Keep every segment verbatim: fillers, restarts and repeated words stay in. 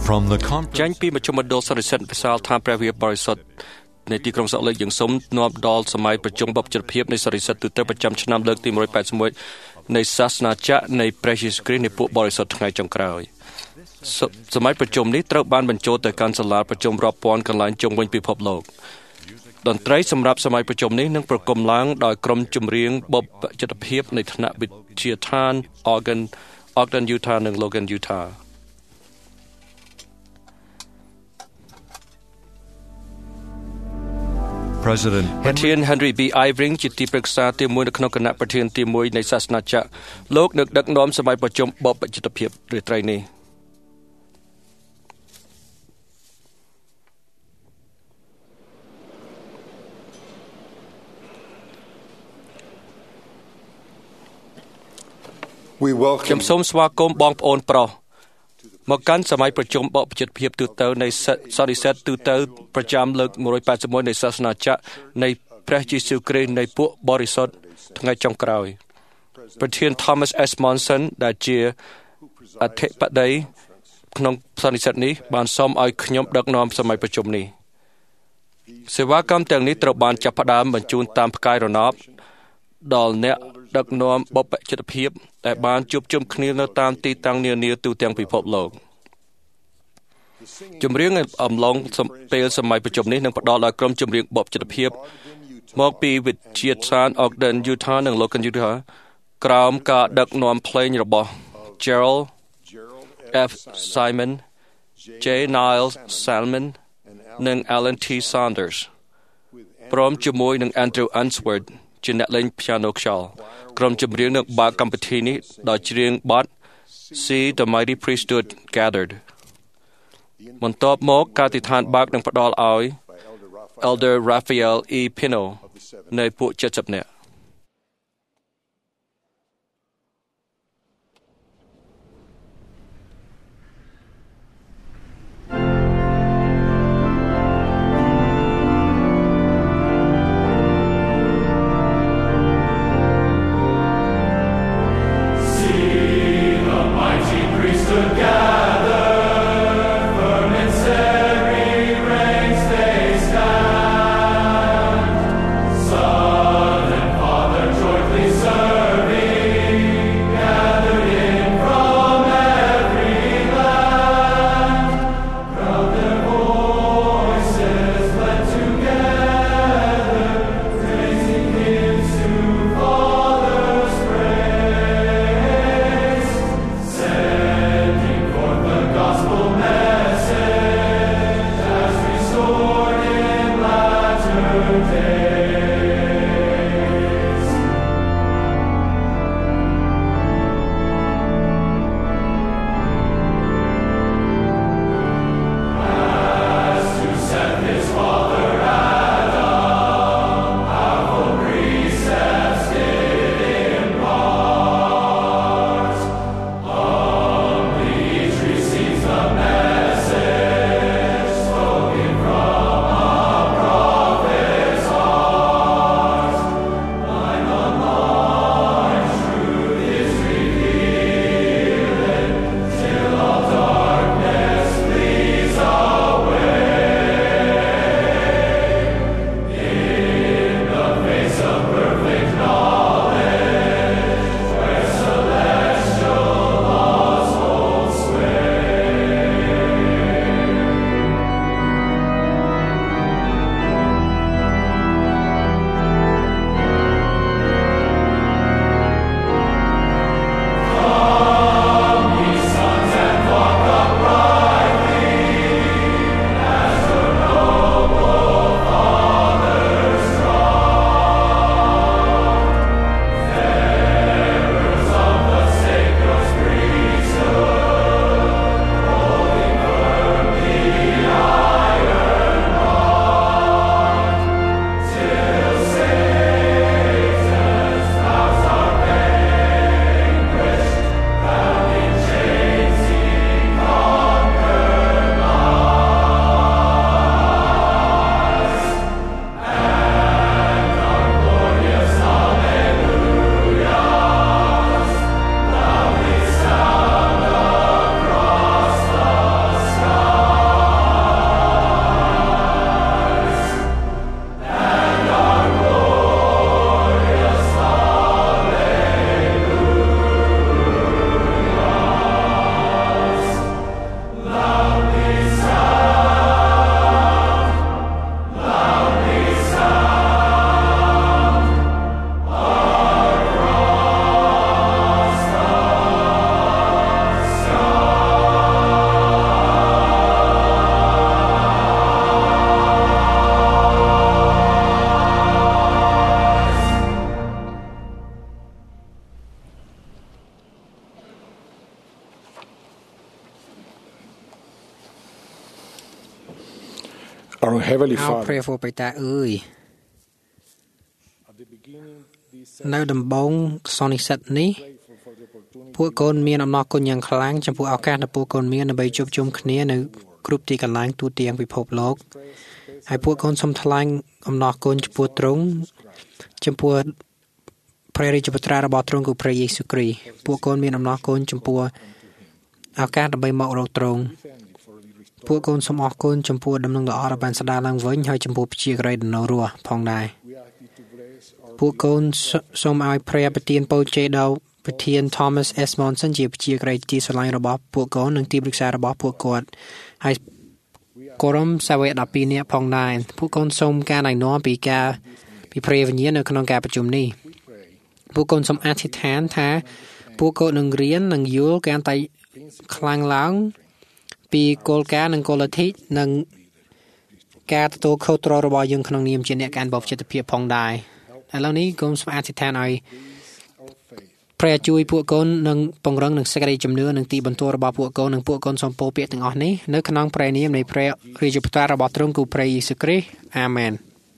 From the ចាញ់ពីមជ្ឈមណ្ឌលសន្និសីទវិសាលថាព្រះវិហារបរិសុទ្ធនៃទីក្រុងសក់លេខយើងសូមនាំដល់សម័យប្រជុំបព្វជិតភាពនៃសន្និសីទទូទៅប្រចាំឆ្នាំលើកទីone eighty-oneនៃសាសនាចក្រនៃព្រះយេស៊ូវគ្រីស្ទនៃពួកបរិសុទ្ធថ្ងៃចុងក្រោយសម័យប្រជុំនេះត្រូវបានបញ្ចូលទៅកាន់សាលាប្រជុំរាប់ពាន់កន្លែងជុំវិញពិភពលោកតន្ត្រីសម្រាប់សម័យប្រជុំនេះនឹងប្រគំឡើងដោយក្រុមចម្រៀងបព្វជិតភាពនៃថ្នាក់វិទ្យាដ្ឋាន Ogden Ogden Utah និង Logan Utah President ប្រធាន Henry B. Eyring ជាទីប្រឹក្សាទីមួយនៅក្នុងគណៈប្រធានទីមួយនៃសាសនាចក្រលោកនឹងដឹកនាំសម័យប្រជុំបព្វជិតភាពរាត្រីនេះខ្ញុំសូមស្វាគមន៍បងប្អូនប្រុសមកកាន់សម័យប្រជុំបព្វជិតភាពទូទៅនៃសន្និសីទទូទៅប្រចាំលើកone eighty-oneនៃសាសនាចក្រនៃព្រះយេស៊ូវគ្រីស្ទនៃពួកបរិសុទ្ធថ្ងៃចុងក្រោយប្រធាន Thomas S. Monson ដែលជាអធិបតីក្នុងសន្និសីទនេះបានសូមឲ្យខ្ញុំដឹកនាំសម័យប្រជុំនេះសេវាកម្មទាំងនេះត្រូវបានចាប់ផ្ដើមបញ្ជូនតាមផ្កាយរណបដល់អ្នកដឹកនាំបព្វជិតភាពដែលបានជួបជុំគ្នានៅតាមទីតាំងនានាទូទាំងពិភពលោកចម្រៀងអំឡុងពេលសម័យប្រជុំនេះនឹងផ្ដល់ដល់ក្រុមចម្រៀងបព្វជិតភាពមកពីវិទ្យាស្ថាន Ogden Utah និង Logan Utah ក្រោមការដឹកនាំភ្លេងរបស់ Gerald F. Simon J. Niles Salmon និង Alan T. Saunders ព្រមជាមួយនឹង Andrew Unsworth ជាអ្នកលេង piano ខ្យល់ក្រុមចម្រៀងនឹងបើកកម្មវិធីនេះដោយច្រៀងបទ See the Mighty Priesthood Gathered បន្ទាប់មកការទិដ្ឋានបើកនឹងផ្ដល់ឲ្យ Elder Raphael E. Pino នៃពួកseventyនាក់ Sun and Our Heavenly អោ Father, ព្រះវរបិតាអើយនៅដំបូងសន្និសីទនេះពួកកូនមានអំណរគុណយ៉ាងខ្លាំងចំពោះឱកាសដែលពួកកូនមានដើម្បីជួបជុំគ្នានៅគ្រប់ទីកន្លែងទូទាំងពិភពលោកហើយពួកកូនសូមថ្លែងអំណរគុណចំពោះទ្រង់ចំពោះព្រះរាជបុត្រារបស់ទ្រង់គឺព្រះយេស៊ូវគ្រីស្ទពួកកូនមានអំណរគុណចំពោះឱកាសដើម្បីមករកទ្រង់ពួកកូនសូមអរគុណចំពោះដំណឹងល្អដែលបានស្ដារឡើងវិញហើយចំពោះព្យាក្រៃដ៏នៅរស់ផងដែរពួកកូនសូមឲ្យព្រះប្រទានពរជ័យដល់ប្រធាន Thomas S. Monson ជាព្យាក្រៃទីស្រឡាញ់របស់ពួកកូននិងទីប្រឹក្សារបស់ពួកគាត់ហើយក្រុមសាវកដប់ពីរនាក់ផងដែរពួកកូនសូមការណែនាំពីការពីព្រះវិញ្ញាណនៅក្នុងការប្រជុំនេះពួកកូនសូមអធិដ្ឋានថាពួកកូននឹងរៀននិងយល់កាន់តែខ្លាំងឡើងពីគោលការណ៍និងគោលលទ្ធិនិងការទទួលខុសត្រូវរបស់យើងក្នុងនាមជាអ្នកកាន់បព្វជិតភាពផងដែរឥឡូវនេះកូនសូមអធិដ្ឋានឲ្យព្រះជួយពួកកូននឹងពង្រឹងនឹងសេចក្តីជំនឿនិងទីបន្ទាល់របស់ពួកកូននិងពួកកូនសូមពោលពាក្យទាំងអស់នេះនៅក្នុងព្រះនាមនៃព្រះរាជបុត្រារបស់ទ្រង់គឺព្រះយេស៊ូវគ្រីស្ទអាមែន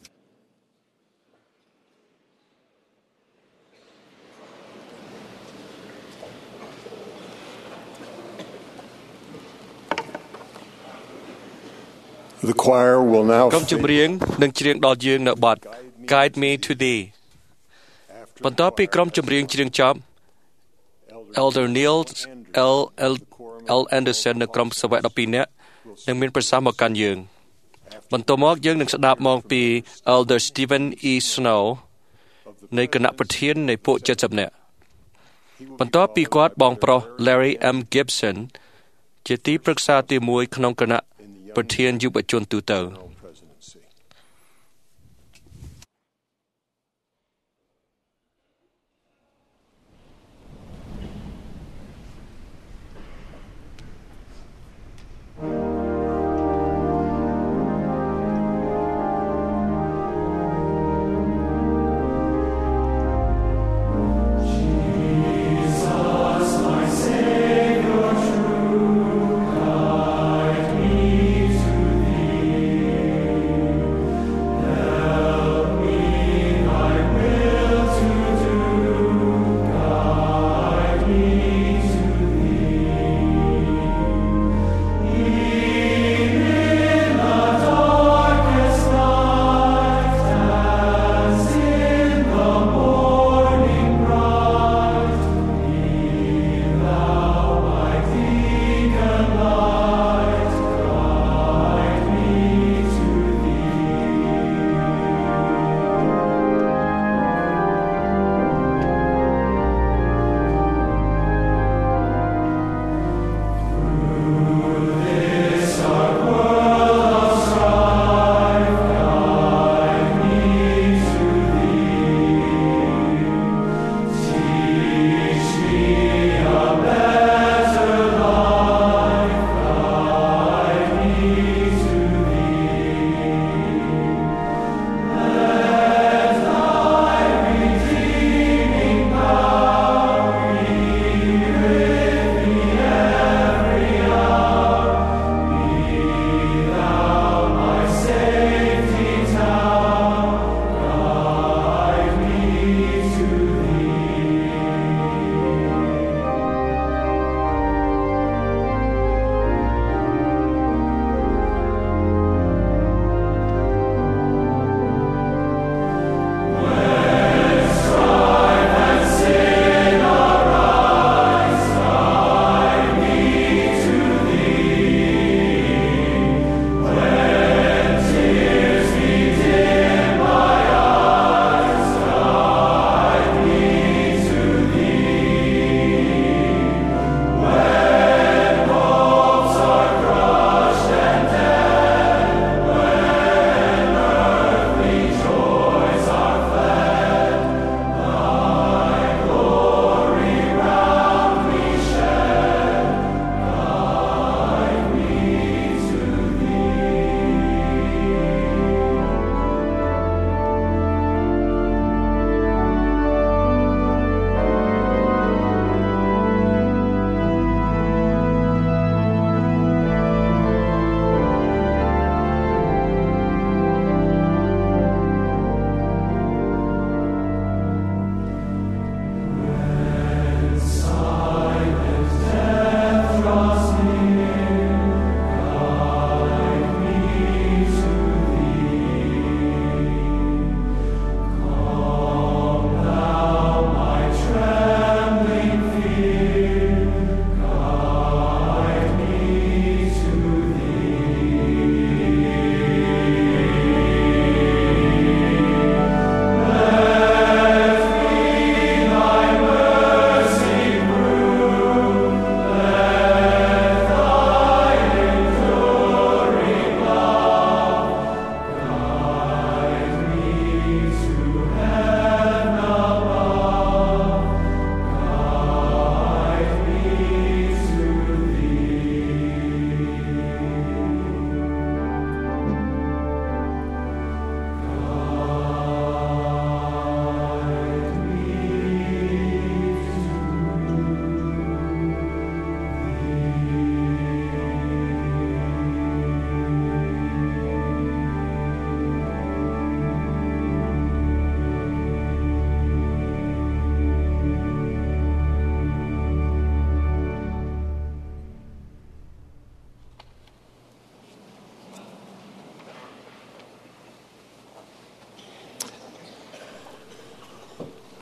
the choir will now ក្រុមចម្រៀងនឹងច្រៀងដល់យើងនៅបទ Guide Me to Thee បន្ទាប់ពីក្រុមចម្រៀងច្រៀងចប់ Elder Neil L. L. Anderson និងក្រុមសាវកដប់ពីរនាក់នឹងមានប្រសាសន៍មកកាន់យើងបន្ទាប់មកយើងនឹងស្ដាប់មកពី Elder Stephen E. Snow នៃគណៈប្រធាននៃពួកเจ็ดสิบនាក់បន្ទាប់ពីគាត់បងប្រុស Larry M. Gibson ជាទីប្រឹក្សាទីមួយក្នុងគណៈប្រធានយុវជនទូទៅ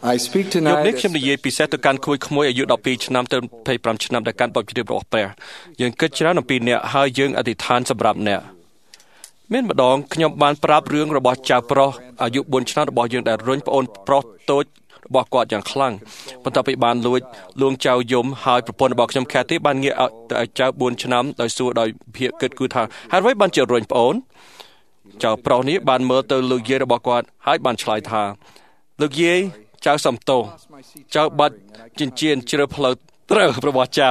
I speak យក tonight នេះខ្ញុំនិយាយពិសេសទៅកាន់ក្មួយក្មួយអាយុដប់ពីរឆ្នាំទៅยี่สิบห้าឆ្នាំដែលកាន់បបជិតរបស់ព្រះយើងគិតច្រើនអំពីអ្នកហើយយើងអធិដ្ឋានសម្រាប់អ្នកមានម្ដងខ្ញុំបានប្រាប់រឿងរបស់ចៅប្រុសអាយុbốnឆ្នាំរបស់យើងដែលរុញប្អូនប្រុសតូចរបស់គាត់យ៉ាងខ្លាំងបន្ទាប់ពីបានលួចលួងចៅយំហើយប្រពន្ធរបស់ខ្ញុំខេទីបានងាកឲ្យចៅbốnឆ្នាំដោយសួរដោយភាកគិតគូថាហេតុអ្វីបានជារុញប្អូនចៅប្រុសនេះបានមើលទៅលោកយាយរបស់គាត់ហើយបានឆ្លើយថាលោកយាយចៅសំទោសចៅបាត់ចិញ្ចៀនជ្រើផ្លូវត្រូវរបស់ចៅ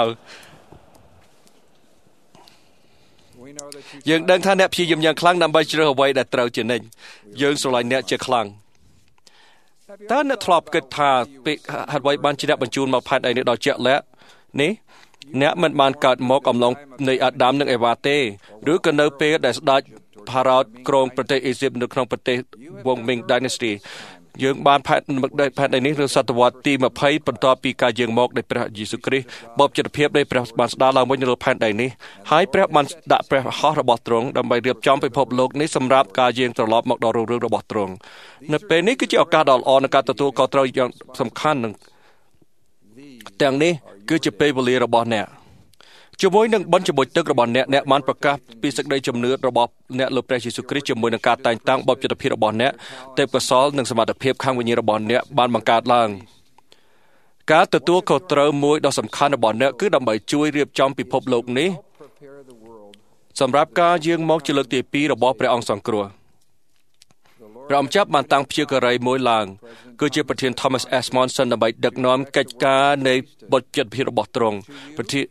យើងដឹងថាអ្នកព្យាយាមយ៉ាងខ្លាំងដើម្បីជ្រើសអ្វីដែលត្រូវជានិច្ចយើងស្រឡាញ់អ្នកជាខ្លាំងតើអ្នកធ្លាប់គិតថាពាក្យហេតុអ្វីបានជាអ្នកបញ្ជូនមកផែនដីនេះដល់ជាក់លាក់នេះអ្នកមិនបានកើតមកអំឡុងនៃអាដាមនិងអេវ៉ាទេឬក៏នៅពេលដែលស្ដេចផារ៉ោតគ្រងប្រទេសអេស៊ីបនៅក្នុងប្រទេសវងមីង Dynasty យើងបានផែនផែនដីនេះនៅសតវត្សទីยี่สิบបន្ទាប់ពីការយាងមកនៃព្រះយេស៊ូវគ្រីស្ទបបចិត្តភាពនៃព្រះបានស្ដារឡើងវិញនៅលើផែនដីនេះហើយព្រះបានដាក់ព្រះហស្ថរបស់ទ្រង់ដើម្បីរៀបចំពិភពលោកនេះសម្រាប់ការយាងត្រឡប់មកដល់រឿងរបស់ទ្រង់នៅពេលនេះគឺជាឱកាសដ៏ល្អនៃការទទួលខុសត្រូវយ៉ាងសំខាន់នឹងទាំងនេះគឺជាពេលវេលារបស់អ្នកជាមួយនឹងបន់ជាមួយទឹករបស់អ្នកអ្នកបានប្រកាសពីសេចក្តីជំនឿរបស់អ្នកលើព្រះយេស៊ូវគ្រីស្ទជាមួយនឹងការតែងតាំងបបចិត្តភាពរបស់អ្នកទេពកោសល្យនិងសមត្ថភាពខាងវិញ្ញាណរបស់អ្នកបានបង្កើតឡើងការទទួលខុសត្រូវមួយដ៏សំខាន់របស់អ្នកគឺដើម្បីជួយរៀបចំពិភពលោកនេះសម្រាប់ការយាងមកជាលើកទីពីររបស់ព្រះអង្គសង្គ្រោះព្រះអង្គចាប់បានតាំងព្យាការីមួយឡើងគឺជាប្រធាន Thomas S. Monson ដើម្បីដឹកនាំកិច្ចការនៃបបចិត្តភាពរបស់ទ្រង់ប្រធាន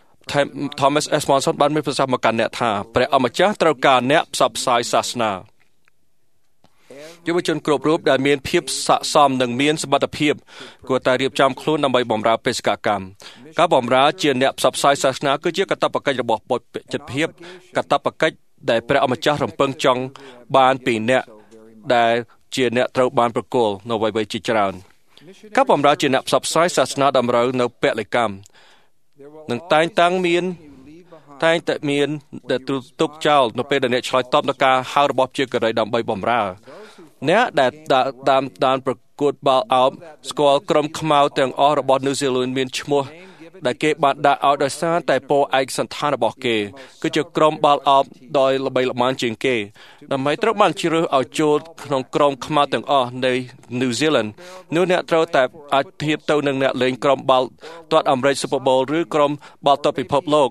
Thomas S. Monson បានមានប្រសាសន៍មកកាន់អ្នកថាព្រះអម្ចាស់ត្រូវការអ្នកផ្សព្វផ្សាយសាសនាយុវជនគ្រប់រូបដែលមានភាពស័ក្តិសមនិងមានសមត្ថភាពគួរតែរៀបចំខ្លួនដើម្បីបម្រើបេសកកម្មការបម្រើជាអ្នកផ្សព្វផ្សាយសាសនាគឺជាកាតព្វកិច្ចរបស់បុព្វជិតភាពកាតព្វកិច្ចដែលព្រះអម្ចាស់រំពឹងចង់បានពីអ្នកដែលជាអ្នកត្រូវបានប្រគល់នៅអ្វីៗជាច្រើនការបម្រើជាអ្នកផ្សព្វផ្សាយសាសនាតម្រូវនៅពលិកម្មនឹងតែងតាំងមានតែងតែមានដែលទុកចោលនៅពេលដែលអ្នកឆ្លើយតបនឹងការហៅរបស់ជាការីដើម្បីបម្រើអ្នកដែលតាមដានប្រកួតបាល់ឱបស្គាល់ក្រុមខ្មៅទាំងអស់របស់ New Zealand មានឈ្មោះដែលគេបានដាក់ឲ្យដោយសារតែពរឯកសណ្ឋានរបស់គេគឺជាក្រុមបាល់ឱបដោយល្បីល្បាញជាងគេដើម្បីត្រូវបានជ្រើសឲ្យចូលក្នុងក្រុមខ្មៅទាំងអស់នៃ New Zealand នោះអ្នកត្រូវតែអាចធៀបទៅនឹងអ្នកលេងក្រុមបាល់ទាត់អាមេរិក Super Bowl ឬក្រុមបាល់ទាត់ពិភពលោក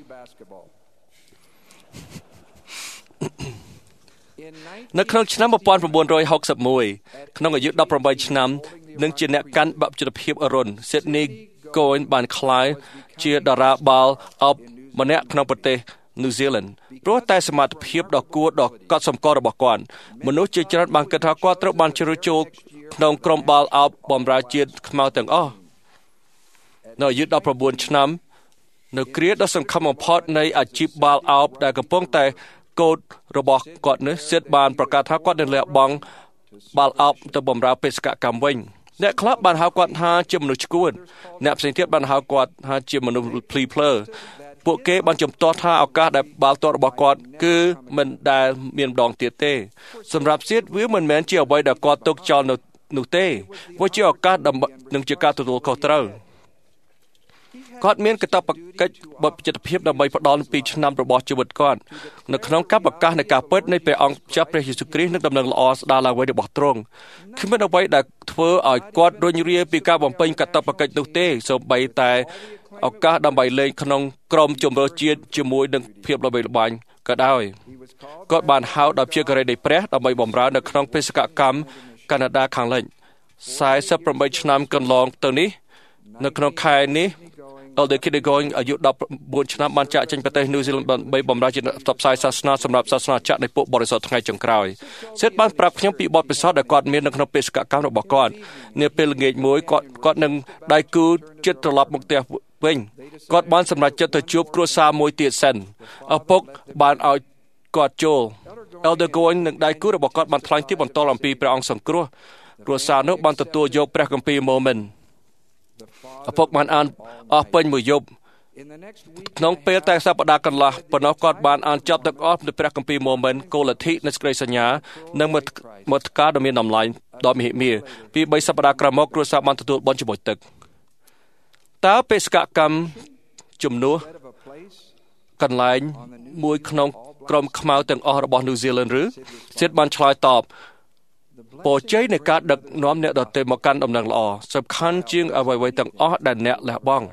នៅក្នុងឆ្នាំnineteen sixty-oneក្នុងអាយុeighteenឆ្នាំនិងជាអ្នកកាន់បបជិតភាពអរុណ Sydney Cohen បានក្លាយជាតារាបាល់ឱបម្នាក់ក្នុងប្រទេស New Zealand ព្រោះតែសមត្ថភាពដ៏គួរដ៏កត់សម្គាល់របស់គាត់មនុស្សជាច្រើនបានគិតថាគាត់ត្រូវបានជ្រើសចូលក្នុងក្រុមបាល់ឱបបម្រើជាតិខ្មៅទាំងអស់នៅអាយុnineteenឆ្នាំនៅគ្រាដ៏សង្ឃឹមបំផុតនៃអាជីពបាល់ឱបដែលកំពុងតែកូដរបស់គាត់នេះសិតបានប្រកាសថាគាត់នឹងលះបង់បាល់ឱបទៅបម្រើបេសកកម្មវិញអ្នកខ្លះបានហៅគាត់ថាជាមនុស្សឈួតអ្នកផ្សេងទៀតបានហៅគាត់ថាជាមនុស្សភ្លីភ្លើពួកគេបានជំទាស់ថាឱកាសដែលបាល់ទាត់របស់គាត់គឺមិនដែលមានម្ដងទៀតទេសម្រាប់ទៀតវាមិនមែនជាអ្វីដែលគាត់ទុកចោលនោះទេវាជាឱកាសនឹងជាការទទួលខុសត្រូវគាត់មានកាតព្វកិច្ចបបជិតភាពដើម្បីផ្ដល់ពីឆ្នាំរបស់ជីវិតគាត់នៅក្នុងការបឱកាសនៃការពិតនៃព្រះអង្គម្ចាស់ព្រះយេស៊ូវគ្រីស្ទនិងដំណឹងល្អស្ដារឡើងវិញរបស់ទ្រង់គ្មានអ្វីដែលធ្វើឲ្យគាត់រុញរាពីការបំពេញកាតព្វកិច្ចនោះទេសូម្បីតែឱកាសដើម្បីលេងក្នុងក្រុមជម្រើសជាតិជាមួយនឹងភាពល្បីល្បាញក៏ដោយគាត់បានហៅដោយជាការីនៃព្រះដើម្បីបម្រើនៅក្នុងបេសកកម្មកាណាដាខាងលិចforty-eightឆ្នាំកន្លងទៅនេះនៅក្នុងខែនេះElder Kiddergoing អាយុnineteenឆ្នាំបានចាក់ចេញប្រទេស New Zealand ដើម្បីបម្រើជាផ្សព្វផ្សាយសាសនាសម្រាប់សាសនាចក្រនៃពួកបរិសុទ្ធថ្ងៃចុងក្រោយសិទ្ធបានប្រាប់ខ្ញុំពីបទពិសោធន៍ដែលគាត់មាននៅក្នុងបេសកកម្មរបស់គាត់នាពេលល្ងាចមួយគាត់គាត់នឹងដៃគូចិត្តត្រឡប់មកផ្ទះវិញគាត់បានសម្រេចចិត្តទៅជួបគ្រួសារមួយទៀតសិនឪពុកបានឲ្យគាត់ចូល Elder Going និងដៃគូរបស់គាត់បានថ្លែងទីបន្តអំពីព្រះអង្គសង្គ្រោះគ្រួសារនោះបានទទួលយកព្រះគម្ពីរ Mormonឪពុកបានអានអស់ពេញមួយយប់ក្នុងពេលតែសប្តាហ៍កន្លះប៉ុណ្ណោះគាត់បានអានចប់ទាំងអស់នៅព្រះគម្ពីរម៉ូមិនគោលលទ្ធិនៃសេចក្តីសញ្ញានិងមតការដ៏មានតម្លៃដ៏មហិមាពីបីសប្តាហ៍ក្រោយមកគ្រួសារបានទទួលបុណ្យជាមួយទឹកតើបេសកកម្មជំនួសកន្លែងមួយក្នុងក្រុមខ្មៅទាំងអស់របស់ New Zealand ឬសិទ្ធបានឆ្លើយតបពរជ័យនៃការដឹកនាំអ្នកដទៃមកកាន់ដំណឹងល្អសំខាន់ជាងអ្វីៗទាំងអស់ដែលអ្នកលះបង់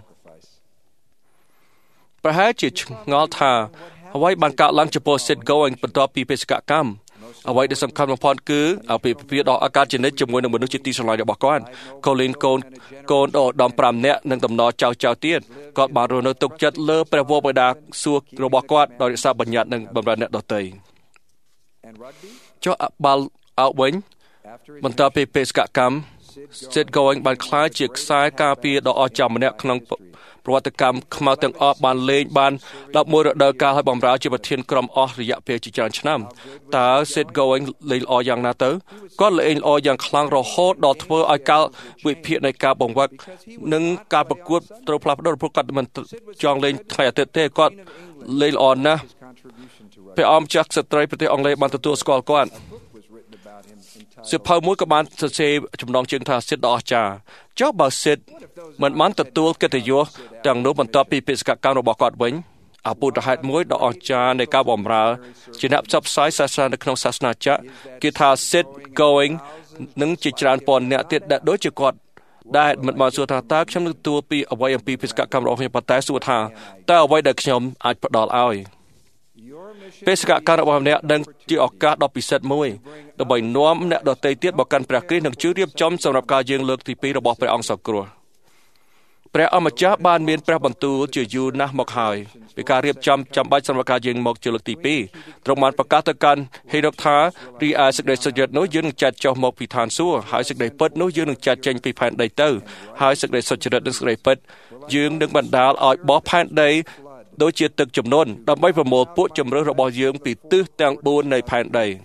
ប្រហែលជាឆ្ងល់ថាអ្វីបានកើតឡើងចំពោះ Sid Going បន្ទាប់ពីបេសកកម្មអ្វីដែលសំខាន់បំផុតគឺអាពាហ៍ពិពាហ៍ដ៏អាកាសជានិច្ចជាមួយនឹងមនុស្សជាទីស្រឡាញ់របស់គាត់ Colin កូនកូនដ៏ដំប្រាំនាក់និងដំណរចៅចៅទៀតគាត់បានរស់នៅទុកចិត្តលើព្រះវរបិតាសួគ៌របស់គាត់ដោយរក្សាបញ្ញត្តិនិងបម្រើអ្នកដទៃចុះបាល់អោវិញបន្ទាប់ពីបេសកកម្ម Sid Going បានក្លាយជាខ្សែការពារដ៏អស្ចារ្យម្នាក់ក្នុងប្រវត្តិកម្មខ្មៅទាំងអស់បានលេងបានដប់មួយរដូវកាលឲ្យបម្រើជាប្រធានក្រុមអស់រយៈពេលជាច្រើនឆ្នាំតើ Sid Going លេងល្អយ៉ាងណាទៅគាត់លេងល្អយ៉ាងខ្លាំងរហូតដល់ធ្វើឲ្យកាលវិភាគនៃការបង្វឹកនិងការប្រកួតត្រូវផ្លាស់ប្ដូរព្រោះគាត់មិនចង់លេងថ្ងៃអាទិត្យទេគាត់លេងល្អណាស់ព្រះអង្គចាស់ស្ត្រីប្រទេសអង់គ្លេសបានទទួលស្គាល់គាត់សៀវភៅមួយក៏បានសរសេរចំណងជើងថា Sid ដ៏អស្ចារ្យចុះបើ Sid មិនបានទទួលកិត្តិយសទាំងនោះបន្ទាប់ពីបេសកកម្មរបស់គាត់វិញអពុទ្ធហេតុមួយដ៏អស្ចារ្យនៃការបម្រើជាអ្នកផ្សព្វផ្សាយសាសនានៅក្នុងសាសនាចក្រគឺថា Sid Going នឹងជាច្រើនពាន់អ្នកទៀតដែលដូចជាគាត់ដែលមិនបានសួរថាតើខ្ញុំនឹងទទួលពីអ្វីអំពីបេសកកម្មរបស់ខ្ញុំប៉ុន្តែសួរថាតើអ្វីដែលខ្ញុំអាចផ្ដល់ឲ្យបេសកកម្មរបស់អ្នកនឹងជាឱកាសដ៏ពិសិដ្ឋមួយដើម្បីនាំអ្នកដទៃទៀតមកកាន់ព្រះគ្រីស្ទនិងជួយរៀបចំសម្រាប់ការយាងលើកទីពីររបស់ព្រះអង្គសង្គ្រោះព្រះអម្ចាស់បានមានព្រះបន្ទូលជាយូរណាស់មកហើយពីការរៀបចំចាំបាច់សម្រាប់ការយាងមកជាលើកទីពីរទ្រង់បានប្រកាសទៅកាន់ហេរុបថារីឯសេចក្តីសុចរិតនោះយើងនឹងចាត់ចុះមកពីឋានសួគ៌ហើយសេចក្តីពិតនោះយើងនឹងចាត់ចេញពីផែនដីទៅហើយសេចក្តីសុចរិតនិងសេចក្តីពិតយើងនឹងបណ្ដាលឲ្យបោះផែនដីដូចជាទឹកជំនន់ដើម្បីប្រមូលពួកជំរឿសរបស់យើងពីទិសទាំងបួននៃផែនដី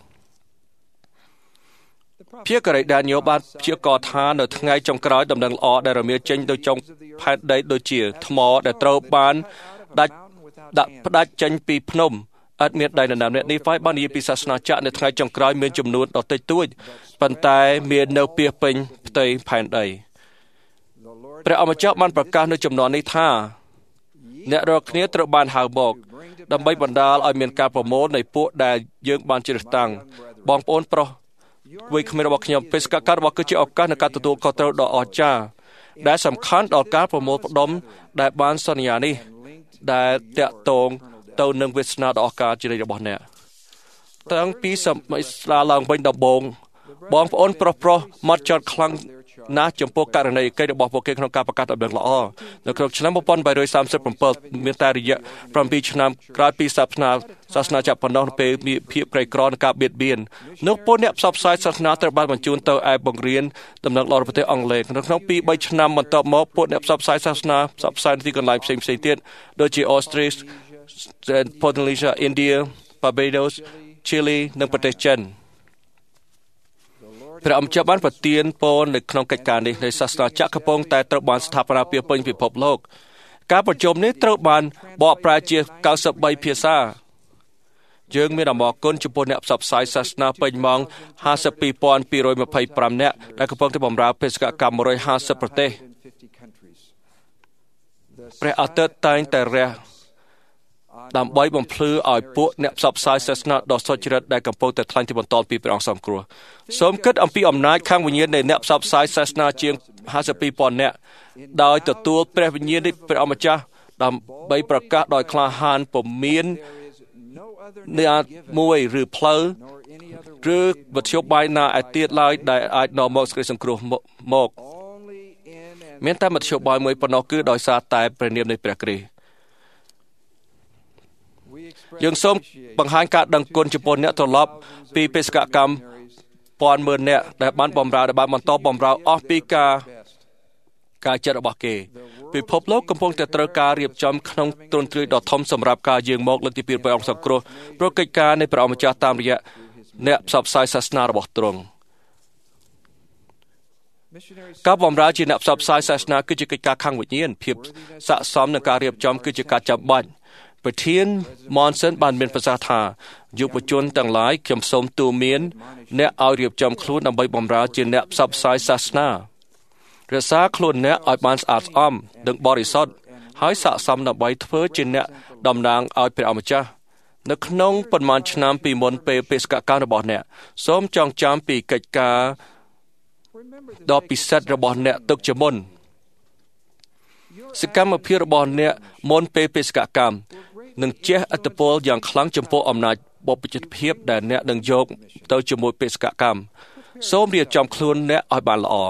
ភាគរីដានីយ៉ូបានព្យាករណ៍ថានៅថ្ងៃចុងក្រោយដំណឹងល្អដែលរមៀលចេញទៅចុងផែនដីដូចជាថ្មដែលត្រូវបានដាច់ដាក់ផ្ដាច់ចេញពីភ្នំអត់មានដៃនរណាម្នាក់នេះហ្វាយបាននិយាយពីសាសនាចក្រនៅថ្ងៃចុងក្រោយមានចំនួនដ៏តិចតួចប៉ុន្តែមាននៅពាសពេញផ្ទៃផែនដីព្រះអម្ចាស់បានប្រកាសនៅចំនួននេះថាអ្នករាល់គ្នាត្រូវបានហៅមកដើម្បីបណ្ដាលឲ្យមានការប្រមូលនៃពួកដែលយើងបានជ្រើសតាំងបងប្អូនប្រុសវ័យក្មេងរបស់ខ្ញុំបេសកកម្មរបស់គឺជាឱកាសនៃការទទួលខុសត្រូវដ៏អស្ចារ្យដែលសំខាន់ដល់ការប្រមូលផ្ដុំដែលបានសន្យានេះដែលតាក់ទងទៅនឹងវាសនាដ៏អស្ចារ្យជានិច្ចរបស់អ្នកតាំងពីសម័យស្លាឡើងវិញដំបូងបងប្អូនប្រុសប្រុសមកចត់ខ្លាំងណាស់ចំពោះករណីកិច្ចរបស់ពួកគេក្នុងការប្រកាសដំណឹងល្អនៅក្នុងឆ្នាំmột nghìn bảy trăm ba mươi bảyមានតែរយៈbảyឆ្នាំក្រោយពីសាសនាសាសនាចាប់ប៉ុណ្ណោះពេលមានភាពក្រីក្រនិងការបៀតបៀននោះពលអ្នកផ្សព្វផ្សាយសាសនាត្រូវបានបញ្ជូនទៅឯបង្រៀនដំណឹងល្អរបស់ប្រទេសអង់គ្លេសនៅក្នុងពីរឆ្នាំបន្ទាប់មកពលអ្នកផ្សព្វផ្សាយសាសនាផ្សព្វផ្សាយទីកន្លែងផ្សេងៗទៀតដូចជាអូស្ត្រាលី Polynesia India Barbados Chile និងប្រទេសចិនព្រះអម្ចាស់បានប្រទានពរនៅក្នុងកិច្ចការនេះនៃសាសនាចក្រកំពុងតែត្រូវបានស្ថាបនាពាសពេញពិភពលោកការប្រជុំនេះត្រូវបានបកប្រែជា九十三ភាសាយើងមានអរគុណចំពោះអ្នកផ្សព្វផ្សាយសាសនាពេញម៉ោងห้าสิบสองพันtwo hundred twenty-fiveនាក់ដែលកំពុងតែបម្រើបេសកកម្មone hundred fiftyប្រទេសព្រះអាទិត្យតែងតែរះដើម្បីបំភ្លឺឲ្យពួកអ្នកផ្សព្វផ្សាយសាសនាដ៏សុចរិតដែលកំពុងតែថ្លែងទីបន្តពីព្រះអង្គសង្គ្រោះសូមគិតអំពីអំណាចខាងវិញ្ញាណនៃអ្នកផ្សព្វផ្សាយសាសនាជាងห้าสิบสองพันនាក់ដោយទទួលព្រះវិញ្ញាណនៃព្រះអម្ចាស់ដើម្បីប្រកាសដោយក្លាហានពុំមានអ្នកមួយឬផ្លូវឬវិទ្យោបាយណាឯទៀតឡើយដែលអាចនាំមកសេចក្តីសង្គ្រោះមកមានតែមធ្យោបាយមួយប៉ុណ្ណោះគឺដោយសារតែព្រះនាមនៃព្រះគ្រីស្ទយើងសូមបង្ហាញការដឹងគុណចំពោះអ្នកត្រឡប់ពីបេសកកម្មពាន់ម៉ឺននាក់ដែលបានបម្រើដែលបានបន្តបម្រើអស់ពីការការចិត្តរបស់គេពិភពលោកកំពុងតែត្រូវការរៀបចំក្នុងទ្រង់ទ្រាយដ៏ធំសម្រាប់ការយាងមកលើកទីពីរព្រះអង្គសង្គ្រោះព្រោះកិច្ចការនៃព្រះអម្ចាស់តាមរយៈអ្នកផ្សព្វផ្សាយសាសនារបស់ទ្រង់ការបម្រើជាអ្នកផ្សព្វផ្សាយសាសនាគឺជាកិច្ចការខាងវិញ្ញាណភាពស័ក្តិសមនឹងការរៀបចំគឺជាការចាំបាច់ប្រធាន Monson បានមានប្រសាសន៍ថាយុវជនទាំងឡាយខ្ញុំសូមទូន្មានអ្នកឲ្យរៀបចំខ្លួនដើម្បីបម្រើជាអ្នកផ្សព្វផ្សាយសាសនារក្សាខ្លួនអ្នកឲ្យបានស្អាតស្អំនិងបរិសុទ្ធហើយស័ក្តិសមដើម្បីធ្វើជាអ្នកតំណាងឲ្យព្រះអម្ចាស់នៅក្នុងប៉ុន្មានឆ្នាំពីមុនពេលបេសកកម្មរបស់អ្នកសូមចងចាំពីកិច្ចការដ៏ពិសិដ្ឋរបស់អ្នកទុកជាមុនសកម្មភាពរបស់អ្នកមុនពេលបេសកកម្មនឹងជះឥទ្ធិពលយ៉ាងខ្លាំងចំពោះអំណាចបព្វជិតភាពដែលអ្នកនឹងយកទៅជាមួយបេសកកម្មសូមរៀបចំខ្លួនអ្នកឲ្យបានល្អ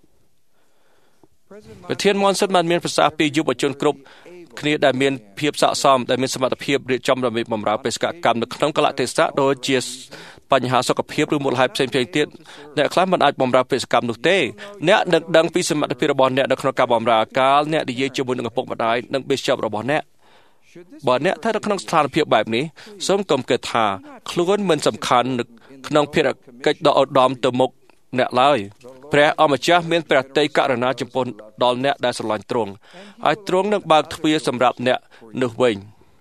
ប្រធាន Monson បានមានប្រសាសន៍ពីយុវជនគ្រប់គ្នាដែលមានភាពស័ក្តិសមដែលមានសមត្ថភាពរៀបចំដើម្បីបម្រើបេសកកម្មនៅក្នុងកលៈទេសៈដូចជាបញ្ហាសុខភាពឬមូលហេតុផ្សេងៗទៀតអ្នកខ្លះមិនអាចបម្រើបេសកកម្មនោះទេអ្នកនឹងដឹងពីសមត្ថភាពរបស់អ្នកនៅក្នុងការបម្រើកាលអ្នកនិយាយជាមួយនឹងឪពុកម្ដាយនិង Bishop របស់អ្នកបើអ្នកស្ថិតនៅក្នុងស្ថានភាពបែបនេះសូមកុំគិតថាខ្លួនមិនសំខាន់ក្នុងភារកិច្ចដ៏ឧត្តមទៅមុខអ្នកឡើយព្រះអម្ចាស់មានព្រះទ័យករុណាចំពោះដល់អ្នកដែលស្រឡាញ់ទ្រង់ហើយទ្រង់នឹងបើកទ្វារសម្រាប់អ្នកនោះវិញ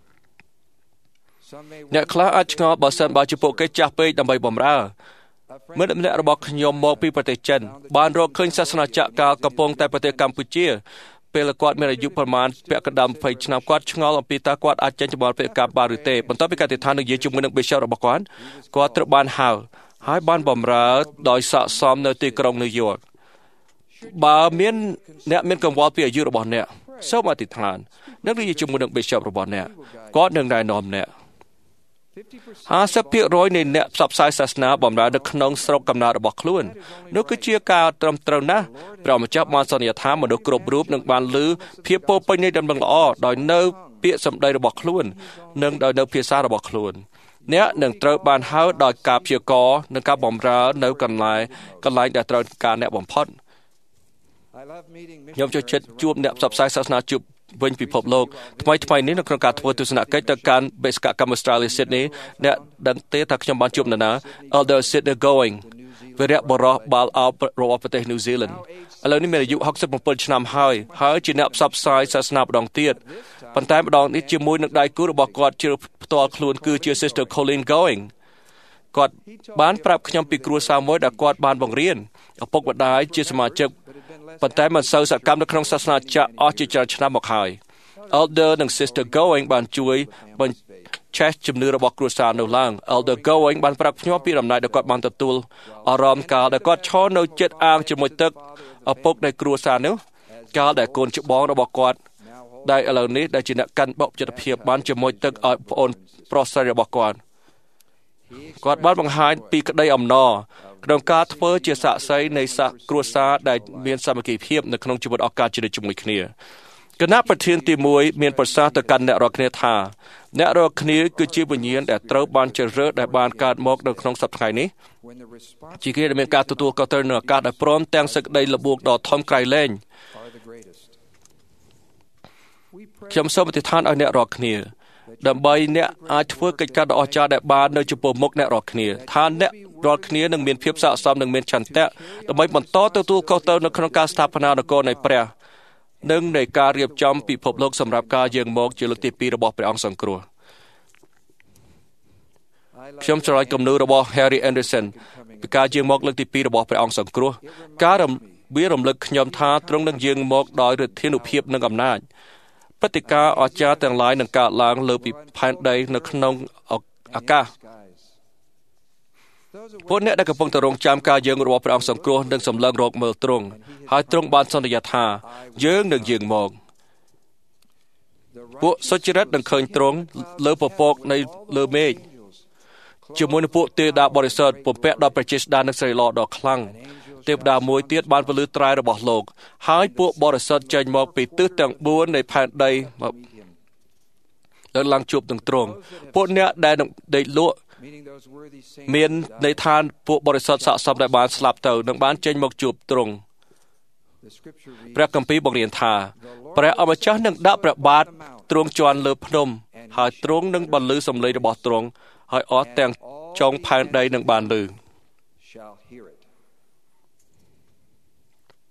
អ្នកខ្លះអាចឆ្ងល់បើសិនបើជាពួកគេចាស់ពេកដើម្បីបម្រើមិត្តម្នាក់របស់ខ្ញុំមកពីប្រទេសចិនបានរកឃើញសាសនាចក្រកាលកំពុងតែប្រទេសកម្ពុជាពេលគាត់មានអាយុប្រមាណពាក់កណ្ដាលยี่สิบឆ្នាំគាត់ឆ្ងល់អំពីតើគាត់អាចចេញចំបល់ពាក្យកម្មបានឬទេបន្ទាប់ពីកតិថាននិយាយជាមួយនឹង Bishop របស់គាត់គាត់ត្រូវបានហៅហើយបានបម្រើដោយស័ក្តិសមនៅទីក្រុងញូវយ៉កបើមានអ្នកមានកង្វល់ពីអាយុរបស់អ្នកសូមអធិដ្ឋាននិងនិយាយជាមួយនឹង Bishop របស់អ្នកគាត់នឹងណែនាំអ្នកห้าสิบเปอร์เซ็นต์ នៃអ្នកផ្សព្វផ្សាយសាសនាបម្រើនៅក្នុងស្រុកកំណើតរបស់ខ្លួននោះគឺជាការត្រឹមត្រូវណាស់ព្រះម្ចាស់បានសន្យាថាមនុស្សគ្រប់រូបនឹងបានឮភាពពោរពេញនៃដំណឹងល្អដោយនៅពាក្យសម្ដីរបស់ខ្លួននិងដោយនៅភាសារបស់ខ្លួនអ្នកនឹងត្រូវបានហៅដោយការព្យាករណ៍និងការបម្រើនៅកន្លែងកន្លែងដែលត្រូវការអ្នកបំផុតខ្ញុំចូលចិត្តជួបអ្នកផ្សព្វផ្សាយសាសនាជួបវិញពិភពលោកថ្មីថ្មីនេះនៅក្នុងការធ្វើទស្សនកិច្ចទៅកាន់បេសកកម្ម Australia Sydney អ្នកដឹងទេថាខ្ញុំបានជួបនរណា Elder Sydney Going វីរៈបុរសបាល់អោបរបស់ប្រទេស New Zealand ឥឡូវនេះមានអាយុหกสิบเจ็ดឆ្នាំហើយហើយជាអ្នកផ្សព្វផ្សាយសាសនាម្ដងទៀតប៉ុន្តែម្ដងនេះជាមួយនឹងដៃគូរបស់គាត់ជាផ្ទាល់ខ្លួនគឺជា Sister Colleen Going គាត់បានប្រាប់ខ្ញុំពីគ្រួសារមួយដែលគាត់បានបង្រៀនឪពុកម្ដាយជាសមាជិកប៉ុន្តែមិនសូវសកម្មនៅក្នុងសាសនាចាក់អស់ជាច្រើនឆ្នាំមកហើយ Elder និង Sister Going បានជួយបញ្ឆេះជំនឿរបស់គ្រួសារនោះឡើង Elder Going បានប្រាប់ខ្ញុំពីដំណើរដែលគាត់បានទទួលអារម្មណ៍កាលដែលគាត់ឈរនៅជិតអាងជាមួយទឹកឪពុកនៃគ្រួសារនោះកាលដែលកូនច្បងរបស់គាត់ដែលឥឡូវនេះដែលជាអ្នកកាន់បព្វជិតភាពបានជាមួយទឹកឲ្យប្អូនប្រុសស្រីរបស់គាត់គាត់បានបង្ហាញពីក្តីអំណរក្នុងការធ្វើជាសាក្សីនៃសាសគ្រួសារដែលមានសាមគ្គីភាពនៅក្នុងជីវិតឱកាសជាមួយគ្នាគណៈប្រធានទីមួយមានប្រសាសន៍ទៅកាន់អ្នករាល់គ្នាថាអ្នករាល់គ្នាគឺជាវិញ្ញាណដែលត្រូវបានជ្រើសរើសដែលបានកើតមកនៅក្នុងសប្តាហ៍នេះជាគេដែលមានការទទួលខុសត្រូវនៅឱកាសដែលព្រមទាំងសេចក្តីល្បួងដ៏ធំក្រៃលែងខ្ញុំសូមអធិដ្ឋានឲ្យអ្នករាល់គ្នាដើម្បីអ្នកអាចធ្វើកិច្ចការដ៏អស្ចារ្យដែលបាននៅចំពោះមុខអ្នករាល់គ្នាថាអ្នករាល់គ្នានឹងមានភាពស័ក្តិសមនិងមានឆន្ទៈដើម្បីបន្តទទួលខុសត្រូវនៅក្នុងការស្ថាបនានគរនៃព្រះនិងនៃការរៀបចំពិភពលោកសម្រាប់ការយាងមកជាលើកទីពីររបស់ព្រះអង្គសង្គ្រោះខ្ញុំស្រឡាញ់គំនូររបស់ Harry Anderson ពីការយាងមកលើកទីពីររបស់ព្រះអង្គសង្គ្រោះការរំវារំលឹកខ្ញុំថាទ្រង់នឹងយាងមកដោយឫទ្ធានុភាពនិងអំណាចព្រឹត្តិការណ៍អស្ចារ្យទាំងឡាយនឹងកើតឡើងលើពីផែនដីនៅក្នុងអាកាសពួកអ្នកដែលកំពុងតែរងចាំការយាងរបស់ព្រះអង្គសង្គ្រោះនឹងសម្លឹងរកមើលទ្រង់ហើយទ្រង់បានសន្យាថាយើងនឹងយាងមកពួកសុចរិតនឹងឃើញទ្រង់លើពពកនៃលើមេឃជាមួយនឹងពួកទេវតាបរិសុទ្ធពំពាក់ដោយព្រះចេស្តានិងសិរីល្អដ៏ខ្លាំងទេវតាមួយទៀតបានពលឺត្រែរបស់លោកហើយពួកបរិសុទ្ធចេញមកពីទិសទាំងបួននៃផែនដីដល់ឡើងជួបនឹងទ្រង់ពួកអ្នកដែលនឹងដេកលក់មានន័យថាពួកបរិសុទ្ធស័ក្តិសមដែលបានស្លាប់ទៅនឹងបានចេញមកជួបទ្រង់ព្រះគម្ពីរបង្រៀនថាព្រះអម្ចាស់នឹងដាក់ព្រះបាទទ្រង់ជាន់លើភ្នំហើយទ្រង់នឹងបន្លឺសំឡេងរបស់ទ្រង់ហើយអស់ទាំងចុងផែនដីនឹងបានឮ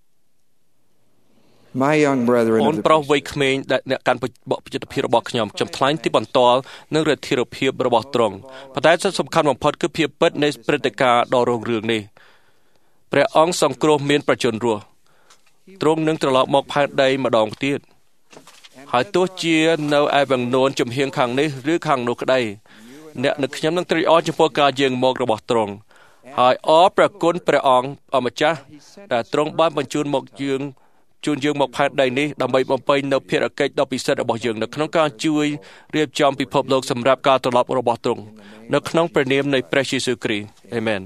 My young brethren អូ of ន the ប្រុសវ័យក្មេងដែលអ្នកកាន់បព្វជិតភាពរបស់ខ្ញុំខ្ញុំថ្លែងទីបន្ទាល់នឹងរធិរភាពរបស់ទ្រង់ប៉ុន្តែសំខាន់បំផុតគឺភាពពិតនៃព្រឹត្តិការណ៍ដ៏រុងរឿងនេះព្រះអង្គសង្គ្រោះមានប្រជញ្ញរស់ទ្រង់នឹងត្រឡប់មកផែនដីម្ដងទៀតហើយទោះជានៅឯបង្នួនជំហៀងខាងនេះឬខាងនោះក្តីអ្នកនឹងខ្ញុំនឹងត្រេកអរចំពោះការយាងមករបស់ទ្រង់ហើយអរព្រះគុណព្រះអង្គអម្ចាស់ដែលទ្រង់បានបញ្ជូនមកយើងជួនយើងមកផែនដីនេះដើម្បីបំពេញនៅភារកិច្ចដ៏ពិសិដ្ឋរបស់យើងនៅក្នុងការជួយរៀបចំពិភពលោកសម្រាប់ការត្រឡប់របស់ទ្រង់នៅក្នុងព្រះនាមនៃព្រះយេស៊ូវគ្រីស្ទអាមែន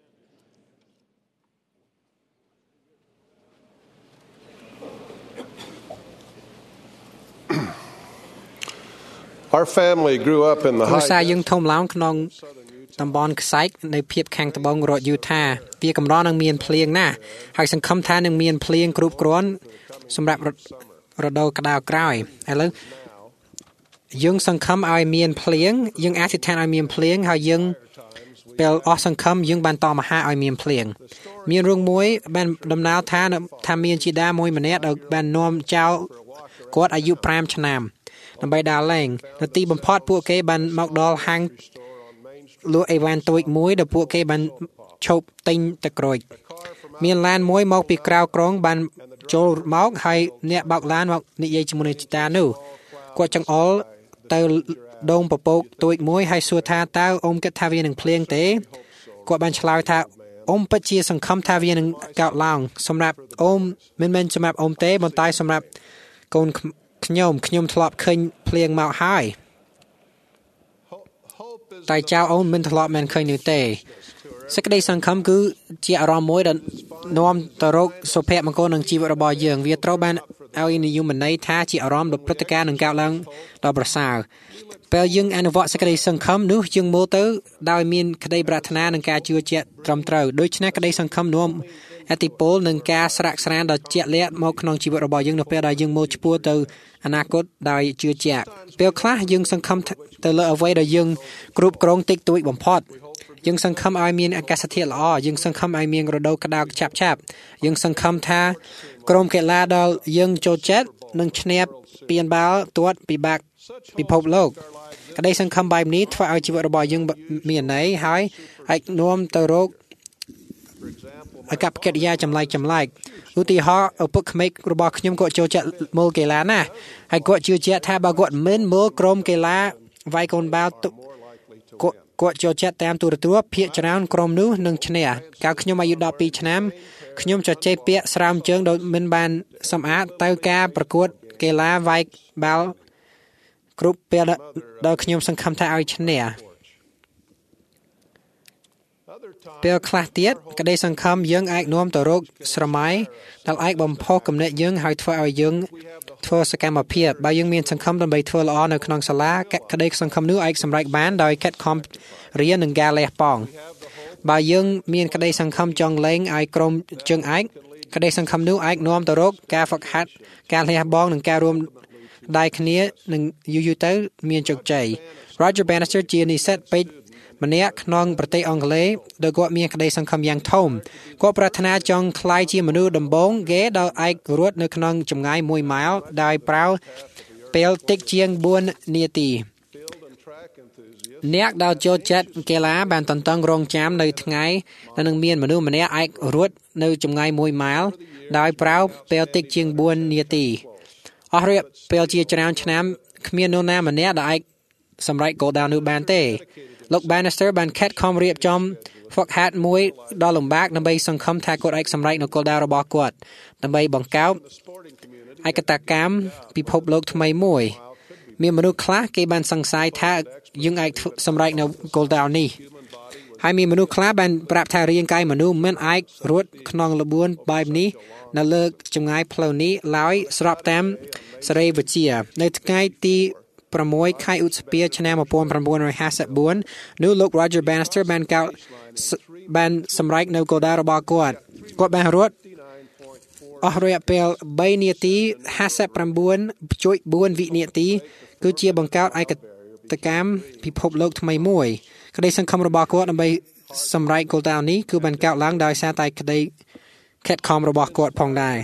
Our family grew up in the គ្រួសារ high យើងធំឡើងក្នុងតំបន់ខ្សាច់នៅភាពខាងត្បូងរដ្ឋយូថាវាកម្រនឹងមានភ្លៀងណាស់ហើយសង្ឃឹមថានឹងមានភ្លៀងគ្រប់គ្រាន់សម្រាប់រដូវក្តៅក្រោយឥឡូវយើងសង្ឃឹមឲ្យមានភ្លៀងយើងអធិដ្ឋានឲ្យមានភ្លៀងហើយយើងពេលអស់សង្ឃឹមយើងបានតមហាឲ្យមានភ្លៀងមានរឿងមួយបានដំណើរថាថាមានជីតាមួយម្នាក់ដែលបាននាំចៅគាត់អាយុfiveឆ្នាំដើម្បីដើរលេងនៅទីបំផុតពួកគេបានមកដល់ហាងលក់អីវ៉ាន់តូចមួយដែលពួកគេបានឈប់ទិញទឹកក្រូចមានឡានមួយមកពីក្រៅក្រុងបានចូលមកហើយអ្នកបើកឡានមកនិយាយជាមួយនឹងជីតានោះគាត់ចង្អុលទៅដងពពកតូចមួយហើយសួរថាតើអ៊ំគិតថាវានឹងភ្លៀងទេគាត់បានឆ្លើយថាអ៊ំពិតជាសង្ឃឹមថាវានឹងកើតឡើងសម្រាប់អ៊ំមិនមែនសម្រាប់អ៊ំទេប៉ុន្តែសម្រាប់កូនខ្ញុំខ្ញុំធ្លាប់ឃើញភ្លៀងមកហើយតែចៅអូនមិនធ្លាប់មិនឃើញនោះទេសេចក្តីសង្ឃឹមគឺជាអារម្មណ៍មួយដែលនាំទៅរកសុភមង្គលក្នុងជីវិតរបស់យើងវាត្រូវបានឲ្យនិយមន័យថាជាអារម្មណ៍ដ៏ព្រឹត្តិការណ៍នឹងកើតឡើងដ៏ប្រសើរពេលយើងអនុវត្តសេចក្តីសង្ឃឹមនោះយើងមើលទៅដោយមានក្តីប្រាថ្នានិងការជឿជាក់ត្រឹមត្រូវដូច្នេះក្តីសង្ឃឹមនាំអតិពលនឹងការស្រាក់ស្រានដ៏ជាក់លាក់មកក្នុងជីវិតរបស់យើងនៅពេលដែលយើងមើលឆ្ពោះទៅអនាគតដោយជឿជាក់ពេលខ្លះយើងសង្ឃឹមទៅលើអ្វីដែលយើងគ្រប់គ្រងតិចតួចបំផុតយើងសង្ឃឹមឲ្យមានអាកាសធាតុល្អយើងសង្ឃឹមឲ្យមានរដូវក្តៅឆាប់ឆាប់យើងសង្ឃឹមថាក្រុមកីឡាដែលយើងចូលចិត្តនឹងឈ្នះពានបាល់ទាត់ពិបាកពិភពលោកក្តីសង្ឃឹមបែបនេះធ្វើឲ្យជីវិតរបស់យើងមានន័យហើយអាចនាំទៅរកអកប្បកិរិយាចម្លែកចម្លែកឧទាហរណ៍ឪពុកក្មេករបស់ខ្ញុំគាត់ចូលចិត្តមើលកីឡាណាស់ហើយគាត់ជឿជាក់ថាបើគាត់មិនមើលក្រុមកីឡាវាយកូនបាល់គាត់គាត់ចូលចិត្តតាមទូរទស្សន៍ភាគច្រើនក្រុមនោះនឹងឈ្នះកាលខ្ញុំអាយុtwelveឆ្នាំខ្ញុំចចេះពាក្យស្រាមជើងដោយមិនបានសម្អាតទៅការប្រកួតកីឡាវាយបាល់គ្រប់ពេលដែលខ្ញុំសង្ឃឹមថាឲ្យឈ្នះពេលខ្លះទៀតក្តីសង្ឃឹមយើងអាចនាំទៅរកស្រមៃដែលអាចបំផុសគំនិតយើងហើយធ្វើឲ្យយើងធ្វើសកម្មភាពបើយើងមានសង្ឃឹមដើម្បីធ្វើល្អនៅក្នុងសាលាក្តីសង្ឃឹមនោះអាចសម្រេចបានដោយខិតខំរៀននិងការលះបង់បើយើងមានក្តីសង្ឃឹមចង់លេងឲ្យក្រុមជើងឯកក្តីសង្ឃឹមនោះអាចនាំទៅរកការហ្វឹកហាត់ការលះបង់និងការរួមដៃគ្នានឹងយូរយូរទៅមានជោគជ័យ Roger Bannister ជានិស្សិតពេទ្យម្នាក់ក្នុងប្រទេសអង់គ្លេសដែលគាត់មានក្តីសង្ឃឹមយ៉ាងធំគាត់ប្រាថ្នាចង់ក្លាយជាមនុស្សដំបូងគេដែលអាចរត់នៅក្នុងចម្ងាយoneម៉ាយដោយប្រើពេលតិចជាងfourនាទីអ្នកដែលចូលចិត្តកីឡាបានតន្ទឹងរង់ចាំនៅថ្ងៃដែលនឹងមានមនុស្សម្នាក់អាចរត់នៅចម្ងាយoneម៉ាយដោយប្រើពេលតិចជាងfourនាទីអស់រយៈពេលជាច្រើនឆ្នាំគ្មាននរណាម្នាក់ដែលអាចសម្រេចគោលដៅនោះបានទេលោក Bannister បានខិតខំរៀបចំហ្វឹកហាត់មួយដ៏លំបាកដើម្បីសង្ឃឹមថាគាត់អាចសម្រេចនូវគោលដៅរបស់គាត់ដើម្បីបង្កើតឯកតកម្មពិភពលោកថ្មីមួយមានមនុស្សខ្លះគេបានសង្ស័យថាយើងអាចសម្រេចនូវគោលដៅនេះហើយមានមនុស្សខ្លះបានប្រាប់ថារាងកាយមនុស្សមិនអាចរត់ក្នុងល្បឿនបែបនេះនៅលើចម្ងាយផ្លូវនេះឡើយស្របតាមសេរីវិទ្យានៅថ្ងៃទីsixខែឧសភាឆ្នាំnineteen fifty-fourនោះលោក Roger Bannister បានកោតបានសម្រេចនៅគោលដៅរបស់គាត់គាត់បានរត់អស់រយៈពេលthreeនាទីfifty-nine.fourវិនាទីគឺជាបង្កើតឯកតកម្មពិភពលោកថ្មីមួយក្តីសង្ឃឹមរបស់គាត់ដើម្បីសម្រេចគោលដៅនេះគឺបានកើតឡើងដោយសារតែក្តីខិតខំរបស់គាត់ផងដែរ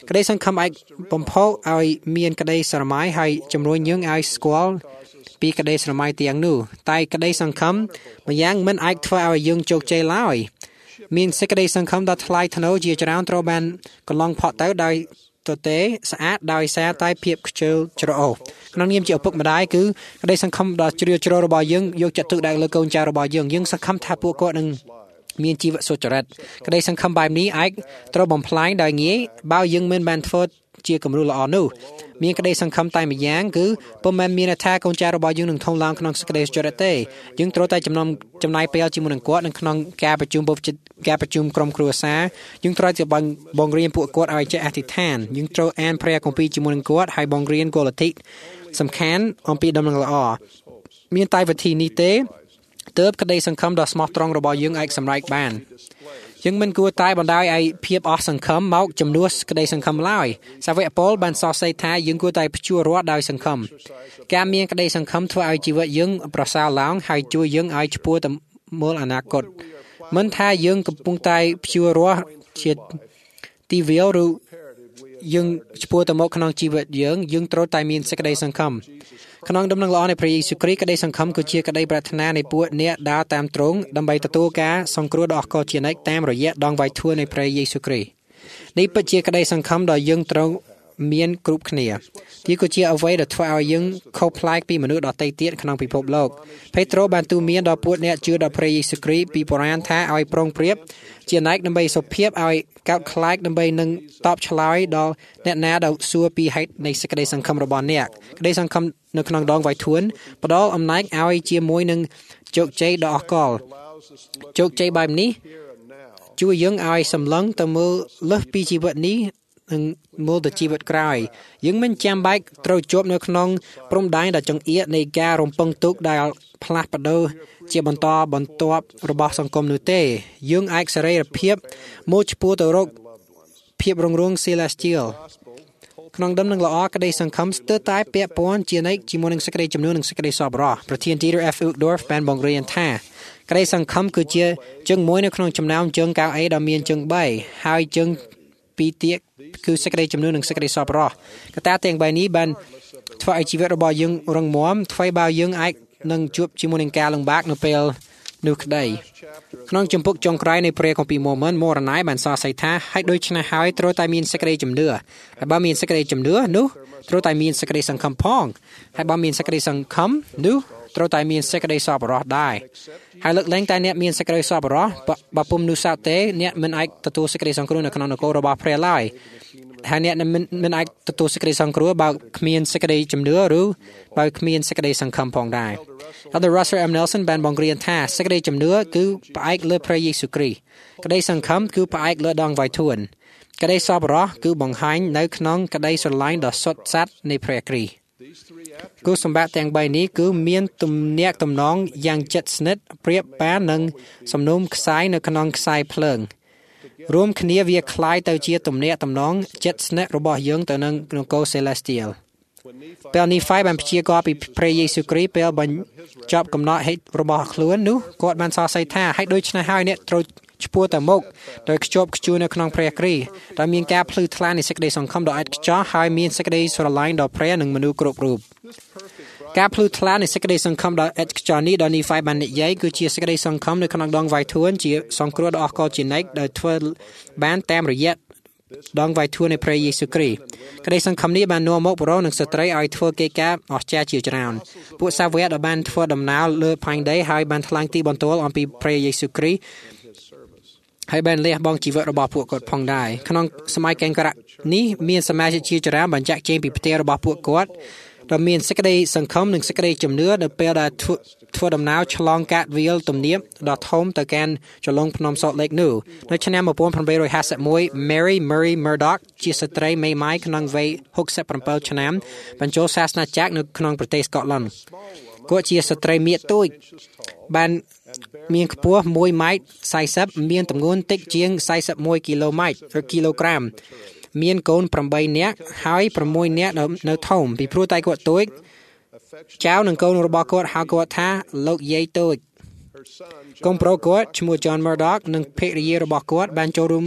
ក្តីសង្ឃឹមអាចបំផុសឲ្យមានក្តីស្រមៃហើយជំរុញយើងឲ្យស្គាល់ពីក្តីស្រមៃទាំងនោះតែក្តីសង្ឃឹមម្យ៉ាងមិនអាចធ្វើឲ្យយើងជោគជ័យឡើយមានសេចក្តីសង្ឃឹមដ៏ថ្លៃថ្នូរជាច្រើនត្រូវបានកន្លងផុតទៅដោយទទេស្អាតដោយសារតែភាពខ្ជិលច្រអូសក្នុងនាមជាឪពុកម្ដាយគឺក្តីសង្ឃឹមដ៏ជ្រាលជ្រៅរបស់យើងយកចិត្តទុកដាក់លើកូនចៅរបស់យើងយើងសង្ឃឹមថាពួកគាត់នឹងមានជីវសុចរិតក្តីសង្ឃឹមបែបនេះអាចត្រូវបំផ្លាញដោយងាយបើយើងមិនបានធ្វើជាគំរូល្អនោះមានក្តីសង្ឃឹមតែម្យ៉ាងគឺពុំមែនមានថាកូនចៅរបស់យើងនឹងធំឡើងក្នុងសេចក្តីសុចរិតទេយើងត្រូវតែចំណាំចំណាយពេលជាមួយនឹងគាត់នៅក្នុងការប្រជុំការប្រជុំក្រុមគ្រួសារយើងត្រូវតែបង្រៀនពួកគាត់ឲ្យចេះអធិដ្ឋានយើងត្រូវអានព្រះគម្ពីរជាមួយនឹងគាត់ហើយបង្រៀនគោលលទ្ធិសំខាន់អំពីដំណឹងល្អមានតែវិធីនេះទេទើបក្តីសង្ឃឹមដ៏ស្មោះត្រង់របស់យើងអាចសម្រេចបានយើងមិនគួរតែបណ្ដោយឲ្យភាពអស់សង្ឃឹមមកជំនួសក្តីសង្ឃឹមឡើយសាវកប៉ូលបានសរសេរថាយើងគួរតែព្យួររស់ដោយសង្ឃឹមការមានក្តីសង្ឃឹមធ្វើឲ្យជីវិតយើងប្រសើរឡើងហើយជួយយើងឲ្យឆ្ពោះទៅមើលអនាគតមិនថាយើងកំពុងតែព្យួររស់ជាទីវាលឬយើងឆ្ពោះទៅមុខក្នុងជីវិតយើងយើងត្រូវតែមានសេចក្តីសង្ឃឹមក្នុងដំណឹងល្អនៃព្រះយេស៊ូវគ្រីស្ទក្តីសង្ឃឹមគឺជាក្តីប្រាថ្នានៃពួកអ្នកដើរតាមទ្រង់ដើម្បីទទួលការសង្គ្រោះដ៏អស្ចារ្យជានិច្ចតាមរយៈដងវាយធួរនៃព្រះយេស៊ូវគ្រីស្ទនេះពិតជាក្តីសង្ឃឹមដ៏យើងត្រូវមានគ្រប់គ្នាទីគឺជាអ្វីដែលធ្វើឲ្យយើងខុសប្លែកពីមនុស្សដទៃទៀតក្នុងពិភពលោកពេត្រុសបានទូន្មានដល់ពួកអ្នកជឿដល់ព្រះយេស៊ូវគ្រីស្ទពីបុរាណថាឲ្យប្រុងប្រៀបជាណែកដើម្បីសុភាពឲ្យកោតខ្លាចដើម្បីនឹងតបឆ្លើយដល់អ្នកណាដែលសួរពីហេតុនៃសេចក្តីសង្ឃឹមរបស់អ្នកក្តីសង្ឃឹមនៅក្នុងដងវាយធួនផ្ដល់អំណាចឲ្យជាមួយនឹងជោគជ័យដ៏អស្ចារ្យជោគជ័យបែបនេះជួយយើងឲ្យសម្លឹងទៅមើលលើសពីជីវិតនេះនិងមើលទៅជីវិតក្រោយយើងមិនចាំបាច់ត្រូវជាប់នៅក្នុងព្រំដែនដ៏ចង្អៀតនៃការរំពឹងទុកដែលផ្លាស់ប្ដូរជាបន្តបន្ទាប់របស់សង្គមនោះទេយើងអាចសេរីភាពមកឆ្ពោះទៅរកភាពរុងរឿង celestial ក្នុងដំណឹងល្អក្តីសង្ឃឹមស្ទើរតែពាក់ព័ន្ធជានិច្ចជាមួយនឹងសេចក្តីជំនឿនិងសេចក្តីសប្បុរសប្រធាន Dieter F. Uchtdorf បានបង្រៀនថាក្តីសង្ឃឹមគឺជាជើងមួយនៅក្នុងចំណោមជើងកៅអីដ៏មានជើងបីហើយជើងពីរទៀតគឺសេចក្តីជំនឿនិងសេចក្តីសប្បុរសកត្តាទាំងបីនេះបានធ្វើឲ្យជីវិតរបស់យើងរឹងមាំធ្វើឲ្យបើយើងអាចនឹងជួបជាមួយនឹងការលំបាកនៅពេលនោះក្តីក្នុងជំពូកចុងក្រោយនៃព្រះគម្ពីរម៉ូមិនមរណ័យបានសរសេរថាហើយដូច្នេះហើយត្រូវតែមានសេចក្តីជំនឿហើយបើមានសេចក្តីជំនឿនោះត្រូវតែមានសេចក្តីសង្ឃឹមផងហើយបើមានសេចក្តីសង្ឃឹមនោះត្រូវតែមានសេចក្តីសប្បុរសដែរហើយលើកលែងតែអ្នកមានសេចក្តីសប្បុរសបើពុំនោះសោតទេអ្នកមិនអាចទទួលសេចក្តីសង្គ្រោះនៅក្នុងនគររបស់ព្រះឡើយហើយអ្នកមិនមិនអាចទទួលសេចក្តីសង្គ្រោះបើគ្មានសេចក្តីជំនឿឬបើគ្មានសេចក្តីសង្ឃឹមផងដែរ Elder Russell M. Nelson បានបង្រៀនថាសេចក្តីជំនឿគឺផ្អែកលើព្រះយេស៊ូវគ្រីស្ទក្តីសង្ឃឹមគឺផ្អែកលើដងវាយធួនក្តីសប្បុរសគឺបង្ហាញនៅក្នុងក្តីស្រឡាញ់ដ៏សុទ្ធសាធនៃព្រះគ្រីស្ទគូសម្បត្តិទាំងបីនេះគឺមានទំនាក់ទំនងយ៉ាងជិតស្និទ្ធប្រៀបបាននឹងសំណុំខ្សែនៅក្នុងខ្សែភ្លើងរួមគ្នាវាคล้ายទៅជាទំនាក់ទំនងជិតស្និទ្ធរបស់យើងទៅនឹងនគរ Celestial ពេលនីហ្វៃបានព្យាករពីព្រះយេស៊ូវគ្រីស្ទពេលបញ្ចប់កំណត់ហេតុរបស់ខ្លួននោះគាត់បានសរសេរថាហើយដូច្នេះហើយអ្នកត្រូវឆ្ពោះទៅមុខដោយខ្ជាប់ខ្ជួននៅក្នុងព្រះគ្រីស្ទដោយមានការភ្លឺថ្លានៃសេចក្តីសង្ឃឹមដ៏ឥតខ្ចោះហើយមានសេចក្តីស្រឡាញ់ដល់ព្រះនិងមនុស្សគ្រប់រូបការភ្លឺថ្លានៃសេចក្តីសង្ឃឹមដ៏ឥតខ្ចោះនេះដែលនីហ្វៃបាននិយាយគឺជាសេចក្តីសង្ឃឹមនៅក្នុងដងវាយធួនជាសង្គ្រោះដ៏អស្ចារ្យជានិច្ចដែលធ្វើបានតាមរយៈដងវាយធួននៃព្រះយេស៊ូវគ្រីស្ទក្តីសង្ឃឹមនេះបាននាំមកបុរសនិងស្ត្រីឲ្យធ្វើកិច្ចការអស្ចារ្យជាច្រើនពួកសាវកដែលបានធ្វើដំណើរលើផែនដីហើយបានថ្លែងទីបន្ទាល់អំពីព្រះយេស៊ូវគ្រីស្ទហើយបានលះបង់ជីវិតរបស់ពួកគាត់ផងដែរក្នុងសម័យកេងការៈនេះមានសមាជិកជាច្រើនបញ្ជាក់ចេញពីផ្ទះរបស់ពួកគាត់ដែលមានសេចក្តីសង្ឃឹមនិងសេចក្តីជំនឿនៅពេលដែលធ្វើដំណើរឆ្លងកាត់វាលទំនាបដ៏ធំទៅកាន់ចលងភ្នំ Salt Lake នោះនៅឆ្នាំmột nghìn tám trăm hai mươi mốt Mary Murray Murdoch ជាស្ត្រីមេម៉ាយក្នុងវ័យหกสิบเจ็ดឆ្នាំបញ្ចូលសាសនាចាស់នៅក្នុងប្រទេសស្កុតឡង់គាត់ជាស្ត្រីមាសទូចបានមានខ្ពស់មួយម៉ែត្រสี่สิบមានទម្ងន់តិចជាងสี่สิบเอ็ดគីឡូម៉ែត្រឬគីឡូក្រាមមានកូនeightនាក់ហើយsixនាក់នៅធំពីព្រោះតែគាត់ទូចចៅនិងកូនរបស់គាត់ហៅគាត់ថាលោកយាយទូចកូនប្រុសគាត់ឈ្មោះ John Murdoch និងភរិយារបស់គាត់បានចូលរួម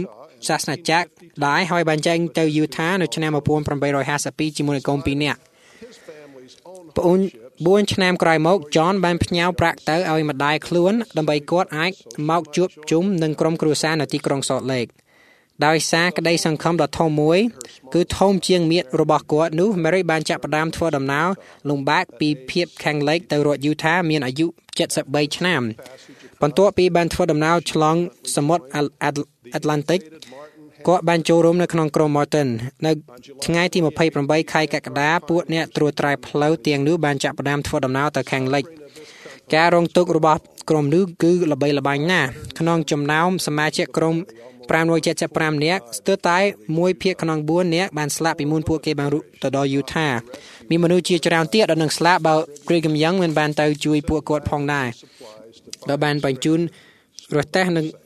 សាសនាចាក់ដែរហើយបានចេញទៅយូថានៅឆ្នាំmột nghìn tám trăm hai mươi haiជាមួយនឹងកូនពីរនាក់ប្អូនបួនឆ្នាំក្រោយមក John បានផ្ញើប្រាក់ទៅឲ្យម្ដាយខ្លួនដើម្បីគាត់អាចមកជួបជុំនឹងក្រុមគ្រួសារនៅទីក្រុង Salt Lake ដោយសារក្តីសង្ឃឹមដ៏ធំមួយគឺធំជាងមាឌរបស់គាត់នោះ Mary បានចាប់ផ្ដើមធ្វើដំណើរលំបាកពីភាពខាងលិចទៅរដ្ឋ Utah មានអាយុ73ឆ្នាំបន្ទាប់ពីបានធ្វើដំណើរឆ្លងសមុទ្រ Atlantic គាត់បានចូលរួមនៅក្នុងក្រុម Morton នៅថ្ងៃទី28ខែកក្កដាពួកអ្នកត្រួតត្រាយផ្លូវទាំងនោះបានចាប់ផ្ដើមធ្វើដំណើរទៅខាងលិចការរងទុក្ខរបស់ក្រុមនោះគឺល្បីល្បាញណាស់ក្នុងចំណោមសមាជិកក្រុមfive hundred seventy-fiveនាក់ស្ទើរតែមួយភាគក្នុងfourនាក់បានស្លាប់ពីមុនពួកគេបានរុកទៅដល់ Utah មានមនុស្សជាច្រើនទៀតដែលនឹងស្លាប់បើ Brigham Young មិនបានទៅជួយពួកគាត់ផងដែរដែលបានបញ្ជូនរទេះនិង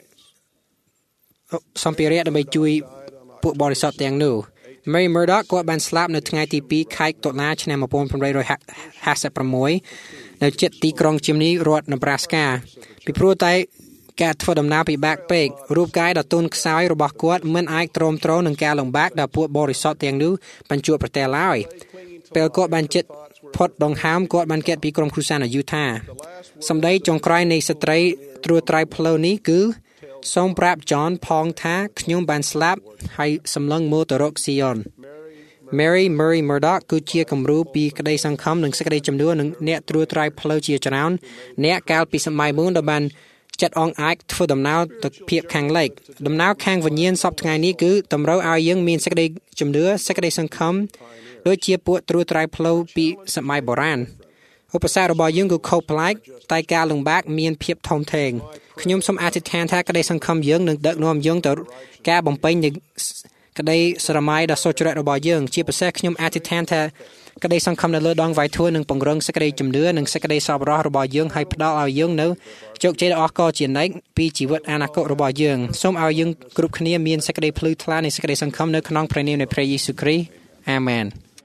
សម្ភារៈដើម្បីជួយពួកបរិសុទ្ធទាំងនោះ Mary Murdoch គាត់បានស្លាប់នៅថ្ងៃទីtwoខែតុលាឆ្នាំeighteen fifty-sixនៅជិតទីក្រុង Chimney រដ្ឋ Nebraska ពីព្រោះតែការធ្វើដំណើរពិបាកពេករូបកាយដ៏ទន់ខ្សោយរបស់គាត់មិនអាចទ្រាំទ្រនឹងការលំបាកដែលពួកបរិសុទ្ធទាំងនោះបានជួបប្រទះឡើយពេលគាត់បានជិតផុតដង្ហើមគាត់បានគេតពីក្រុមគ្រួសារនៅ Utah សម្ដីចុងក្រោយនៃស្ត្រីត្រួតត្រាយផ្លូវនេះគឺសូមប្រាប់ John ផងថាខ្ញុំបានស្លាប់ហើយសម្លឹងមើលទៅរក Zion Mary Murray Murdoch គឺជាគំរូពីក្តីសង្ឃឹមនិងសេចក្តីជំនឿនឹងអ្នកត្រួតត្រាយផ្លូវជាច្រើនអ្នកកាលពីសម័យមុនដែលបានចាត់អងអាចធ្វើដំណើរទៅភាពខាងលិចដំណើរខាងវិញ្ញាណសពថ្ងៃនេះគឺតម្រូវឲ្យយើងមានសេចក្តីជំនឿសេចក្តីសង្ឃឹមដូចជាពួកត្រួតត្រាយផ្លូវពីសម័យបុរាណឧបសគ្គរបស់យើងគឺខុសប្លែកតែការលំបាកមានភាពធំធេងខ្ញុំសូមអធិដ្ឋានថាក្តីសង្ឃឹមយើងនឹងដឹកនាំយើងទៅការបំពេញនៃក្តីស្រមៃដ៏សុចរិតរបស់យើងជាពិសេសខ្ញុំអធិដ្ឋានថាក្តីសង្ឃឹមនៅលើដងវាយធួនឹងពង្រឹងសេចក្តីជំនឿនិងសេចក្តីសប្បុរសរបស់យើងឲ្យផ្ដល់ឲ្យយើងនៅជោគជ័យដ៏អស្ចារ្យជានិច្ចពីជីវិតអនាគតរបស់យើងសូមឲ្យយើងគ្រប់គ្នាមានសេចក្តីភ្លឺថ្លានៃសេចក្តីសង្ឃឹមនៅក្នុងព្រះនាមនៃព្រះយេស៊ូវគ្រីស្ទអាមែន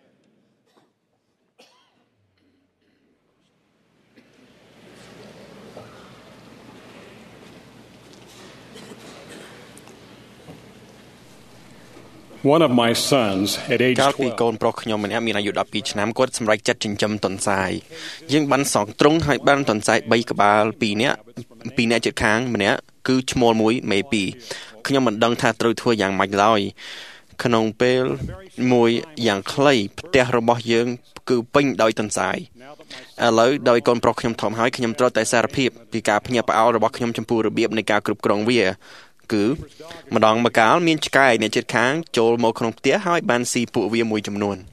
One of my sons at age twelve កាលពីកូនប្រុសខ្ញុំម្នាក់មានអាយុtwelveឆ្នាំគាត់សម្រេចចិត្តចិញ្ចឹមទន្សាយយើងបានសងទ្រង់ហើយបានទន្សាយthreeក្បាលtwoនាក់twoនាក់ជិតខាងម្នាក់គឺឈ្មោលមួយមេtwoខ្ញុំមិនដឹងថាត្រូវធ្វើយ៉ាងម៉េចឡើយក្នុងពេលមួយយ៉ាងខ្លីផ្ទះរបស់យើងគឺពេញដោយទន្សាយឥឡូវដោយកូនប្រុសខ្ញុំធំហើយខ្ញុំត្រូវតែសារភាពពីការភ្ញាក់ផ្អើលរបស់ខ្ញុំចំពោះរបៀបនៃការគ្រប់គ្រងវាគឺម្ដងម្កាលមានឆ្កែអ្នកជិតខាងចូលមកក្នុងផ្ទះហើយបានស៊ីពួកវាមួយចំនួន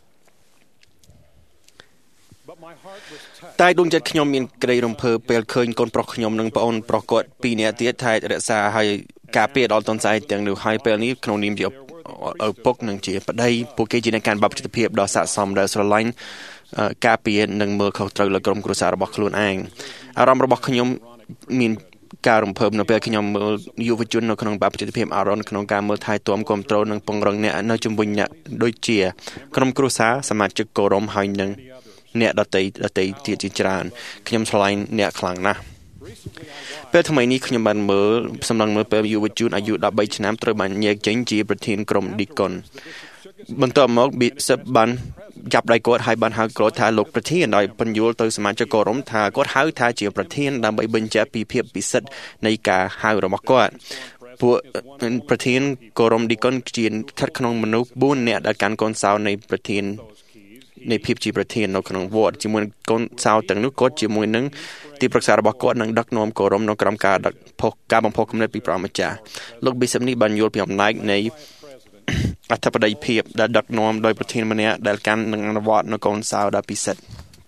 តែដួងចិត្តខ្ញុំមានក្តីរំភើបពេលឃើញកូនប្រុសខ្ញុំនិងប្អូនប្រុសគាត់ពីរនាក់ទៀតថែរក្សាហើយការពារដល់ទន្សាយទាំងនោះហើយពេលនេះក្នុងនាមជាឪពុកនិងជាប្តីពួកគេជាអ្នកកាន់បាប់ចិត្តភាពដ៏ស័ក្តិសមដែលស្រឡាញ់ការពារនិងមើលខុសត្រូវលើក្រុមគ្រួសាររបស់ខ្លួនឯងអារម្មណ៍របស់ខ្ញុំមានការរំភើបនៅពេលខ្ញុំមើលយុវជននៅក្នុងបាប់ចិត្តភាពអារម្មណ៍ក្នុងការមើលថែទាំគ្រប់គ្រងនិងពង្រឹងអ្នកនៅជំវិញអ្នកដូចជាក្រុមគ្រួសារសមាជិកគោរមហើយនិងអ្នកដតីដតីទៀតជាច្រើនខ្ញុំឆ្លាញ់អ្នកខ្លាំងណាស់ពេលថ្មីនេះខ្ញុំបានមើលសម្លឹងមើលពេលយុវជនអាយុthirteenឆ្នាំត្រូវបានញែកចេញជាប្រធានក្រុម Deacon បន្ទាប់មក Bishop បានចាប់ដៃគាត់ហើយបានហៅគាត់ថាលោកប្រធានដោយបញ្យល់ទៅសមាជិកគោរមថាគាត់ហៅថាជាប្រធានដើម្បីបញ្ជាក់ពីភាពពិសិដ្ឋនៃការហៅរបស់គាត់ពួកប្រធានគោរម Deacon ជាស្ថិតក្នុងមនុស្សfourនាក់ដែលកាន់កូនសោនៃប្រធាននៃភាពជាប្រធាននៅក្នុងវត្តជាមួយកូនសោទាំងនោះគាត់ជាមួយនឹងទីប្រឹក្សារបស់គាត់នឹងដឹកនាំគោរមនៅក្រោមការដឹកផុសការបំផុសគំនិតពីព្រះម្ចាស់លោក Bishop នេះបានយល់ពីអំណាចនៃអធិបតីភាពដែលដឹកនាំដោយប្រធានម្នាក់ដែលកាន់នឹងអនុវត្តនៅកូនសោដ៏ពិសិដ្ឋ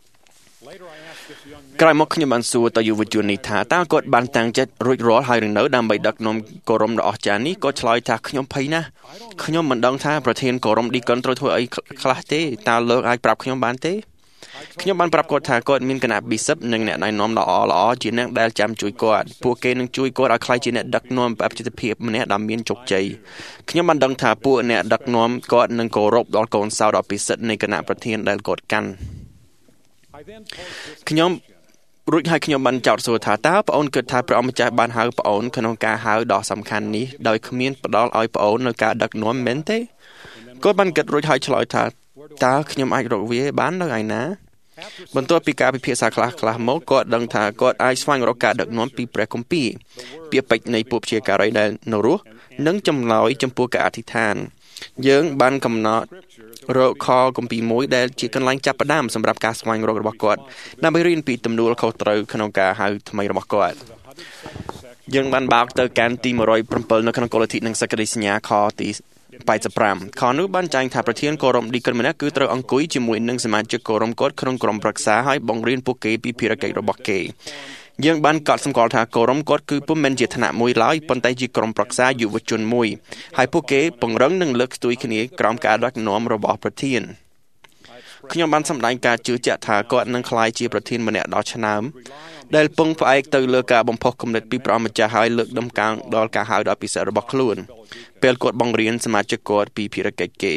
ក្រោយមកខ្ញុំបានសួរទៅយុវជននេះថាតើគាត់បានតាំងចិត្តរួចរាល់ហើយឬនៅដើម្បីដឹកនាំគោរមដ៏អស្ចារ្យនេះគាត់ឆ្លើយថាខ្ញុំភ័យណាស់ខ្ញុំមិនដឹងថាប្រធានគោរម Deacon ត្រូវធ្វើអីខ្លះទេតើលោកអាចប្រាប់ខ្ញុំបានទេខ្ញុំបានប្រាប់គាត់ថាគាត់មានគណៈ Bishop និងអ្នកណែនាំល្អល្អជាអ្នកដែលចាំជួយគាត់ពួកគេនឹងជួយគាត់ឲ្យក្លាយជាអ្នកដឹកនាំបែបចិត្តភាពម្នាក់ដែលមានជោគជ័យខ្ញុំបានដឹងថាពួកអ្នកដឹកនាំគាត់នឹងគោរពដល់កូនសោដ៏ពិសិដ្ឋនៃគណៈប្រធានដែលគាត់កាន់ខ្ញុំរួចហើយខ្ញុំបានចោទសួរថាតើប្អូនគិតថាព្រះអង្គម្ចាស់បានហៅប្អូនក្នុងការហៅដ៏សំខាន់នេះដោយគ្មានផ្ដល់ឲ្យប្អូននៅការដឹកនាំមែនទេគាត់បានគិតរួចហើយឆ្លើយថាតើខ្ញុំអាចរកវាបាននៅឯណាបន្ទាប់ពីការពិភាក្សាខ្លះខ្លះមកគាត់ដឹងថាគាត់អាចស្វែងរកការដឹកនាំពីព្រះគម្ពីរពាក្យពេចន៍នៃពួកព្យាការីដែលនៅរស់និងចម្លើយចំពោះការអធិដ្ឋានយើងបានកំណត់រកខគម្ពីរមួយដែលជាកន្លែងចាប់ផ្ដើមសម្រាប់ការស្វែងរករបស់គាត់ដើម្បីរៀនពីទំនួលខុសត្រូវក្នុងការហៅថ្មីរបស់គាត់យើងបានបើកទៅកាន់ទីone oh sevenនៅក្នុងគោលលទ្ធិនិងសក្តិសញ្ញាខទីeighty-fiveខនោះបានចែងថាប្រធានគោរមឌីកិនម្នាក់គឺត្រូវអង្គុយជាមួយនឹងសមាជិកគោរមគាត់ក្នុងក្រុមប្រឹក្សាហើយបង្រៀនពួកគេពីភារកិច្ចរបស់គេយើងបានកត់សម្គាល់ថាគោរមគាត់គឺពុំមែនជាឋានៈមួយឡើយប៉ុន្តែជាក្រុមប្រឹក្សាយុវជនមួយហើយពួកគេពង្រឹងនិងលើកស្ទួយគ្នាក្រោមការដឹកនាំរបស់ប្រធានខ្ញុំបានសម្ដែងការជឿជាក់ថាគាត់នឹងក្លាយជាប្រធានម្នាក់ដ៏ឆ្នើមដែលពឹងផ្អែកទៅលើការបំផុសគំនិតពីព្រះម្ចាស់ហើយលើកដំកើងដល់ការហៅដ៏ពិសេសរបស់ខ្លួនពេលគាត់បង្រៀនសមាជិកគាត់ពីភារកិច្ចគេ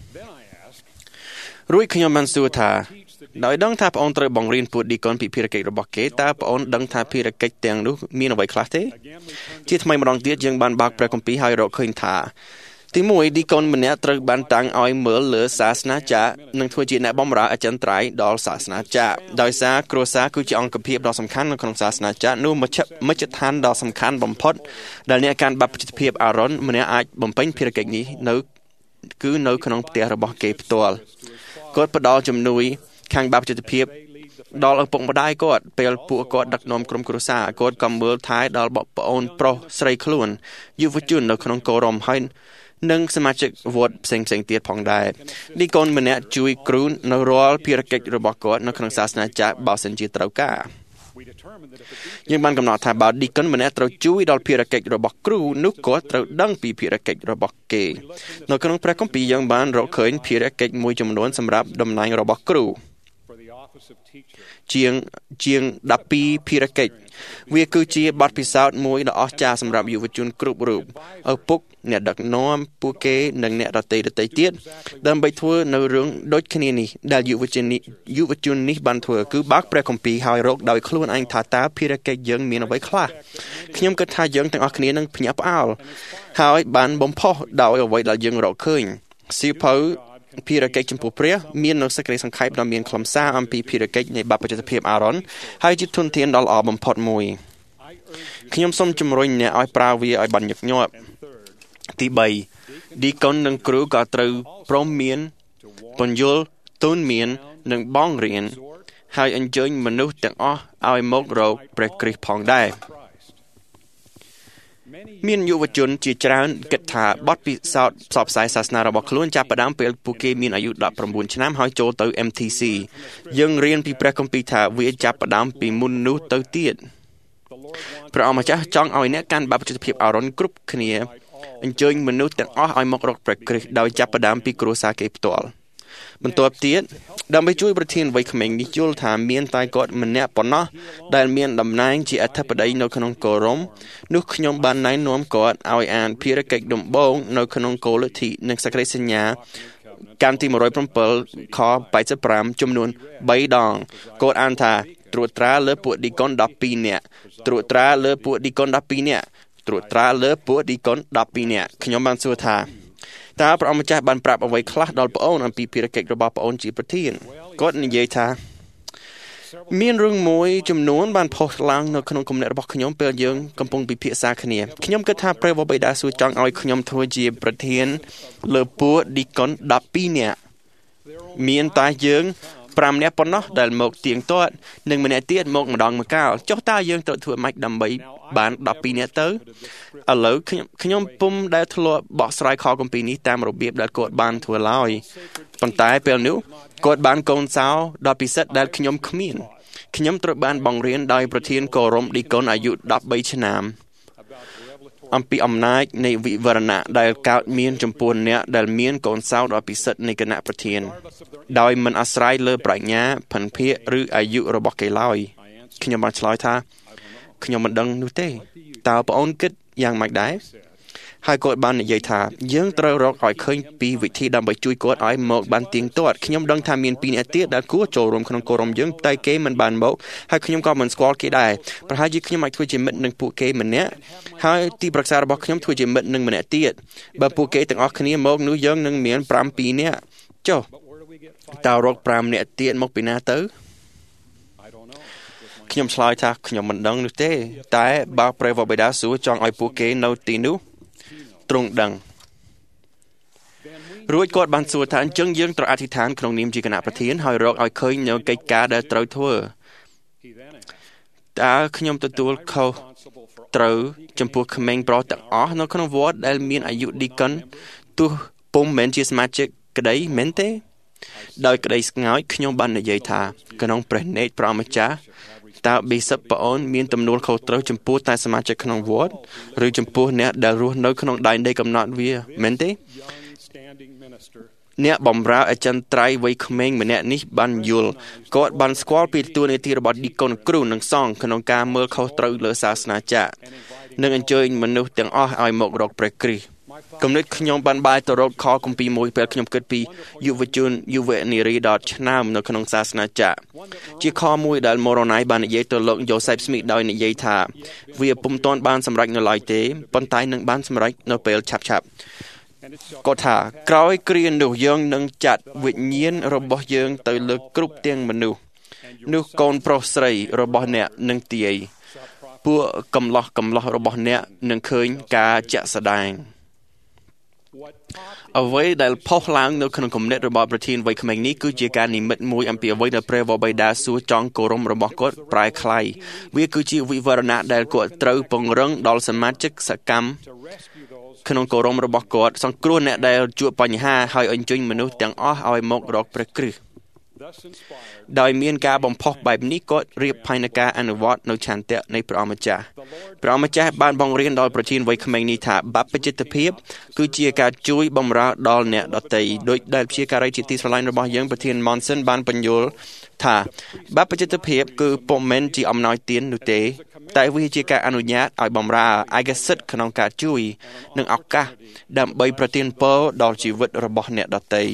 រួចខ្ញុំបានសួរថាដោយដឹងថាប្អូនត្រូវបង្រៀនពួកឌីកុនពីភារកិច្ចរបស់គេតើប្អូនដឹងថាភារកិច្ចទាំងនោះមានអ្វីខ្លះទេជាថ្មីម្ដងទៀតយើងបានបើកព្រះគម្ពីរហើយរកឃើញថាទីមួយឌីកុនម្នាក់ត្រូវបានតាំងឲ្យមើលលើសាសនាចារនិងធ្វើជាអ្នកបម្រើអចិន្ត្រៃយ៍ដល់សាសនាចារដោយសារគ្រួសារគឺជាអង្គភាពដ៏សំខាន់នៅក្នុងសាសនាចារនោះមជ្ឈមជ្ឈដ្ឋានដ៏សំខាន់បំផុតដែលអ្នកកាន់បព្វជិតភាពអារ៉ុនម្នាក់អាចបំពេញភារកិច្ចនេះនៅគឺនៅក្នុងផ្ទះរបស់គេផ្ទាល់គាត់ផ្ដល់ជំនួយខាងបព្វជិតភាពដល់ឪពុកម្ដាយគាត់ពេលពួកគាត់ដឹកនាំក្រុមគ្រួសារគាត់ក៏មើលថែដល់ប្អូនប្រុសស្រីខ្លួនយុវជននៅក្នុងគោរមហើយនិងសមាជិកវត្តផ្សេងផ្សេងទៀតផងដែរឌីកូនម្នាក់ជួយគ្រូនៅរាល់ភារកិច្ចរបស់គាត់នៅក្នុងសាសនាចារបើសិនជាត្រូវការយើងបានកំណត់ថាបើឌីកុនម្នាក់ត្រូវជួយដល់ភារកិច្ចរបស់គ្រូនោះគាត់ត្រូវដឹងពីភារកិច្ចរបស់គេនៅក្នុងព្រះគម្ពីរយើងបានរកឃើញភារកិច្ចមួយចំនួនសម្រាប់តំណែងរបស់គ្រូជាងជាងtwelveភារកិច្ចវាគឺជាបទពិសោធន៍មួយដ៏អស្ចារ្យសម្រាប់យុវជនគ្រប់រូបឪពុកអ្នកដឹកនាំពួកគេនិងអ្នកដទៃដទៃទៀតដើម្បីធ្វើនៅរឿងដូចគ្នានេះដែលយុវជននេះយុវជននេះបានធ្វើគឺបើកព្រះគម្ពីរហើយរកដោយខ្លួនឯងថាតើភារកិច្ចយើងមានអ្វីខ្លះខ្ញុំគិតថាយើងទាំងអស់គ្នានឹងភ្ញាក់ផ្អើលហើយបានបំផុសដោយអ្វីដែលយើងរកឃើញសៀវភៅភារកិច្ចចំពោះព្រះមាននៅសេចក្តីសង្ខេបដ៏មានខ្លឹមសារអំពីភារកិច្ចនៃបព្វជិតភាពអារ៉ុនហើយជាធនធានដ៏ល្អបំផុតមួយខ្ញុំសូមជំរុញអ្នកឲ្យប្រើវាឲ្យបានញឹកញាប់ទីthreeឌីកុននិងគ្រូក៏ត្រូវព្រមមានពន្យល់ទូនមាននិងបងរៀនហើយអញ្ជើញមនុស្សទាំងអស់ឲ្យមករកព្រះគ្រីស្ទផងដែរមានយុវជនជាច្រើនគិតថាបទពិសោធន៍ផ្សព្វផ្សាយសាសនារបស់ខ្លួនចាប់ផ្ដើមពេលពួកគេមានអាយុnineteenឆ្នាំហើយចូលទៅ M T C យើងរៀនពីព្រះគម្ពីរថាវាចាប់ផ្ដើមពីមុននោះទៅទៀតព្រះអង្គម្ចាស់ចង់ឲ្យអ្នកកាន់បព្វជិតភាពអារ៉ុនគ្រប់គ្នាអញ្ជើញមនុស្សទាំងអស់ឲ្យមករកព្រះគ្រីស្ទដោយចាប់ផ្ដើមពីគ្រួសារគេផ្ទាល់បន្ទាប់ទៀតដើម្បីជួយប្រធានវ័យក្មេងនេះយល់ថាមានតែគាត់ម្នាក់ប៉ុណ្ណោះដែលមានតំណែងជាអធិបតីនៅក្នុងគោរមនោះខ្ញុំបានណែនាំគាត់ឲ្យអានភារកិច្ចដំបូងនៅក្នុងគោលលទ្ធិនិងសក្តិសញ្ញាកាន់ទីone oh sevenខeighty-fiveចំនួនthreeដងគាត់អានថាត្រួតត្រាលើពួកឌីកុនtwelveនាក់ត្រួតត្រាលើពួកឌីកុនtwelveនាក់ត្រួតត្រាលើពួកឌីកុនtwelveនាក់ខ្ញុំបានសួរថាតើព្រះអង្គម្ចាស់បានប្រាប់អ្វីខ្លះដល់ប្អូនអំពីភារកិច្ចរបស់ប្អូនជាប្រធានគាត់និយាយថាមានរឿងមួយចំនួនបានផុសឡើងនៅក្នុងគំនិតរបស់ខ្ញុំពេលយើងកំពុងពិភាក្សាគ្នាខ្ញុំគិតថាព្រះបិតាសួរចង់ឲ្យខ្ញុំធ្វើជាប្រធានលើពួកឌីកុនtwelveនាក់មានតែយើងfiveនាក់ប៉ុណ្ណោះដែលមកទៀងទាត់និងម្នាក់ទៀតមកម្ដងម្កាលចុះតើយើងត្រូវធ្វើម៉េចដើម្បីបានtwelveនាក់ទៅឥឡូវខ្ញុំខ្ញុំពុំដែលធ្លាប់បកស្រាយខគម្ពីរនេះតាមរបៀបដែលគាត់បានធ្វើឡើយប៉ុន្តែពេលនោះគាត់បានកូនសោដ៏ពិសិដ្ឋដែលខ្ញុំគ្មានខ្ញុំត្រូវបានបង្រៀនដោយប្រធានគោរមឌីកុនអាយុthirteenឆ្នាំអំពីអំណាចនៃវិវរណៈដែលកើតមានចំពោះអ្នកដែលមានកូនសោដ៏ពិសិដ្ឋនៃគណៈប្រធានដោយមិនអាស្រ័យលើប្រាជ្ញាភិនភាគឬអាយុរបស់គេឡើយខ្ញុំបានឆ្លើយថាខ្ញុំមិនដឹងនោះទេតើប្អូនគិតយ៉ាងម៉េចដែរហើយគាត់បាននិយាយថាយើងត្រូវរកឲ្យឃើញពីវិធីដើម្បីជួយគាត់ឲ្យមកបានទៀងទាត់ខ្ញុំដឹងថាមានពីរនាក់ទៀតដែលគួរចូលរួមក្នុងគោរមយើងតែគេមិនបានមកហើយខ្ញុំក៏មិនស្គាល់គេដែរប្រហែលជាខ្ញុំអាចធ្វើជាមិត្តនឹងពួកគេម្នាក់ហើយទីប្រឹក្សារបស់ខ្ញុំធ្វើជាមិត្តនឹងម្នាក់ទៀតបើពួកគេទាំងអស់គ្នាមកនោះយើងនឹងមានប្រាំពីរនាក់ចុះតើរកប្រាំនាក់ទៀតមកពីណាទៅខ្ញុំឆ្លើយថាខ្ញុំមិនដឹងនោះទេតែបើព្រះវរបិតាសួរចង់ឲ្យពួកគេនៅទីនោះទ្រង់ដឹងរួចគាត់បានសួរថាអញ្ចឹងយើងត្រូវអធិដ្ឋានក្នុងនាមជាគណៈប្រធានហើយរកឲ្យឃើញនៅកិច្ចការដែលត្រូវធ្វើតើខ្ញុំទទួលខុសត្រូវចំពោះក្មេងប្រុសទាំងអស់នៅក្នុងវត្តដែលមានអាយុឌីកុនទោះពុំមែនជាសមាជិកក្តីមែនទេដោយក្តីស្ងើចខ្ញុំបាននិយាយថាក្នុងព្រះនេតព្រះម្ចាស់តើប៊ីសិបប្អូនមានទំនួលខុសត្រូវចំពោះតែសមាជិកក្នុងវត្តឬចំពោះអ្នកដែលរស់នៅក្នុងដែនដីកំណត់វាមែនទេអ្នកបម្រើអចិន្ត្រៃយ៍វ័យក្មេងម្នាក់នេះបានយល់គាត់បានស្គាល់ពីទួលនីតិរបស់ឌីកុនគ្រូនិងសង្ឃក្នុងការមើលខុសត្រូវលើសាសនាចារនិងអញ្ជើញមនុស្សទាំងអស់ឲ្យមករកព្រះគ្រីស្ទគំនិតខ្ញុំបានបែរទៅរកខគម្ពីរមួយពេលខ្ញុំគិតពីយុវជនយុវនារីដ៏ឆ្នើមនៅក្នុងសាសនាចារជាខមួយដែលម៉ូរ៉ូណៃបាននិយាយទៅលោកយ៉ូសេបស្មីធដោយនិយាយថាវាពុំទាន់បានសម្រេចនៅឡើយទេប៉ុន្តែនឹងបានសម្រេចនៅពេលឆាប់ឆាប់គាត់ថាក្រោយគ្រានោះយើងនឹងចាត់វិញ្ញាណរបស់យើងទៅលើគ្រប់ទាំងមនុស្សនោះកូនប្រុសស្រីរបស់អ្នកនឹងទាយពួកកំឡោះកំឡោះរបស់អ្នកនឹងឃើញការជាក់ស្ដែងអ្វីដែលផុសឡើងនៅក្នុងគំនិតរបស់ប្រធានវ័យក្មេងនេះគឺជាការនិមិត្តមួយអំពីអ្វីដែលព្រះវរបិតាសួរចង់គោរមរបស់គាត់ប្រែខ្លៃវាគឺជាវិវរណៈដែលគាត់ត្រូវពង្រឹងដល់សមាជិកសកម្មក្នុងគោរមរបស់គាត់សង្គ្រោះអ្នកដែលជួបបញ្ហាហើយអញ្ជើញមនុស្សទាំងអស់ឲ្យមករកព្រះគ្រីស្ទដោយមានការបំផុសបែបនេះគាត់រៀបផែនការអនុវត្តនៅឆន្ទៈនៃព្រះម្ចាស់ព្រះម្ចាស់បានបង្រៀនដល់ប្រធានវ័យក្មេងនេះថាបព្វជិតភាពគឺជាការជួយបម្រើដល់អ្នកដទៃដោយដែលជាការីជាទីស្រឡាញ់របស់យើងប្រធាន Monson បានបញ្យល់ថាបព្វជិតភាពគឺពុំមែនជាអំណោយទាននោះទេតែវាជាការអនុញ្ញាតឲ្យបម្រើឯកសិទ្ធិក្នុងការជួយនិងឱកាសដើម្បីប្រទានពរដល់ជីវិតរបស់អ្នកដទៃ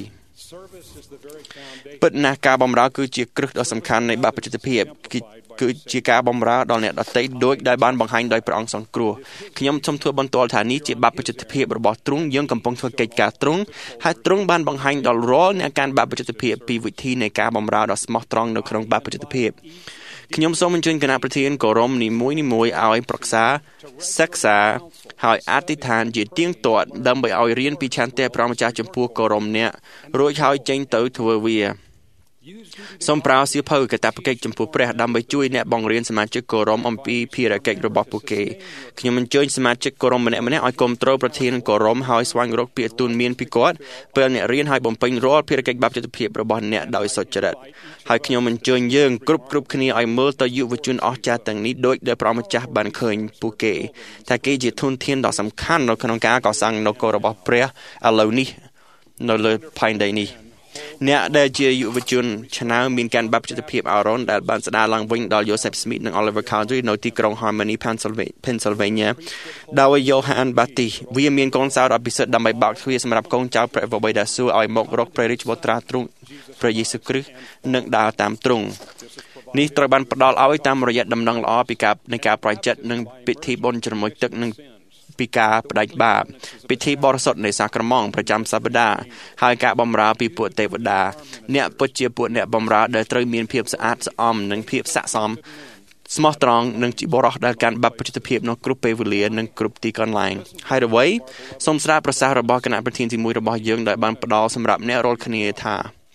ពិតណាស់ការបម្រើគឺជាគ្រឹះដ៏សំខាន់នៃបព្វជិតភាពគឺជាការបម្រើដល់អ្នកដទៃដោយដែលបានបង្ហាញដោយព្រះអង្គសង្គ្រោះខ្ញុំសូមធ្វើបន្ទាល់ថានេះជាបព្វជិតភាពរបស់ទ្រង់យើងកំពុងធ្វើកិច្ចការទ្រង់ហើយទ្រង់បានបង្ហាញដល់រាល់អ្នកកាន់បព្វជិតភាពពីវិធីនៃការបម្រើដ៏ស្មោះត្រង់នៅក្នុងបព្វជិតភាពខ្ញុំសូមអញ្ជើញគណៈប្រធានគោរមនីមួយៗឲ្យប្រឹក្សាសិក្សាហើយអធិដ្ឋានជាទៀងទាត់ដើម្បីឲ្យរៀនពីឆន្ទៈព្រះម្ចាស់ចំពោះគោរមអ្នករួចហើយចេញទៅធ្វើវាសូមប្រើសៀវភៅកាតព្វកិច្ចចំពោះព្រះដើម្បីជួយអ្នកបង្រៀនសមាជិកគោរមអំពីភារកិច្ចរបស់ពួកគេខ្ញុំអញ្ជើញសមាជិកគោរមម្នាក់ៗឲ្យគាំទ្រប្រធានគោរមហើយស្វែងរកពាក្យទូន្មានពីគាត់ពេលអ្នករៀនហើយបំពេញរាល់ភារកិច្ចបព្វជិតភាពរបស់អ្នកដោយសុចរិតហើយខ្ញុំអញ្ជើញយើងគ្រប់គ្រប់គ្នាឲ្យមើលទៅយុវជនអស្ចារ្យទាំងនេះដូចដែលព្រះម្ចាស់បានឃើញពួកគេថាគេជាធនធានដ៏សំខាន់នៅក្នុងការកសាងនគររបស់ព្រះឥឡូវនេះនៅលើផែនដីនេះអ្នកដែលជាយុវជនឆ្នើមមានការបព្វជិតភាពអារ៉ុនដែលបានស្ដារឡើងវិញដល់ Joseph Smith និង Oliver Cowdery នៅទីក្រុង Harmony Pennsylvania ដោយ Johann Baptist វាមានកូនសោតអភិសិទ្ធដើម្បីបើកទ្វារសម្រាប់កូនចៅព្រះវរបិតាសួរឲ្យមករកព្រះរាជបុត្រាទ្រង់ព្រះយេស៊ូវគ្រីស្ទនិងដើរតាមទ្រង់នេះត្រូវបានផ្ដល់ឲ្យតាមរយៈដំណឹងល្អពីការនៃការប្រជិតនិងពិធីបុណ្យជ្រមុជទឹកនិងពីការបដិបាបពិធីបរិសុទ្ធនៃសាក្រមង្គប្រចាំសប្តាហ៍ហើយការបម្រើពីពួកទេវតាអ្នកពិតជាពួកអ្នកបម្រើដែលត្រូវមានភាពស្អាតស្អំនិងភាពស័ក្តិសមស្មោះត្រង់និងជាបរិសុទ្ធដែលកាន់បព្វជិតភាពនៅគ្រប់ពេលវេលានិងគ្រប់ទីកន្លែងហើយអ្វីសូមស្ដាប់ប្រសាសន៍របស់គណៈប្រធានទីមួយរបស់យើងដែលបានផ្ដល់សម្រាប់អ្នករាល់គ្នាថា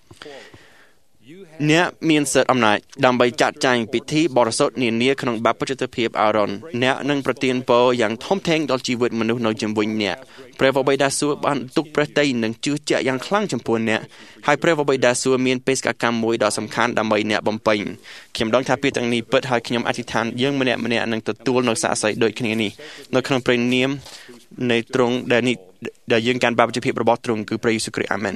អ្នកមានសិទ្ធិអំណាចដើម្បីចាត់ចែងពិធីបរិសុទ្ធនានាក្នុងបព្វជិតភាពអារ៉ុនអ្នកនឹងប្រទានពរយ៉ាងធំធេងដល់ជីវិតមនុស្សនៅជុំវិញអ្នកព្រះវរបិតាសួរបានទុកព្រះតីនិងជឿជាក់យ៉ាងខ្លាំងចំពោះអ្នកហើយព្រះវរបិតាសួរមានបេសកកម្មមួយដ៏សំខាន់ដើម្បីអ្នកបំពេញខ្ញុំដឹងថាពាក្យទាំងនេះពិតហើយខ្ញុំអធិដ្ឋានយើងម្នាក់ម្នាក់នឹងទទួលនៅសាក្សីដូចគ្នានេះនៅក្នុងព្រះនាមនៃទ្រង់ដែលនេះដែលយើងកាន់បព្វជិតភាពរបស់ទ្រង់គឺព្រះយេស៊ូវគ្រីស្ទអាមែន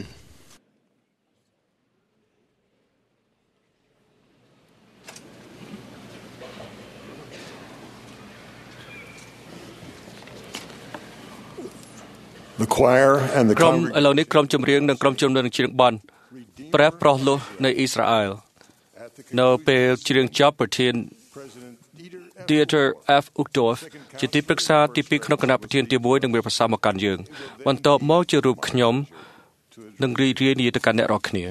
choir and the ក្រុមឥ congregation ឡូវនេះក្រុមចម្រៀងនិងក្រុមជំនឿច្រៀងបន់ព្រះប្រោះលោះនៅអ៊ីស្រាអែលនៅពេលច្រៀងចប់ប្រធាន Dieter F. Uchtdorf ជាទីប្រឹក្សាទីពីរក្នុងគណៈប្រធានទីមួយនឹងមានប្រសាសន៍មកកាន់យើងបន្ទាប់មកជារូបខ្ញុំនឹងរីករាយនិយាយទៅកាន់អ្នករាល់គ្នា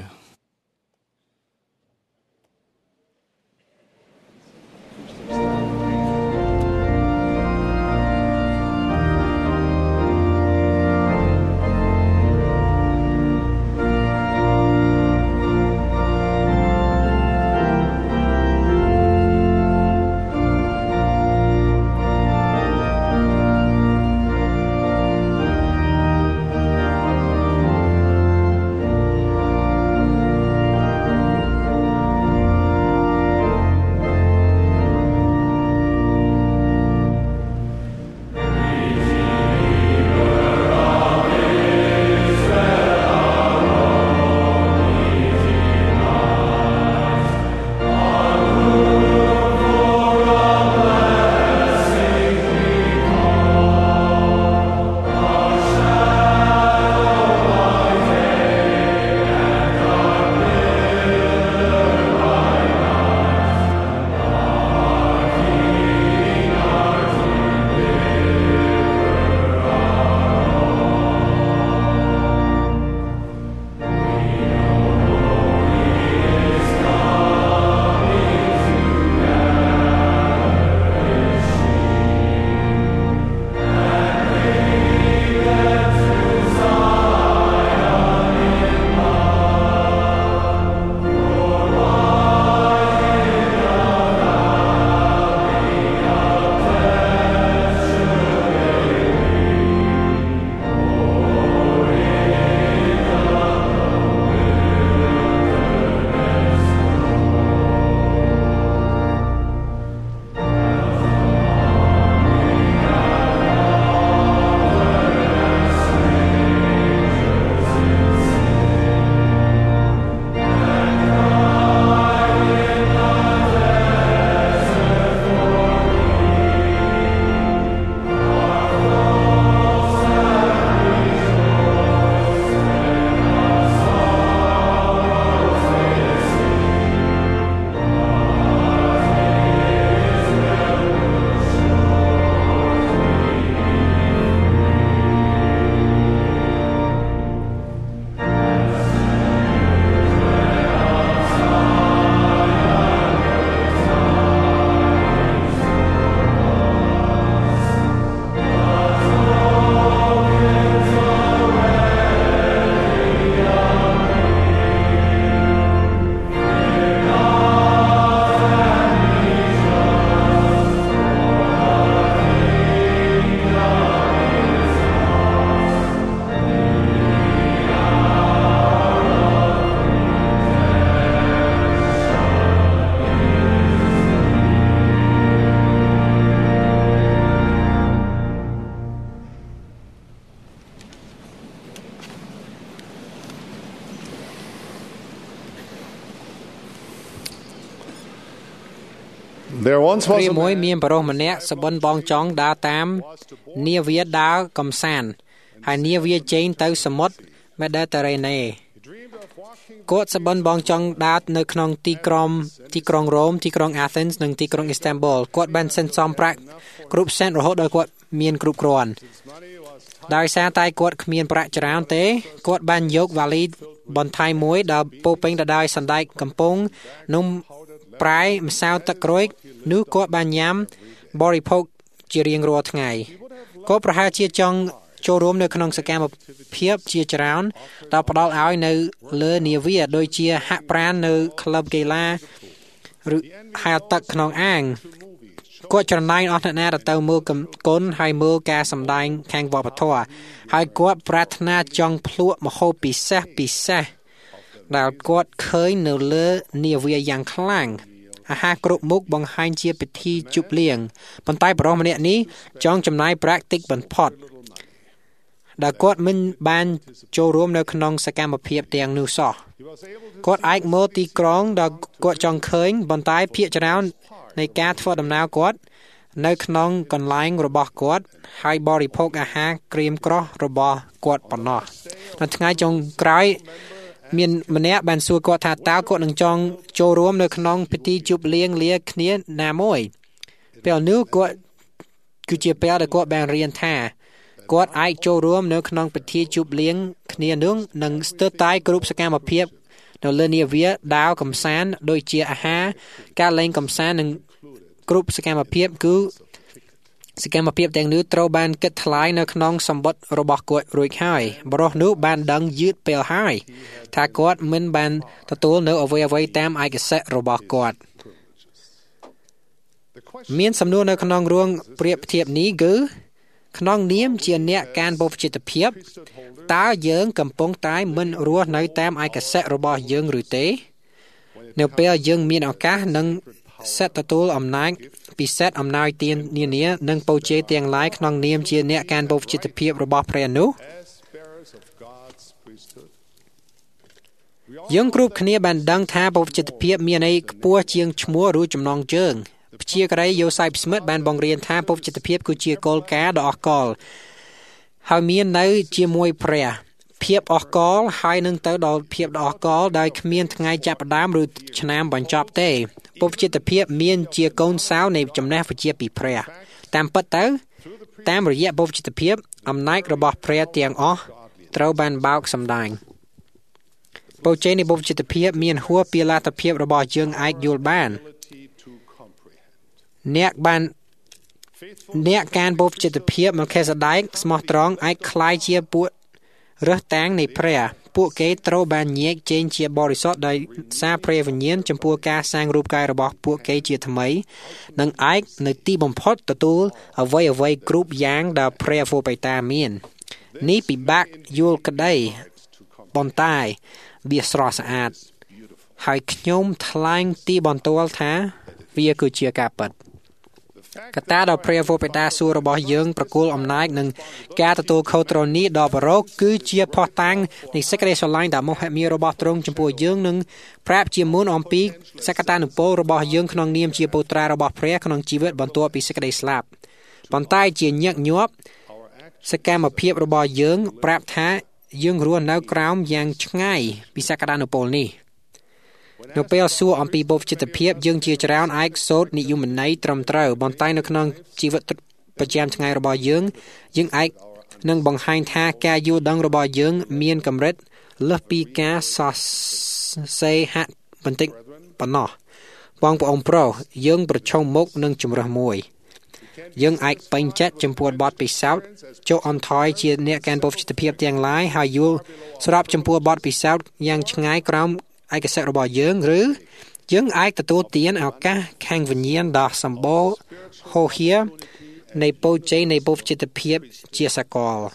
There once គ្រា was a មួយ man មានបរិសម្នាក់សបុនបងចង់ដើរតាមនាវាដើរកំសាន្តហើយនាវាចេញទៅសមុទ្រមេឌីទែរ៉េណេគាត់សបុនបងចង់ដើរនៅក្នុងទីក្រុងទីក្រុងរ៉ូមទីក្រុង Athens និងទីក្រុង Istanbul គាត់បានសន្សំប្រាក់គ្រប់សែនរហូតដល់គាត់មានគ្រប់គ្រាន់ដោយសារតែគាត់គ្មានប្រាក់ច្រើនទេគាត់បានយកវ៉ាលីបន្ថែមមួយដែលពោពេញទៅដោយសណ្ដែកកំប៉ុងនំប្រៃម្សៅទឹកក្រូចនោះគាត់បានញ៉ាំបរិភោគជារៀងរាល់ថ្ងៃគាត់ប្រហែលជាចង់ចូលរួមនៅក្នុងសកម្មភាពជាច្រើនដែលផ្ដល់ឲ្យនៅលើនាវាដូចជាហាក់ប្រាណនៅក្លឹបកីឡាឬហែលទឹកក្នុងអាងគាត់ច្រណែនអស់អ្នកណាទៅមើលគុណហើយមើលការសម្ដែងខាងវប្បធម៌ហើយគាត់ប្រាថ្នាចង់ភ្លក់ម្ហូបពិសេសពិសេសដែលគាត់ឃើញនៅលើនាវាយ៉ាងខ្លាំងអាហារគ្រប់មុខបង្ហាញជាពិធីជប់លៀងប៉ុន្តែបរិសម្នាក់នេះចង់ចំណាយប្រាក់តិចបំផុតដែលគាត់មិនបានចូលរួមនៅក្នុងសកម្មភាពទាំងនោះសោះគាត់អាចមើលទីក្រុងដែលគាត់ចង់ឃើញប៉ុន្តែភាគច្រើននៃការធ្វើដំណើរគាត់នៅក្នុងកន្លែងរបស់គាត់ហើយបរិភោគអាហារក្រៀមក្រោះរបស់គាត់ប៉ុណ្ណោះនៅថ្ងៃចុងក្រោយមានម្នាក់បានសួរគាត់ថាតើគាត់នឹងចង់ចូលរួមនៅក្នុងពិធីជប់លៀងលាគ្នាណាមួយពេលនោះគាត់គឺជាពេលដែលគាត់បានរៀនថាគាត់អាចចូលរួមនៅក្នុងពិធីជប់លៀងគ្នានោះនឹងស្ទើរតែគ្រប់សកម្មភាពនៅលើនាវាដាវកំសាន្តដូចជាអាហារការលេងកំសាន្តនិងគ្រប់សកម្មភាពគឺសកម្មភាពទាំងនោះត្រូវបានគិតថ្លៃនៅក្នុងសម្បត្តិរបស់គាត់រួចហើយបរិះនោះបានដឹងយឺតពេលហើយថាគាត់មិនបានទទួលនៅអ្វីអ្វីតាមឯកសិទ្ធិរបស់គាត់មានសំណួរនៅក្នុងរឿងប្រៀបធៀបនេះគឺក្នុងនាមជាអ្នកការបព្វជិតភាពតើយើងកំពុងតែមិនរស់នៅតាមឯកសិទ្ធិរបស់យើងឬទេនៅពេលយើងមានឱកាសនឹងសិទ្ធិទទួលអំណាចពិសេសអំណោយទាននានានិងពរជ័យទាំងឡាយក្នុងនាមជាអ្នកការបព្វជិតភាពរបស់ព្រះនោះយើងគ្រប់គ្នាបានដឹងថាបព្វជិតភាពមានន័យខ្ពស់ជាងឈ្មោះឬចំណងជើងព្យាការីយូសែបស្មិតបានបង្រៀនថាបព្វជិតភាពគឺជាគោលការណ៍ដ៏អស្ចារ្យហើយមាននៅជាមួយព្រះភាពអស្ចារ្យហើយនឹងទៅដល់ភាពដ៏អស្ចារ្យដោយគ្មានថ្ងៃចាប់ផ្ដើមឬឆ្នាំបញ្ចប់ទេបព្វជិតភាពមានជាកូនសោនៃចំណេះវិជ្ជាពីព្រះតាមពិតទៅតាមរយៈបព្វជិតភាពអំណាចរបស់ព្រះទាំងអស់ត្រូវបានបោកសម្ដែងពរជ័យនៃបព្វជិតភាពមានហួសពីលទ្ធភាពរបស់យើងអាចយល់បានអ្នកបានអ្នកការបព្វជិតភាពមកខេសដែកស្មោះត្រង់អាចคล้ายជាពួករើសតាំងនៃព្រះពួកគេត្រូវបានញែកចែងជាបរិសុទ្ធដោយសារព្រះវិញ្ញាណចំពោះការសាងរូបកាយរបស់ពួកគេជាថ្មីនិងអាចនៅទីបំផុតទទួលអ្វីអ្វីគ្រប់យ៉ាងដែលព្រះវរបិតាមាននេះពិបាកយល់ក្តីប៉ុន្តែវាស្រស់ស្អាតហើយខ្ញុំថ្លែងទីបន្ទាល់ថាវាគឺជាការពិតកត្តាដ៏ព្រះវរបិតាសួររបស់យើងប្រគល់អំណាចនិងការទទួលខុសត្រូវនេះដល់បរិោគគឺជាភស្តុតាងនៃសេចក្តីស្រឡាញ់ដ៏មហិមារបស់ទ្រង់ចំពោះយើងនិងប្រាប់ជាមុនអំពីសក្តានុពលរបស់យើងក្នុងនាមជាពុត្រារបស់ព្រះក្នុងជីវិតបន្ទាប់ពីសេចក្តីស្លាប់ប៉ុន្តែជាញឹកញាប់សកម្មភាពរបស់យើងប្រាប់ថាយើងរស់នៅក្រោមយ៉ាងឆ្ងាយពីសក្តានុពលនេះនៅពេលសួរអំពីបព្វជិតភាពយើងជាច្រើនអាចសូត្រនិយមន័យត្រឹមត្រូវប៉ុន្តែនៅក្នុងជីវិតប្រចាំថ្ងៃរបស់យើងយើងអាចនឹងបង្ហាញថាការយល់ដឹងរបស់យើងមានកម្រិតលើសពីការសរសេរហាក់បន្តិចប៉ុណ្ណោះបងប្អូនប្រុសយើងប្រឈមមុខនឹងជំរើសមួយយើងអាចពេញចិត្តចំពោះបទពិសោធន៍ចុះអន្ថយជាអ្នកការបព្វជិតភាពទាំងឡាយហើយយល់ស្របចំពោះបទពិសោធន៍យ៉ាងឆ្ងាយក្រោមឯកសិទ្ធិរបស់យើងឬយើងអាចទទួលទានឱកាសខាងវិញ្ញាណដ៏សម្បូរហូរហៀនៃពរជ័យនៃបព្វជិតភាពជាសកល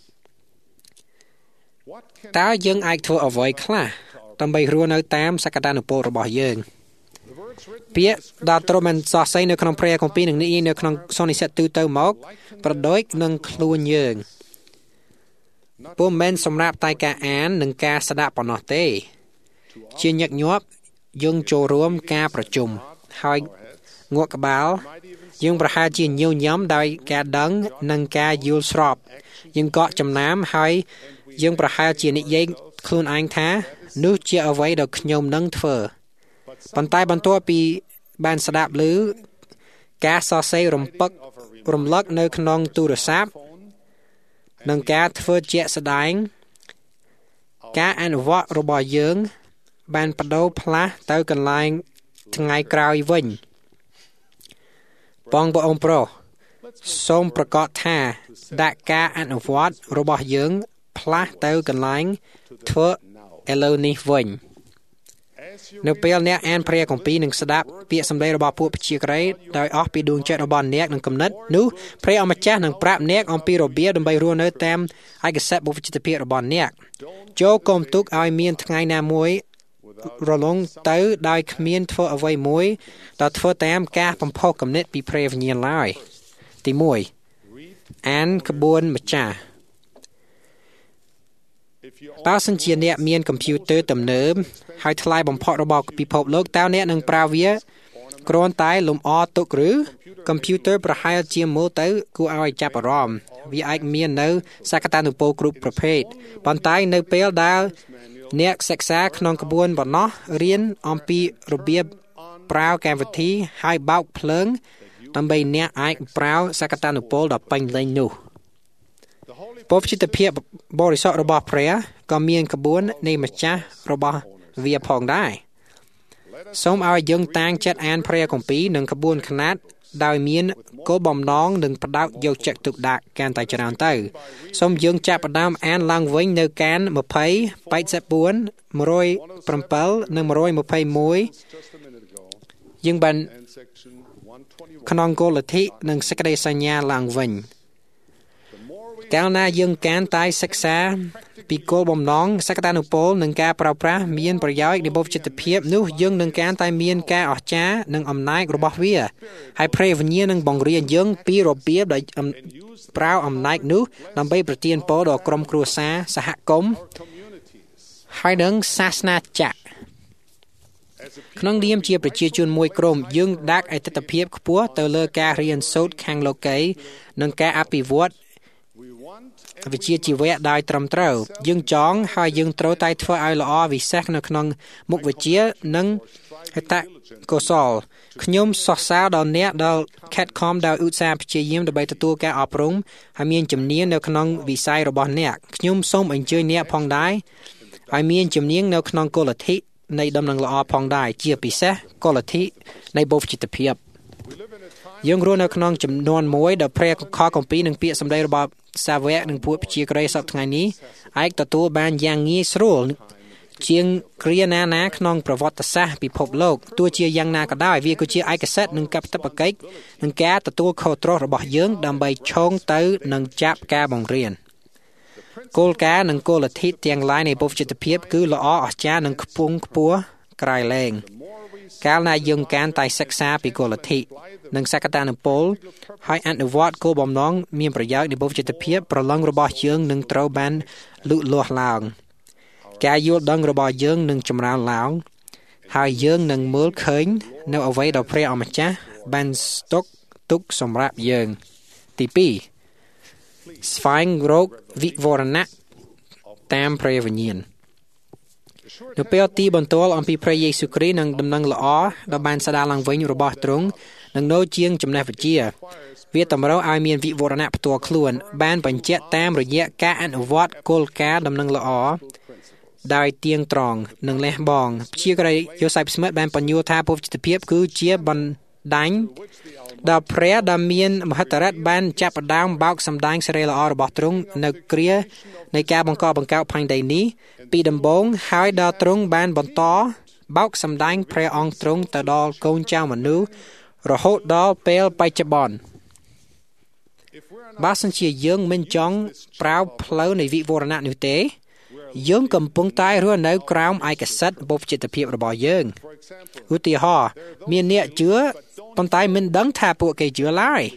តើយើងអាចធ្វើអ្វីខ្លះដើម្បីរស់នៅតាមសក្តានុពលរបស់យើងពាក្យដែលត្រូវបានសរសេរនៅក្នុងព្រះគម្ពីរនិងនិយាយនៅក្នុងសន្និសីទទូទៅមកប្រដូចនឹងខ្លួនយើងពុំមែនសម្រាប់តែការអាននិងការស្ដាប់ប៉ុណ្ណោះទេជាញឹកញាប់យើងចូលរួមការប្រជុំហើយងក់ក្បាលយើងប្រហែលជាញញឹមដោយការដឹងនិងការយល់ស្របយើងកក់ចំណាំហើយយើងប្រហែលជានិយាយខ្លួនឯងថានោះជាអ្វីដែលខ្ញុំនឹងធ្វើប៉ុន្តែបន្ទាប់ពីបានស្ដាប់ឮការសរសេររំពឹករំលឹកនៅក្នុងទូរស័ព្ទនិងការធ្វើជាក់ស្ដែងការអនុវត្តរបស់យើងបានបដូរផ្លាស់ទៅកន្លែងថ្ងៃក្រោយវិញបងប្អូនប្រុសសូមប្រកាសថាដាក់ការអនុវត្តរបស់យើងផ្លាស់ទៅកន្លែងធ្វើឥឡូវនេះវិញនៅពេលអ្នកអានព្រះគម្ពីរនិងស្ដាប់ពាក្យសម្ដីរបស់ពួកព្យាក្រៃដោយអស់ពីដួងចិត្តរបស់អ្នកនិងគំនិតនោះព្រះអម្ចាស់នឹងប្រាប់អ្នកអំពីរបៀបដើម្បីរស់នៅតាមឯកសិទ្ធិបព្វជិតភាពរបស់អ្នកចូលកុំទុកឲ្យមានថ្ងៃណាមួយរលងទៅដោយគ្មានធ្វើអ្វីមួយដែលធ្វើតាមការបំផុសគំនិតពីព្រះវិញ្ញាណឡើយទីមួយអានក្បួនម្ចាស់បើសិនជាអ្នកមានកុំព្យូទ័រទំនើបហើយថ្លៃបំផុតរបស់ពិភពលោកតើអ្នកនឹងប្រើវាគ្រាន់តែលំអទុកឬកុំព្យូទ័រប្រហែលជាមើលទៅគួរឲ្យចាប់អារម្មណ៍វាអាចមាននៅសក្តានុពលគ្រប់ប្រភេទប៉ុន្តែនៅពេលដែលអ្នកសិក្សាក្នុងក្បួនបណ្ណោះរៀនអំពីរបៀបប្រើកម្មវិធីហើយបោកភ្លើងដើម្បីអ្នកអាចប្រើសក្តានុពលដ៏ពេញលេញនោះពរជិតភាពបរិសុទ្ធរបស់ព្រះក៏មានក្បួននៃម្ចាស់របស់វាផងដែរសូមឲ្យយើងតាំងចិត្តអានព្រះគម្ពីរនិងក្បួនខ្នាតដោយមានគោលបំណងនិងផ្ដោតយកចិត្តទុកដាក់កាន់តែច្រើនទៅសូមយើងចាប់ផ្ដើមអានឡើងវិញនៅកានยี่สิบ แปดสิบสี่ หนึ่งร้อยเจ็ดនិងหนึ่งร้อยยี่สิบเอ็ดយើងបានក្នុងគោលលទ្ធិនិងសេចក្តីសញ្ញាឡើងវិញកាលណាយើងកានតែសិក្សាពីគោលបំណងសក្តានុពលនិងការប្រើប្រាស់មានប្រយោជន៍នៃបុព្វជិតភាពនោះយើងនឹងកានតែមានការអស្ចារ្យនិងអំណាចរបស់វាហើយព្រះវិញ្ញាណនឹងបង្រៀនយើងពីរបៀបដែលប្រើអំណាចនោះដើម្បីប្រទានពរដល់ក្រុមគ្រួសារសហគមន៍ហើយនឹងសាសនាចក្រក្នុងនាមជាប្រជាជនមួយក្រុមយើងដាក់អតិថិភាពខ្ពស់ទៅលើការរៀនសូត្រខាងលោកីនិងការអភិវឌ្ឍវិជ្ជាជីវៈដោយត្រឹមត្រូវយើងចង់ហើយយើងត្រូវតែធ្វើឲ្យល្អវិសេសនៅក្នុងមុខវិជ្ជានិងហេតុកុសលខ្ញុំសរសើរដល់អ្នកដែលខិតខំដោយឧស្សាហ៍ព្យាយាមដើម្បីទទួលការអប់រំហើយមានជំនាញនៅក្នុងវិស័យរបស់អ្នកខ្ញុំសូមអញ្ជើញអ្នកផងដែរឲ្យមានជំនាញនៅក្នុងគោលលទ្ធិនៃដំណឹងល្អផងដែរជាពិសេសគោលលទ្ធិនៃបុព្វជិតភាពយើងរស់នៅក្នុងចំនួនមួយដែលព្រះខគម្ពីរនិងពាក្យសម្ដីរបស់សាវកនិងពួកប្រជាក្រិយសពថ្ងៃនេះអាចទទួលបានយ៉ាងងាយស្រួលជាងគ្រាណាណាក្នុងប្រវត្តិសាស្ត្រពិភពលោកទោះជាយ៉ាងណាក៏ដោយវាគឺជាឯកសិទ្ធិនិងកាតព្វកិច្ចនិងការទទួលខុសត្រូវរបស់យើងដើម្បីឈោងទៅនិងចាប់ការបង្រៀនគោលការណ៍និងគោលលទ្ធិទាំងឡាយនៃបុព្វជិតភាពគឺល្អអស្ចារ្យនិងខ្ពង់ខ្ពស់ក្រៃលែងកាលណាយើងកានតែសិក្សាពីគោលលទ្ធិនិងសក្តានុពលហើយអនុវត្តគោលបំណងមានប្រយោជន៍នៃបុព្វជិតភាពប្រឡងរបស់យើងនឹងត្រូវបានលូតលាស់ឡើងការយល់ដឹងរបស់យើងនឹងចម្រើនឡើងហើយយើងនឹងមើលឃើញនៅអ្វីដែលព្រះអម្ចាស់បានស្តុកទុកសម្រាប់យើងទីពីរស្វែងរកវិវរណៈតាមព្រះវិញ្ញាណនៅពេលទីបន្ទាល់អំពីព្រះយេស៊ូវគ្រីស្ទនិងដំណឹងល្អដែលបានស្ដារឡើងវិញរបស់ទ្រង់នឹងនៅជាងចំណេះវិជ្ជាវាតម្រូវឲ្យមានវិវរណៈផ្ទាល់ខ្លួនបានបញ្ជាក់តាមរយៈការអនុវត្តគោលការណ៍ដំណឹងល្អដោយទៀងត្រង់និងលះបង់ព្យាក្រិយយូសែបស្មិតបានបញ្យល់ថាពុទ្ធិភាពគឺជាបណ្ដាញដែលព្រះដែលមានមហិទ្ធិឫទ្ធិបានចាប់ផ្ដើមបោកសម្ដែងសេរីល្អរបស់ទ្រង់នៅគ្រានៃការបង្កបង្កើតផែនដីនេះពីដំបូងហើយដល់ទ្រង់បានបន្តបោកសម្ដែងព្រះអង្គទ្រង់ទៅដល់កូនចៅមនុស្សរហូតដល់ពេលបច្ចុប្បន្នបើសិនជាយើងមិនចង់ប្រើផ្លូវនៃវិវរណៈនោះទេយើងកំពុងតែរស់នៅក្រោមឯកសិទ្ធិបុព្វជិតភាពរបស់យើងឧទាហរណ៍មានអ្នកជឿប៉ុន្តែមិនដឹងថាពួកគេជឿឡើយ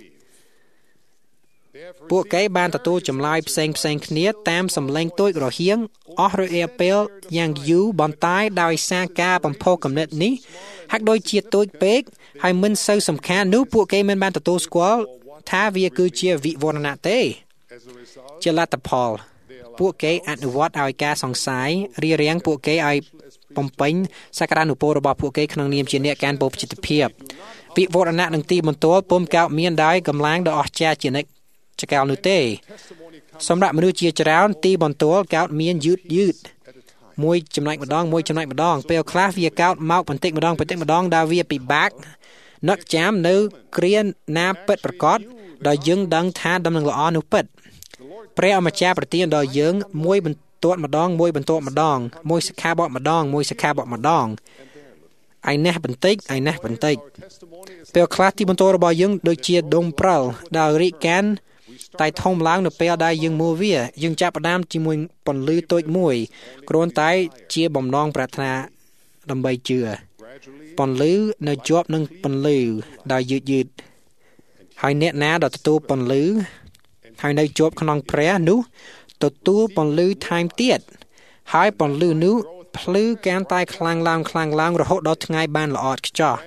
ពួកគេបានទទួលចម្លើយផ្សេងផ្សេងគ្នាតាមសម្លេងតូចរហៀងអស់រយៈពេលយ៉ាងយូរបន្ទាយដោយសារការបំផុសគំនិតនេះហាក់ដូចជាតូចពេកហើយមិនសូវសំខាន់នោះពួកគេមិនបានទទួលស្គាល់ថាវាគឺជាវិវរណៈទេជាលទ្ធផលពួកគេអនុវត្តឲ្យការសង្ស័យរារាំងពួកគេឲ្យបំពេញសក្តានុពលរបស់ពួកគេក្នុងនាមជាអ្នកកាន់បុព្វជិតភាពវិវរណៈនឹងទីបន្ទាល់ពុំកើតមានដោយកម្លាំងដ៏អស្ចារ្យជានិច្ចចកាលនោះទេសម្រាប់មនុស្សជាច្រើនទីបន្ទាល់កើតមានយឺតយឺតមួយចំណែកម្ដងមួយចំណែកម្ដងពេលខ្លះវាកើតមកបន្តិចម្ដងបន្តិចម្ដងដែលវាពិបាកនឹកចាំនៅគ្រាណាពិតប្រាកដដែលយើងដឹងថាដំណឹងល្អនោះពិតព្រះអម្ចាស់ប្រទានដល់យើងមួយបន្ទាត់ម្ដងមួយបន្ទាត់ម្ដងមួយសិក្ខាបទម្ដងមួយសិក្ខាបទម្ដងឯណេះបន្តិចឯណេះបន្តិចពេលខ្លះទីបន្ទាល់របស់យើងដូចជាដុំព្រិលដែលរីកកាន់តែធំឡើងនៅពេលដែលយើងមើលវាយើងចាប់ផ្ដើមជាមួយពន្លឺតូចមួយគ្រាន់តែជាបំណងប្រាថ្នាដើម្បីជឿពន្លឺនៅជាប់នឹងពន្លឺដែលយឺតយឺតហើយអ្នកណាដែលទទួលពន្លឺហើយនៅជាប់ក្នុងព្រះនោះទទួលពន្លឺថែមទៀតហើយពន្លឺនោះភ្លឺកាន់តែខ្លាំងឡើងខ្លាំងឡើងរហូតដល់ថ្ងៃបានល្អឥតខ្ចោះ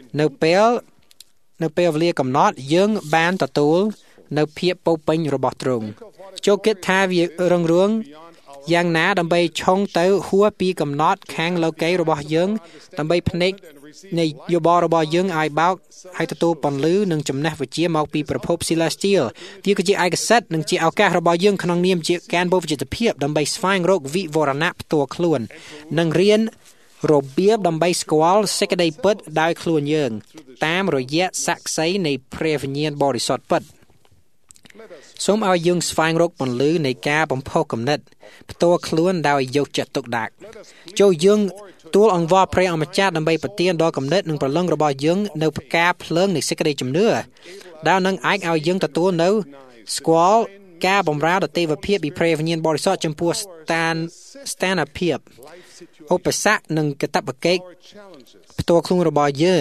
នៅពេលនៅពេលវេលាកំណត់យើងបានទទួលនៅភាពពោពេញរបស់ទ្រង់ចូលគិតថាវារងរឿងយ៉ាងណាដើម្បីឆុងទៅហួសពីកំណត់ខាងលោកីរបស់យើងដើម្បីភ្នែកនៃយោបល់របស់យើងឲ្យបោកឲ្យទទួលពន្លឺនិងចំណេះវិជ្ជាមកពីប្រភព Celestial វាគឺជាឯកសិទ្ធិនិងជាឱកាសរបស់យើងក្នុងនាមជាការបរិយាភាពដើម្បីស្វែងរកវិវរណៈផ្ទាល់ខ្លួននិងរៀនរបៀបដើម្បីស្គាល់សេចក្តីពិតដោយខ្លួនយើងតាមរយៈសាក្សីនៃព្រះវិញ្ញាណបរិសុទ្ធពិតសូមឲ្យយើងស្វែងរកពន្លឺនៃការបំផុសគំនិតផ្ទាល់ខ្លួនដោយយកចិត្តទុកដាក់ចូលយើងទូលអង្វរព្រះអម្ចាស់ដើម្បីប្រទានដល់គំនិតនិងប្រលឹងរបស់យើងនៅផ្កាភ្លើងនៃសេចក្តីជំនឿដែលនឹងអាចឲ្យយើងទទួលនៅស្គាល់ការបម្រើដល់ទេវភាពពីព្រះវិញ្ញាណបរិសុទ្ធចំពោះស្ថានស្ថានភាពឧបសគ្គនិងកាតព្វកិច្ចផ្ទាល់ខ្លួនរបស់យើង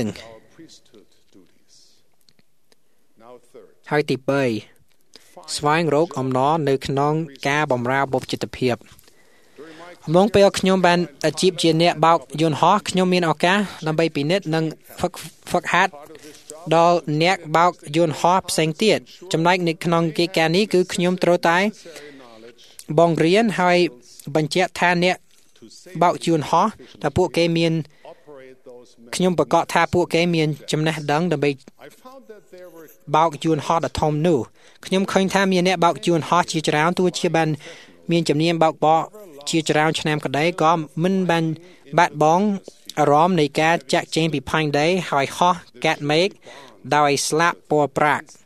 ហើយទីបីស្វែងរកអំណរនៅក្នុងការបម្រើបុព្វជិតភាពអំឡុងពេលខ្ញុំបានអាជីពជាអ្នកបោកយន្តហោះខ្ញុំមានឱកាសដើម្បីពិនិត្យនិងហ្វឹកហ្វឹកហាត់ដល់អ្នកបោកយន្តហោះផ្សេងទៀតចំណែកនៅក្នុងកិច្ចការនេះគឺខ្ញុំត្រូវតែបងរៀនហើយបញ្ជាក់ថាអ្នកបោកយន្តហោះថាពួកគេមានខ្ញុំប្រកាសថាពួកគេមានចំណេះដឹងដើម្បីបោកយន្តហោះដ៏ធំនោះខ្ញុំឃើញថាមានអ្នកបោកយន្តហោះជាច្រើនទោះជាបានមានជំនាញបោកបោជាច្រើនឆ្នាំក្តីក៏មិនបានបាត់បង់អារម្មណ៍នៃការចាក់ចែងពីផែនដីហើយហោះកាត់មេឃដោយស្លាបពណ៌ប្រាក់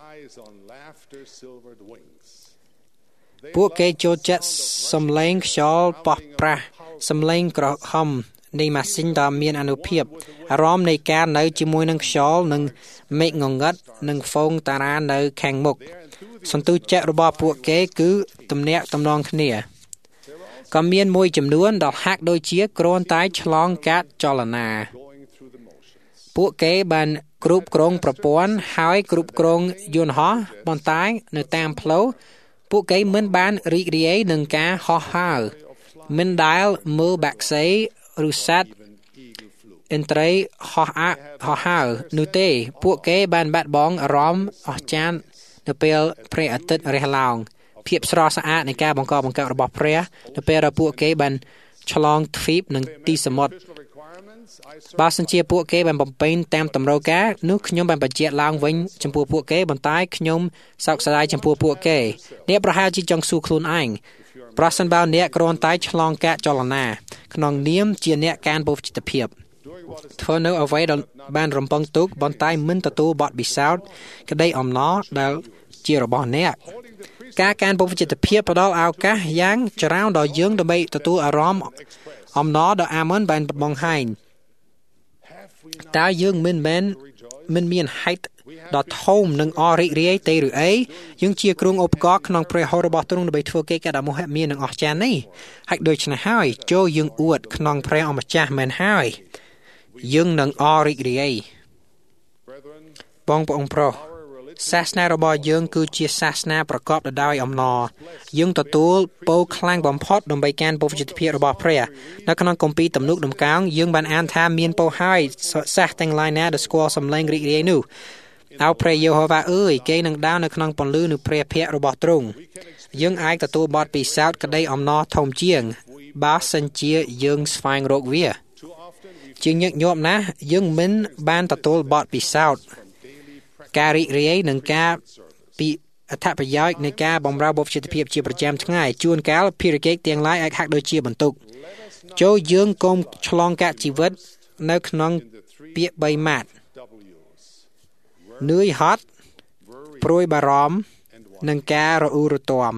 ពួកគេចូលចិត្តសំឡេងខ្យល់ប៉ះប្រាស់សំឡេងក្រហមនៃម៉ាស៊ីនដ៏មានអានុភាពអារម្មណ៍នៃការនៅជាមួយនឹងខ្យល់និងមេឃងងឹតនិងហ្វូងតារានៅខាងមុខសន្ទុះចិត្តរបស់ពួកគេគឺទំនាក់ទំនងគ្នាក៏មានមួយចំនួនដែលហាក់ដូចជាគ្រាន់តែឆ្លងកាត់ចលនាពួកគេបានគ្រប់គ្រងប្រព័ន្ធហើយគ្រប់គ្រងយន្តហោះបន្តែនៅតាមផ្លូវពួកគេមិនបានរីករាយនឹងការហោះហើរមិនដែលមើលបាក់សីឬសត្វអិនត្រីហោះអាហោះហើរនោះទេពួកគេបានបាត់បង់អារម្មណ៍អស្ចារ្យនៅពេលព្រះអាទិត្យរះឡើងភាពស្រស់ស្អាតនៃការបង្កបង្កើតរបស់ព្រះនៅពេលដែលពួកគេបានឆ្លងទ្វីបនិងទីសមុទ្របើសិនជាពួកគេបានបំពេញតាមតម្រូវការនោះខ្ញុំបានបញ្ជាក់ឡើងវិញចំពោះពួកគេបន្តែខ្ញុំសោកស្ដាយចំពោះពួកគេអ្នកប្រហែលជាចង់សួរខ្លួនឯងប្រសិនបើអ្នកគ្រាន់តែឆ្លងកាត់ចលនាក្នុងនាមជាអ្នកកានបុព្វជិតភាពធ្វើនៅអ្វីដែលបានរំពឹងទុកបន្តែមិនទទួលបទពិសោធន៍ក្តីអំណរដែលជារបស់អ្នកការកានបុព្វជិតភាពផ្ដល់ឱកាសយ៉ាងច្រើនដល់យើងដើម្បីទទួលអារម្មណ៍អំណរដ៏អាមែនបានបង្ហាញតើយើងមិនមែនមិនមានហេតុដ៏ធំនិងអរីករាយទេឬអីយើងជាគ្រូឧបករណ៍ក្នុងព្រះហស្ថរបស់ទ្រង់ដើម្បីធ្វើកិច្ចការដ៏មហិមានិងអស្ចារ្យនេះហើយដូច្នេះហើយចូលយើងអួតក្នុងព្រះអម្ចាស់មែនហើយយើងនឹងអរីករាយបងប្អូនប្រុសសាសនារបស់យើងគឺជាសាសនាប្រកបដោយអំណរយើងទទួលពរខ្លាំងបំផុតដើម្បីការពុទ្ធិភាពរបស់ព្រះនៅក្នុងគម្ពីរទំនុកដំកើងយើងបានអានថាមានពរហើយសាសទាំងឡាយណាដែលស្គាល់សំឡេងរីករាយនោះអោព្រះយេហូវ៉ាអើយគេនឹងដើរនៅក្នុងពន្លឺនៃព្រះភ័ក្ត្ររបស់ទ្រង់យើងអាចទទួលបទពិសោធន៍ក្តីអំណរធំជាងបើសិនជាយើងស្វែងរកវាជាញឹកញាប់ណាស់យើងមិនបានទទួលបទពិសោធន៍ការរីករាយនឹងការពីអត្ថប្រយោជន៍នៃការបម្រើបុព្វជិតភាពជាប្រចាំថ្ងៃជួនកាលភារកិច្ចទាំងឡាយអាចហាក់ដូចជាបន្ទុកចូលយើងកុំឆ្លងកាត់ជីវិតនៅក្នុងពាក្យបីម៉ាត់នឿយហត់ព្រួយបារម្ភនឹងការរអ៊ូរទាំ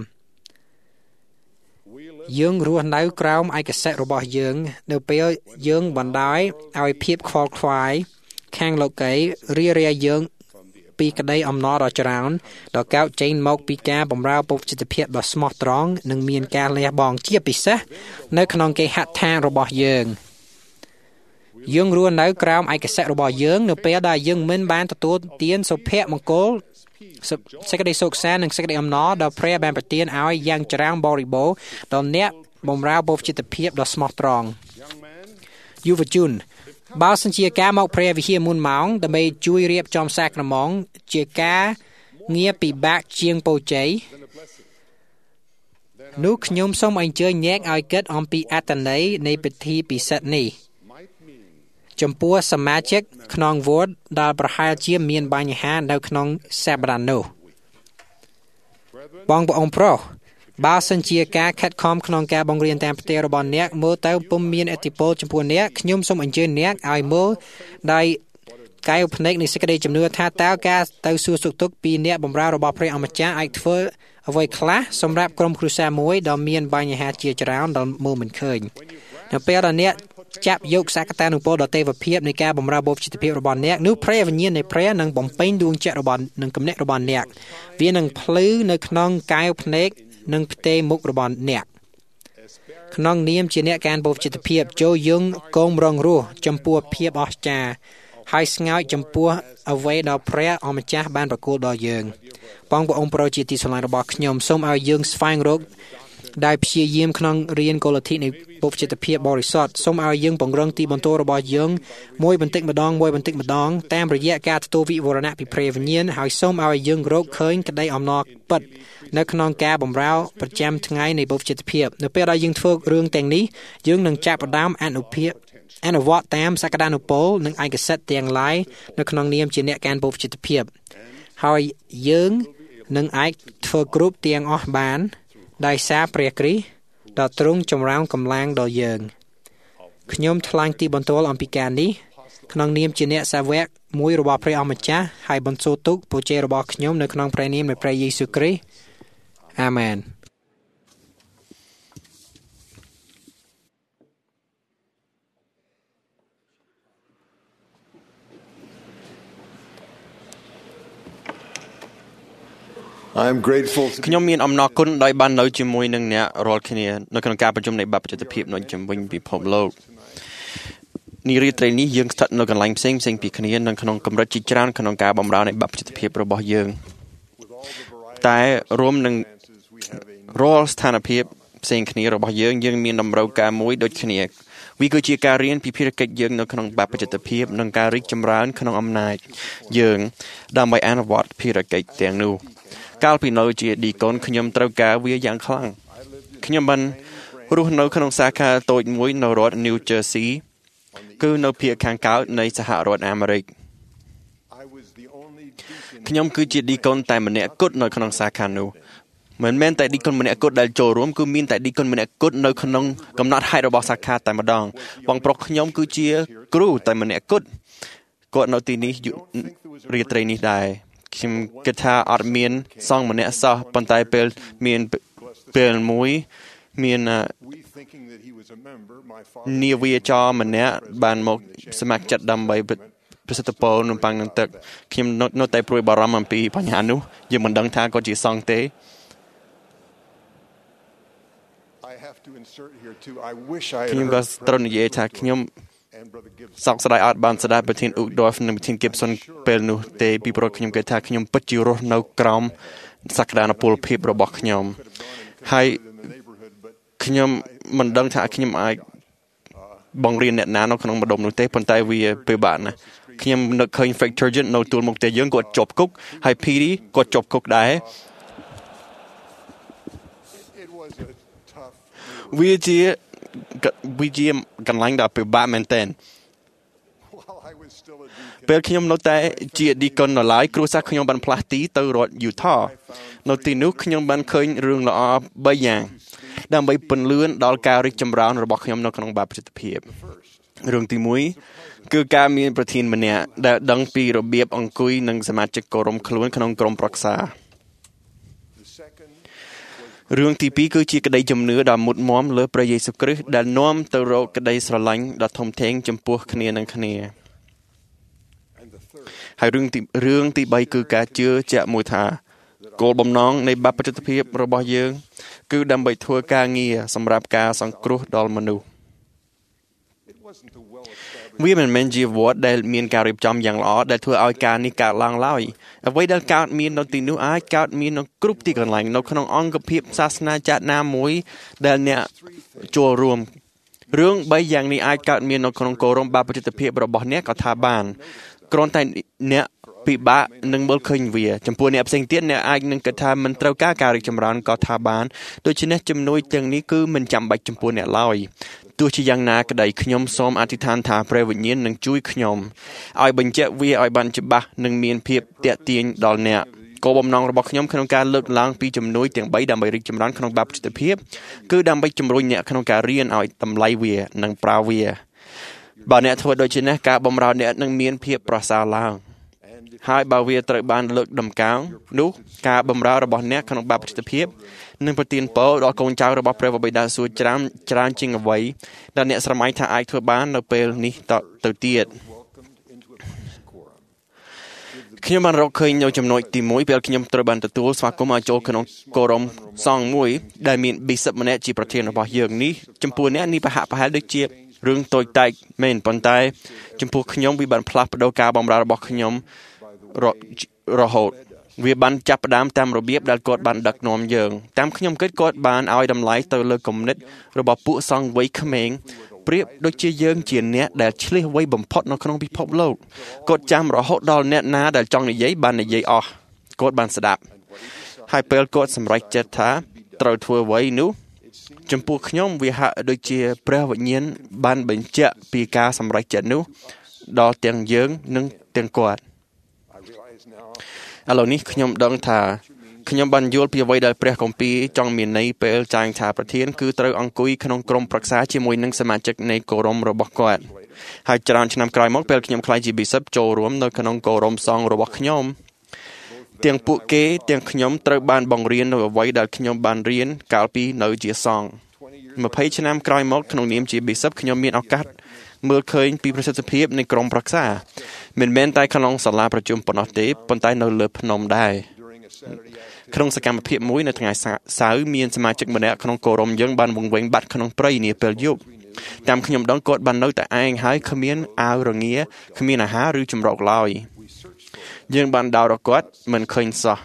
យើងរស់នៅក្រោមឯកសិទ្ធិរបស់យើងនៅពេលយើងបណ្ដោយឲ្យភាពខ្វល់ខ្វាយខាងលោកីរារាយយើងពីក្តីអំណរដ៏ច្រើនដ៏កើតចេញមកពីការបម្រើពុទ្ធិភាពដ៏ស្មោះត្រង់និងមានការលះបង់ជាពិសេសនៅក្នុងគេហដ្ឋានរបស់យើងយើងរស់នៅក្រោមឯកសិទ្ធិរបស់យើងនៅពេលដែលយើងមិនបានទទួលទានសុភមង្គលសេចក្តីសុខសាន្តនិងសេចក្តីអំណរដែលព្រះបានប្រទានឲ្យយ៉ាងច្រើនបរិបូរណ៍ដល់អ្នកបម្រើពុទ្ធិភាពដ៏ស្មោះត្រង់យុវជនបើសិនជាការមកព្រះវិហារមុនម៉ោងដើម្បីជួយរៀបចំសាក្រមងជាការងារពិបាកជាងពរជ័យនោះខ្ញុំសូមអញ្ជើញអ្នកឲ្យគិតអំពីអត្ថន័យនៃពិធីពិសិដ្ឋនេះចំពោះសមាជិកក្នុងវត្តដែលប្រហែលជាមានបញ្ហានៅក្នុងសប្តាហ៍នោះបងប្អូនប្រុសបើសិនជាការខិតខំក្នុងការបង្រៀនតាមផ្ទះរបស់អ្នកមើលទៅពុំមានឥទ្ធិពលចំពោះអ្នកខ្ញុំសូមអញ្ជើញអ្នកឲ្យមើលដោយកែវភ្នែកនៃសេចក្តីជំនឿថាតើការទៅសួរសុខទុក្ខពីអ្នកបម្រើរបស់ព្រះអម្ចាស់អាចធ្វើអ្វីខ្លះសម្រាប់ក្រុមគ្រួសារមួយដែលមានបញ្ហាជាច្រើនដែលមើលមិនឃើញនៅពេលដែលអ្នកចាប់យកសក្តានុពលដ៏ទេវភាពនៃការបម្រើបព្វជិតភាពរបស់អ្នកនោះព្រះវិញ្ញាណនៃព្រះនឹងបំពេញដួងចិត្តរបស់នឹងគំនិតរបស់អ្នកវានឹងភ្លឺនៅក្នុងកែវភ្នែកនិងផ្ទៃមុខរបស់អ្នកក្នុងនាមជាអ្នកការបព្វជិតភាពចូលយើងកងរងរស់ចំពោះភាពអស្ចារ្យហើយស្ងើចចំពោះអ្វីដែលព្រះអម្ចាស់បានប្រគល់ដល់យើងបងប្អូនប្រុសជាទីស្រឡាញ់របស់ខ្ញុំសូមឲ្យយើងស្វែងរកដែលព្យាយាមក្នុងរៀនកុលលទ្ធិនៃបព្វជិតភាពបរិសុទ្ធសូមឲ្យយើងពង្រឹងទីបន្ទាល់របស់យើងមួយបន្តិចម្ដងមួយបន្តិចម្ដងតាមរយៈការទទួលវិវរណៈពីព្រះវិញ្ញាណហើយសូមឲ្យយើងរកឃើញក្តីអំណរពិតនៅក្នុងការបម្រើប្រចាំថ្ងៃនៃបព្វជិតភាពនៅពេលដែលយើងធ្វើរឿងទាំងនេះយើងនឹងចាប់ផ្ដើមអនុភាពអនុវត្តតាមសក្តានុពលនិងឯកសិទ្ធិទាំងឡាយនៅក្នុងនាមជាអ្នកការបព្វជិតភាពហើយយើងនឹងអាចធ្វើគ្រប់ទាំងអស់បានដោយសារព្រះគ្រីស្ទដ៏ទ្រង់ចម្រើនកម្លាំងដល់យើងខ្ញុំថ្លែងទីបន្ទាល់អំពីការនេះក្នុងនាមជាអ្នកសាវកមួយរបស់ព្រះអម្ចាស់ហើយបន្សល់ទុកពរជ័យរបស់ខ្ញុំនៅក្នុងព្រះនាមនៃព្រះយេស៊ូវគ្រីស្ទអាមែន I'm grateful ខ្ញុំមានអំណរគុណដោយបាននៅជាមួយនឹងអ្នករាល់គ្នានៅក្នុងការប្រជុំនៃបព្វជិតភាពនៅជំវិញពិភពលោកនារីត្រីនេះយើងស្ថិតនៅកន្លែងផ្សេងផ្សេងពីគ្នានៅក្នុងកម្រិតជាច្រើនក្នុងការបម្រើនៃបព្វជិតភាពរបស់យើងតែរួមនឹងរាល់ស្ថានភាពផ្សេងគ្នារបស់យើងយើងមានតម្រូវការមួយដូចគ្នាវាគឺជាការរៀនពីភារកិច្ចយើងនៅក្នុងបព្វជិតភាពនិងការរីកចម្រើនក្នុងអំណាចយើងដើម្បីអនុវត្តភារកិច្ចទាំងនោះកាលពីនៅជាឌីកូនខ្ញុំត្រូវការវាយ៉ាងខ្លាំងខ្ញុំបានរស់នៅក្នុងសាខាតូចមួយនៅរដ្ឋ New Jersey គឺនៅភាគខាងកើតនៃសហរដ្ឋអាមេរិកខ្ញុំគឺជាឌីកូនតែម្នាក់គត់នៅក្នុងសាខានោះមិនមែនតែឌីកូនម្នាក់គត់ដែលចូលរួមគឺមានតែឌីកូនម្នាក់គត់នៅក្នុងកំណត់ហេតុរបស់សាខាតែម្ដងបងប្រុសខ្ញុំគឺជាគ្រូតែម្នាក់គត់គាត់នៅទីនេះរាត្រីនេះដែរខ្ញុំគិតថាអត់មានសង្ឃម្នាក់សោះប៉ុន្តែពេលមានពេលមួយមាននាវាចរម្នាក់បានមកស្ម័គ្រចិត្តដើម្បីប្រសិទ្ធពរនំប៉័ងនឹងទឹកខ្ញុំនៅតែព្រួយបារម្ភអំពីបញ្ហានោះយើងមិនដឹងថាគាត់ជាសង្ឃទេខ្ញុំក៏ត្រូវនិយាយថាខ្ញុំសោកស្ដាយអត់បានស្ដាប់ប្រធានអ៊ូដហ្វនិងប្រធាន Gibson ពេលនោះទេពីព្រោះខ្ញុំគិតថាខ្ញុំពិតជារស់នៅក្រោមសក្តានុពលភាពរបស់ខ្ញុំហើយខ្ញុំមិនដឹងថាខ្ញុំអាចបង្រៀនអ្នកណានៅក្នុងម្ដុំនោះទេប៉ុន្តែវាពិបាកណាស់ខ្ញុំនឹកឃើញ Fake Turgeon នៅទួលមុខផ្ទះយើងគាត់ជាប់គុកហើយ Piri គាត់ជាប់គុកដែរវាជាវាជាកន្លែងដែលពិបាកមែនទែនពេលខ្ញុំនៅតែជាឌីកុននៅឡើយគ្រួសារខ្ញុំបានផ្លាស់ទីទៅរដ្ឋ Utah នៅទីនោះខ្ញុំបានឃើញរឿងល្អបីយ៉ាងដើម្បីពន្លឿនដល់ការរីកចម្រើនរបស់ខ្ញុំនៅក្នុងបព្វជិតភាពរឿងទីមួយគឺការមានប្រធានម្នាក់ដែលដឹងពីរបៀបអង្គុយនិងសមាជិកគោរមខ្លួនក្នុងក្រុមប្រឹក្សារឿងទីពីរគឺជាក្តីជំនឿដ៏មុតមមលើព្រះយេស៊ូវគ្រីស្ទដែលនាំទៅរកក្តីស្រឡាញ់ដ៏ធំធេងចំពោះគ្នានឹងគ្នាហើយរឿងទីរឿងទីបីគឺការជឿជាក់មួយថាគោលបំណងនៃបព្វជិតភាពរបស់យើងគឺដើម្បីធ្វើការងារសម្រាប់ការសង្គ្រោះដល់មនុស្សវាមិនមែនជាវត្តដែលមានការរៀបចំយ៉ាងល្អដែលធ្វើឲ្យការនេះកើតឡើងឡើយអ្វីដែលកើតមាននៅទីនោះអាចកើតមាននៅគ្រប់ទីកន្លែងនៅក្នុងអង្គភាពសាសនាចាស់ណាមួយដែលអ្នកចូលរួមរឿងបីយ៉ាងនេះអាចកើតមាននៅក្នុងគោរមបាបប្រតិទិភាពរបស់អ្នកក៏ថាបានគ្រាន់តែអ្នកពិបាកនឹងមើលឃើញវាចំពោះអ្នកផ្សេងទៀតអ្នកអាចនឹងគិតថាមិនត្រូវការការរីកចម្រើនក៏ថាបានដូច្នេះជំនួយទាំងនេះគឺមិនចាំបាច់ចំពោះអ្នកឡើយទោះជាយ៉ាងណាក្តីខ្ញុំសូមអធិដ្ឋានថាព្រះវិញ្ញាណនឹងជួយខ្ញុំឲ្យបញ្ជាក់វាឲ្យបានច្បាស់និងមានភាពតាក់ទាញដល់អ្នកគោលបំណងរបស់ខ្ញុំក្នុងការលើកឡើងពីជំនួយទាំងបីដើម្បីរីកចម្រើនក្នុងបាបប្រតិទិភាពគឺដើម្បីជំរុញអ្នកក្នុងការរៀនឲ្យតម្លៃវានិងប្រើវាបើអ្នកធ្វើដូច្នេះការបម្រើអ្នកនឹងមានភាពប្រសើរឡើងហើយបើវាត្រូវបានលើកដំកើងនោះការបម្រើរបស់អ្នកក្នុងបាបប្រតិទិភាពនឹងប្រទានពរដល់កូនចៅរបស់ព្រះបិតាសួគ៌ច្រើនច្រើនជាងអ្វីដែលអ្នកស្រមៃថាអាចធ្វើបាននៅពេលនេះតទៅទៀតខ្ញុំបានរកឃើញនៅចំណុចទីមួយពេលខ្ញុំត្រូវបានទទួលស្វាគមន៍ឲ្យចូលក្នុងគោរមសង្ឃមួយដែលមានប៊ីសិបម្នាក់ជាប្រធានរបស់យើងនេះចំពោះអ្នកនេះប្រហាក់ប្រហែលដូចជារឿងតូចតាចមែនប៉ុន្តែចំពោះខ្ញុំវាបានផ្លាស់ប្ដូរការបម្រើរបស់ខ្ញុំរហូតវាបានចាប់ផ្ដើមតាមរបៀបដែលគាត់បានដឹកនាំយើងតាមខ្ញុំគិតគាត់បានឲ្យតម្លៃទៅលើគំនិតរបស់ពួកសង្ឃវ័យក្មេងប្រៀបដូចជាយើងជាអ្នកដែលឆ្លៀសវៃបំផុតនៅក្នុងពិភពលោកគាត់ចាំរហូតដល់អ្នកណាដែលចង់និយាយបាននិយាយអស់គាត់បានស្ដាប់ហើយពេលគាត់សម្រេចចិត្តថាត្រូវធ្វើអ្វីនោះចំពោះខ្ញុំវាហាក់ដូចជាព្រះវិញ្ញាណបានបញ្ជាក់ពីការសម្រេចចិត្តនោះដល់ទាំងយើងនិងទាំងគាត់ឥឡូវនេះខ្ញុំដឹងថាខ្ញុំបានយល់ពីអ្វីដែលព្រះគម្ពីរចង់មានន័យពេលចែងថាប្រធានគឺត្រូវអង្គុយក្នុងក្រុមប្រឹក្សាជាមួយនឹងសមាជិកនៃគោរមរបស់គាត់ហើយច្រើនឆ្នាំក្រោយមកពេលខ្ញុំក្លាយជា Bishop ចូលរួមនៅក្នុងគោរមសង្ឃរបស់ខ្ញុំទាំងពួកគេទាំងខ្ញុំត្រូវបានបង្រៀននៅអ្វីដែលខ្ញុំបានរៀនកាលពីនៅជាសង្ឃ20ឆ្នាំក្រោយមកក្នុងនាមជា Bishop ខ្ញុំមានឱកាសមើលឃើញពីប្រសិទ្ធភាពនៃក្រុមប្រឹក្សាមិនមែនតែក្នុងសាលាប្រជុំប៉ុណ្ណោះទេប៉ុន្តែនៅលើភ្នំដែរក្នុងសកម្មភាពមួយនៅថ្ងៃសៅរ៍មានសមាជិកម្នាក់ក្នុងគោរមយើងបានវង្វេងបាត់ក្នុងព្រៃនាពេលយប់តាមខ្ញុំដឹងគាត់បាននៅតែឯងហើយគ្មានអាវរងាគ្មានអាហារឬចម្រោកឡើយយើងបានដោតរកគាត់មិនឃើញសោះ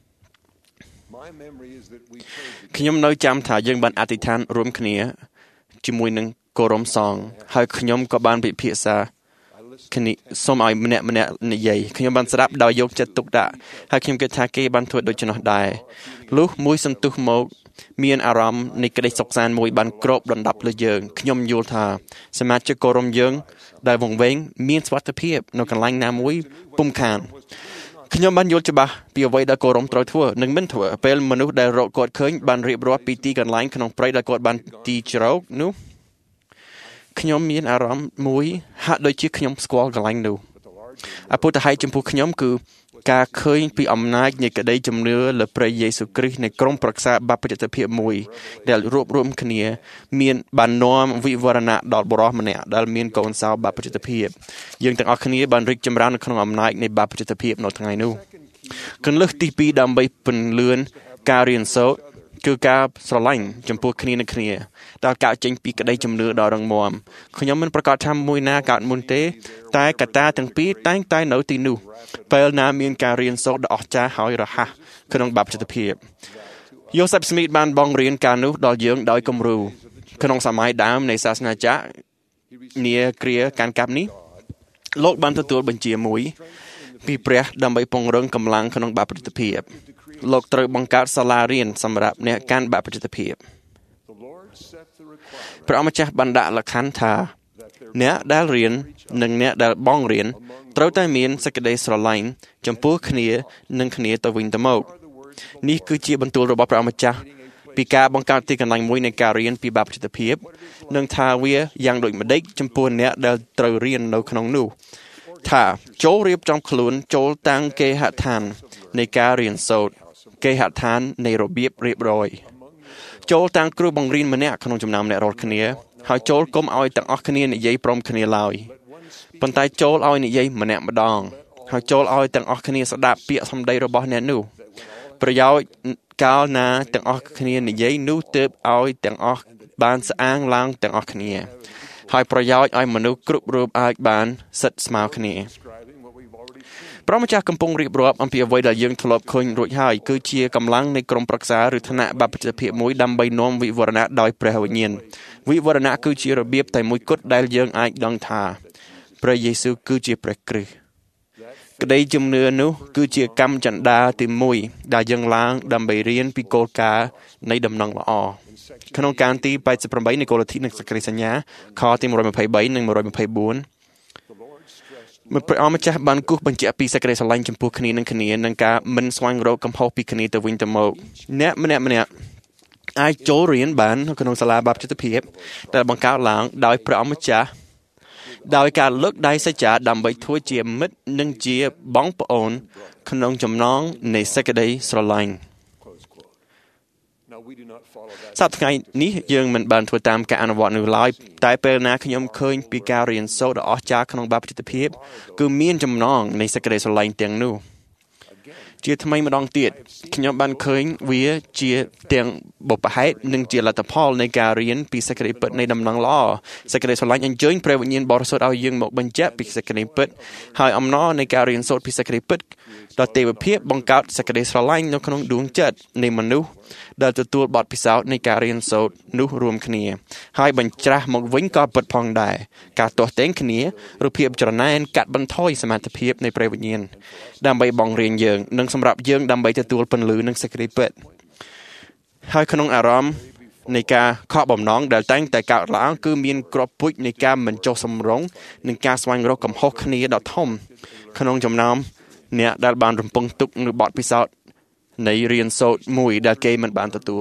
ខ្ញុំនៅចាំថាយើងបានអធិដ្ឋានរួមគ្នាជាមួយនឹងគោរមសង្ឃហើយខ្ញុំក៏បានពិភាក្សាគ្នាសូមឲ្យម្នាក់ម្នាក់និយាយខ្ញុំបានស្ដាប់ដោយយកចិត្តទុកដាក់ហើយខ្ញុំគិតថាគេបានធ្វើដូច្នោះដែរលុះមួយសន្ទុះមកមានអារម្មណ៍នៃក្តីសុខសាន្តមួយបានគ្របដណ្ដប់លើយើងខ្ញុំយល់ថាសមាជិកគោរមយើងដែលវង្វេងមានសុវត្ថិភាពនៅកន្លែងណាមួយពុំខានខ្ញុំបានយល់ច្បាស់ពីអ្វីដែលគោរមត្រូវធ្វើនិងមិនធ្វើពេលមនុស្សដែលរកគាត់ឃើញបានរៀបរាប់ពីទីកន្លែងក្នុងព្រៃដែលគាត់បានទីជ្រោកនោះខ្ញុំមានអារម្មណ៍មួយហាក់ដូចជាខ្ញុំស្គាល់កន្លែងនោះអពុទ្ធហេតុចំពោះខ្ញុំគឺការឃើញពីអំណាចនៃក្តីជំនឿលើព្រះយេស៊ូវគ្រីស្ទនៃក្រុមប្រឹក្សាបាបប្រតិទិភាពមួយដែលរួបរวมគ្នាមានបាននាំវិវរណៈដល់បរិសម្នាក់ដែលមានកូនសោបាបប្រតិទិភាពយើងទាំងអស់គ្នាបានរីកចម្រើននៅក្នុងអំណាចនៃបាបប្រតិទិភាពនៅថ្ងៃនោះគន្លឹះទីពីរដើម្បីពន្លឿនការរៀនសូត្រគឺការស្រឡាញ់ចំពោះគ្នានឹងគ្នាដែលកើតចេញពីក្តីជំនឿដ៏រឹងមាំខ្ញុំមិនប្រកាសថាមួយណាកើតមុនទេតែកត្តាទាំងពីរតែងតែនៅទីនោះពេលណាមានការរៀនសូត្រដ៏អស្ចារ្យហើយរហ័សក្នុងបាបប្រតិទិភាពយូសេបស្មីតបានបង្រៀនការនោះដល់យើងដោយគំរូក្នុងសម័យដើមនៃសាសនាចាក់នាគ្រាកាន់កាប់នេះលោកបានទទួលបញ្ជាមួយពីព្រះដើម្បីពង្រឹងកម្លាំងក្នុងបាបប្រតិទិភាពលោកត្រូវបង្កើតសាលារៀនសម្រាប់អ្នកកាន់បាបប្រតិទិភាពព្រះម្ចាស់បានដាក់លក្ខខណ្ឌថាអ្នកដែលរៀននិងអ្នកដែលបងរៀនត្រូវតែមានសេចក្តីស្រឡាញ់ចំពោះគ្នានិងគ្នាទៅវិញទៅមកនេះគឺជាបន្ទូលរបស់ព្រះម្ចាស់ពីការបង្កើតទីកន្លែងមួយនៃការរៀនពីបាបប្រតិទិភាពនិងថាវាយ៉ាងដូចម្ដេចចំពោះអ្នកដែលត្រូវរៀននៅក្នុងនោះថាចូលរៀបចំខ្លួនចូលតាំងគេហដ្ឋាននៃការរៀនសូត្រគេហដ្ឋាននៃរបៀបរៀបរយចូលតាំងគ្រូបង្រៀនម្នាក់ក្នុងចំណោមអ្នករាល់គ្នាហើយចូលកុំឲ្យទាំងអស់គ្នានិយាយព្រមគ្នាឡើយប៉ុន្តែចូលឲ្យនិយាយម្នាក់ម្ដងហើយចូលឲ្យទាំងអស់គ្នាស្ដាប់ពាក្យសម្ដីរបស់អ្នកនោះប្រយោជន៍កាលណាទាំងអស់គ្នានិយាយនោះទើបឲ្យទាំងអស់បានស្អាងឡើងទាំងអស់គ្នាហើយប្រយោជន៍ឲ្យមនុស្សគ្រប់រូបអាចបានសិទ្ធស្មើគ្នាព្រះម្ចាស់កំពុងរៀបរាប់អំពីអ្វីដែលយើងធ្លាប់ឃើញរួចហើយគឺជាកម្លាំងនៃក្រុមប្រឹក្សាឬឋានៈបព្វជិតភាពមួយដើម្បីនាំវិវរណៈដោយព្រះវិញ្ញាណវិវរណៈគឺជារបៀបតែមួយគត់ដែលយើងអាចដឹងថាព្រះយេស៊ូវគឺជាព្រះគ្រីស្ទក្តីជំនឿនោះគឺជាកម្មចន្ទាទីមួយដែលយើងឡើងដើម្បីរៀនពីគោលការណ៍នៃដំណឹងល្អក្នុងកានទីแปดสิบแปดនៃគោលលទ្ធិនៃសេចក្តីសញ្ញាខទីone twenty-threeនិងone twenty-fourព្រះអង្គម្ចាស់បានគូសបញ្ជាក់ពីសេចក្តីស្រឡាញ់ចំពោះគ្នានឹងគ្នានិងការមិនស្វែងរកកំហុសពីគ្នាទៅវិញទៅមកអ្នកម្នាក់ម្នាក់អាចចូលរៀនបានក្នុងសាលាបព្វជិតភាពដែលបង្កើតឡើងដោយព្រះអង្គម្ចាស់ដោយការលើកដៃសច្ចាដើម្បីធ្វើជាមិត្តនិងជាបងប្អូនក្នុងចំណងនៃសេចក្តីស្រឡាញ់សប្តាហ៍ថ្ងៃនេះយើងមិនបានធ្វើតាមការអនុវត្តនោះឡើយតែពេលណាខ្ញុំឃើញពីការរៀនសូត្រដ៏អស្ចារ្យក្នុងបព្វជិតភាពគឺមានចំណងនៃសេចក្តីស្រឡាញ់ទាំងនោះជាថ្មីម្ដងទៀតខ្ញុំបានឃើញវាជាទាំងបុព្វហេតុនិងជាលទ្ធផលនៃការរៀនពីសេចក្តីពិតនៃដំណឹងល្អសេចក្តីស្រឡាញ់អញ្ជើញព្រះវិញ្ញាណបរិសុទ្ធឲ្យយើងមកបញ្ជាក់ពីសេចក្តីពិតហើយអំណរនៃការរៀនសូត្រពីសេចក្តីពិតដល់ទេវភាពបង្កើតសេចក្តីស្រឡាញ់នៅក្នុងដួងចិត្តនៃមនុស្សដែលទទួលបទពិសោធន៍នៃការរៀនសូត្រនោះរួមគ្នាហើយបញ្ច្រាស់មកវិញក៏ពិតផងដែរការទាស់ទែងគ្នាឬភាពច្រណែនកាត់បន្ថយសមត្ថភាពនៃព្រះវិញ្ញាណដើម្បីបង្រៀនយើងនិងសម្រាប់យើងដើម្បីទទួលពន្លឺនិងសេចក្តីពិតហើយក្នុងអារម្មណ៍នៃការខកបំណងដែលតែងតែកើតឡើងគឺមានគ្រាប់ពូជនៃការមិនចុះសម្រុងនិងការស្វែងរកកំហុសគ្នាដ៏ធំក្នុងចំណោមអ្នកដែលបានរំពឹងទុកនៅបទពិសោធន៍នៃរៀនសូត្រមួយដែលគេមិនបានទទួល